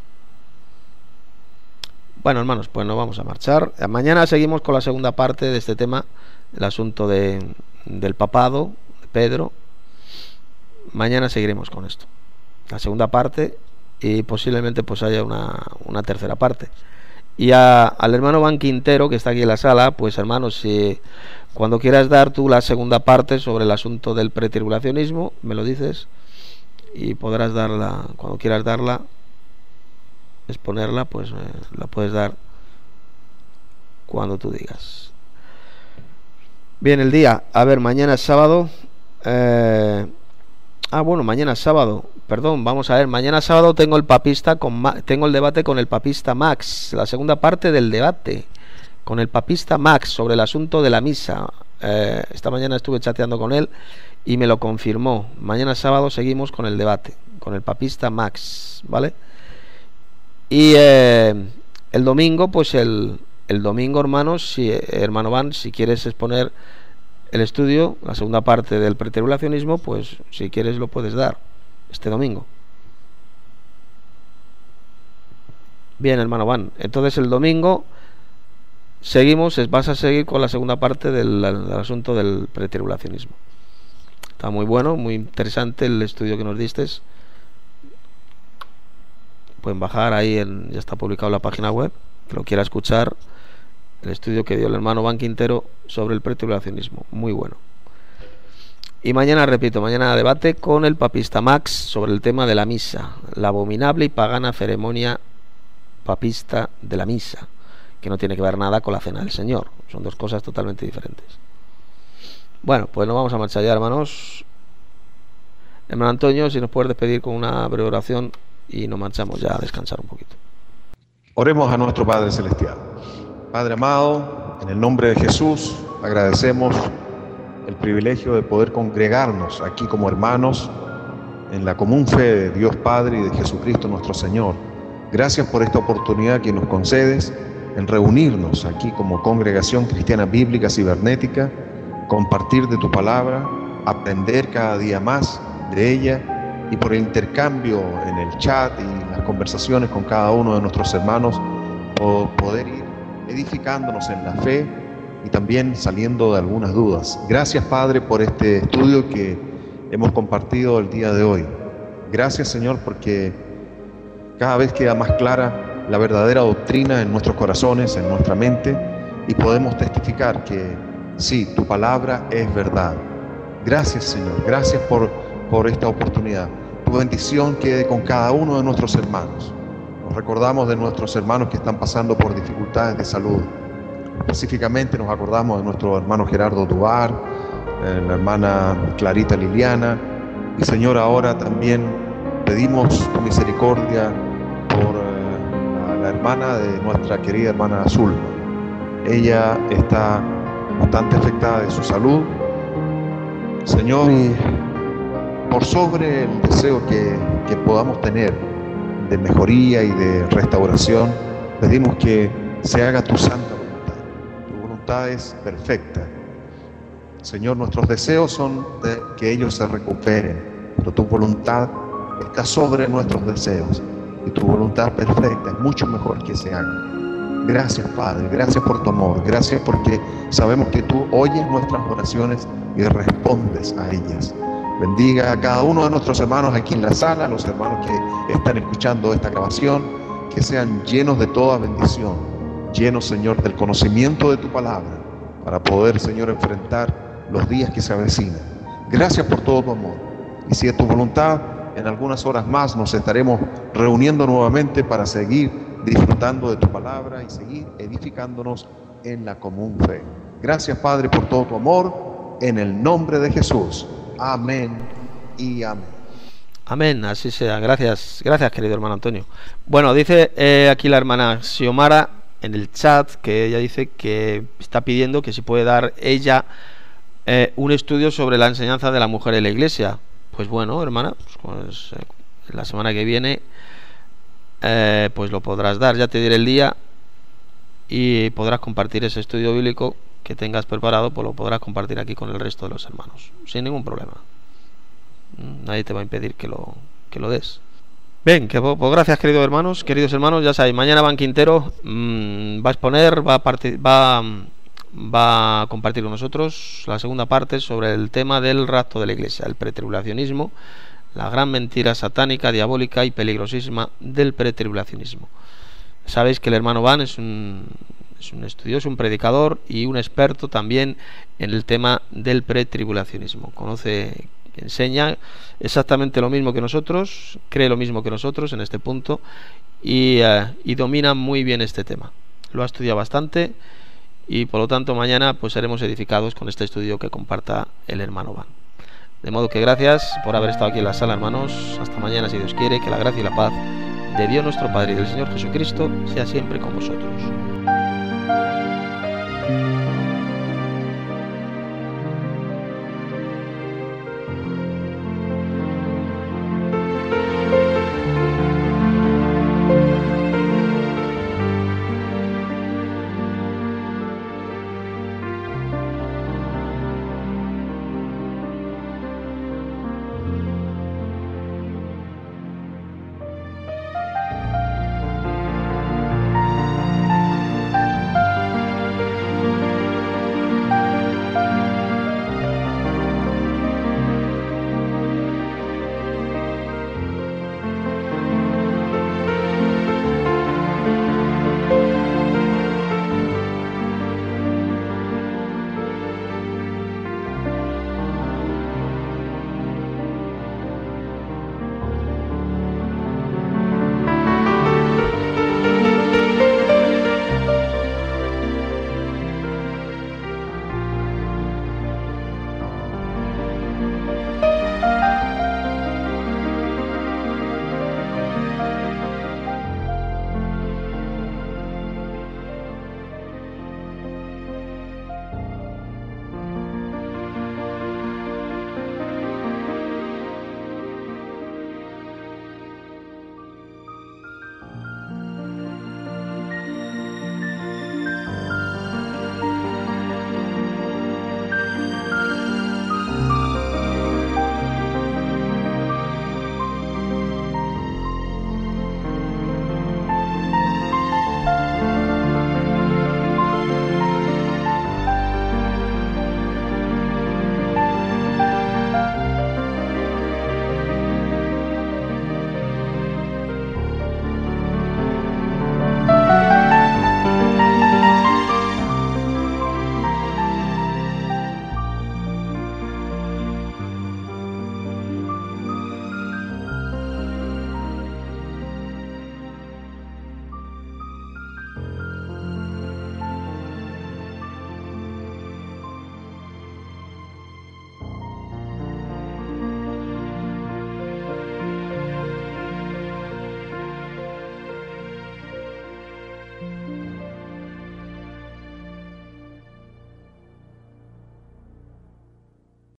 Bueno, hermanos, pues nos vamos a marchar. Mañana seguimos con la segunda parte de este tema, el asunto de, del papado, de Pedro. Mañana seguiremos con esto, la segunda parte, y posiblemente pues haya una, una tercera parte. Y a, al hermano Van Quintero, que está aquí en la sala, pues hermanos, si cuando quieras dar tú la segunda parte sobre el asunto del pretribulacionismo, me lo dices y podrás darla, cuando quieras darla, exponerla, pues eh, la puedes dar cuando tú digas. Bien, el día, a ver, mañana es sábado. Eh, ah, bueno, mañana es sábado. Perdón, vamos a ver, mañana sábado tengo el papista con Ma tengo el debate con el papista Max, la segunda parte del debate con el papista Max sobre el asunto de la misa. Eh, esta mañana estuve chateando con él y me lo confirmó. Mañana sábado seguimos con el debate con el papista Max, ¿vale? Y eh, el domingo, pues el, el domingo, hermanos, si, hermano Van, si quieres exponer el estudio, la segunda parte del pretribulacionismo, pues si quieres lo puedes dar este domingo. Bien, hermano Van, entonces el domingo seguimos, vas a seguir con la segunda parte del, del asunto del pretribulacionismo. Está muy bueno, muy interesante el estudio que nos diste. Pueden bajar ahí, en, ya está publicado en la página web, que lo quiera escuchar, el estudio que dio el hermano Van Quintero sobre el pretribulacionismo, muy bueno. Y mañana, repito, mañana debate con el papista Max sobre el tema de la misa, la abominable y pagana ceremonia papista de la misa, que no tiene que ver nada con la cena del Señor, son dos cosas totalmente diferentes. Bueno, pues nos vamos a marchar ya, hermanos. Hermano Antonio, si nos puedes despedir con una breve oración y nos marchamos ya a descansar un poquito. Oremos a nuestro Padre Celestial. Padre amado, en el nombre de Jesús, agradecemos el privilegio de poder congregarnos aquí como hermanos en la común fe de Dios Padre y de Jesucristo nuestro Señor. Gracias por esta oportunidad que nos concedes en reunirnos aquí como congregación cristiana bíblica cibernética, compartir de tu palabra, aprender cada día más de ella, y por el intercambio en el chat y las conversaciones con cada uno de nuestros hermanos, poder ir edificándonos en la fe y también saliendo de algunas dudas. Gracias, Padre, por este estudio que hemos compartido el día de hoy. Gracias, Señor, porque cada vez queda más clara la verdadera doctrina en nuestros corazones, en nuestra mente, y podemos testificar que sí, tu palabra es verdad. Gracias, Señor, gracias por, por esta oportunidad. Tu bendición quede con cada uno de nuestros hermanos. Nos recordamos de nuestros hermanos que están pasando por dificultades de salud. Específicamente nos acordamos de nuestro hermano Gerardo Dubar, eh, la hermana Clarita Liliana, y Señor, ahora también pedimos tu misericordia por eh, a la hermana de nuestra querida hermana Zulma. Ella está bastante afectada de su salud, Señor, y por sobre el deseo que, que podamos tener de mejoría y de restauración, pedimos que se haga tu santa voluntad. Tu voluntad es perfecta. Señor, nuestros deseos son de que ellos se recuperen, pero tu voluntad está sobre nuestros deseos, y tu voluntad perfecta es mucho mejor que se haga. Gracias, Padre, gracias por tu amor, gracias porque sabemos que tú oyes nuestras oraciones y respondes a ellas. Bendiga a cada uno de nuestros hermanos aquí en la sala, los hermanos que están escuchando esta grabación, que sean llenos de toda bendición, llenos, Señor, del conocimiento de tu palabra, para poder, Señor, enfrentar los días que se avecinan. Gracias por todo tu amor, y si es tu voluntad, en algunas horas más nos estaremos reuniendo nuevamente para seguir disfrutando de tu palabra y seguir edificándonos en la común fe. Gracias, Padre, por todo tu amor, en el nombre de Jesús. Amén y amén. Amén, así sea. Gracias, gracias, querido hermano Antonio. Bueno, dice eh, aquí la hermana Xiomara en el chat que ella dice que está pidiendo que si puede dar ella eh, un estudio sobre la enseñanza de la mujer en la iglesia. Pues bueno, hermana, pues, eh, la semana que viene eh, pues lo podrás dar, ya te diré el día, y podrás compartir ese estudio bíblico que tengas preparado, pues lo podrás compartir aquí con el resto de los hermanos, sin ningún problema. Nadie te va a impedir que lo, que lo des. Bien, que pues gracias, queridos hermanos, queridos hermanos, ya sabéis, mañana Van Quintero mmm, va a exponer, va a, va, va a compartir con nosotros la segunda parte sobre el tema del rapto de la iglesia, el pretribulacionismo, la gran mentira satánica, diabólica y peligrosísima del pretribulacionismo. Sabéis que el hermano Van es un, es un estudioso, un predicador y un experto también en el tema del pretribulacionismo. Conoce, enseña exactamente lo mismo que nosotros, cree lo mismo que nosotros en este punto y, uh, y domina muy bien este tema. Lo ha estudiado bastante y por lo tanto mañana pues seremos edificados con este estudio que comparta el hermano Van. De modo que gracias por haber estado aquí en la sala, hermanos. Hasta mañana, si Dios quiere. Que la gracia y la paz de Dios nuestro Padre y del Señor Jesucristo sea siempre con vosotros.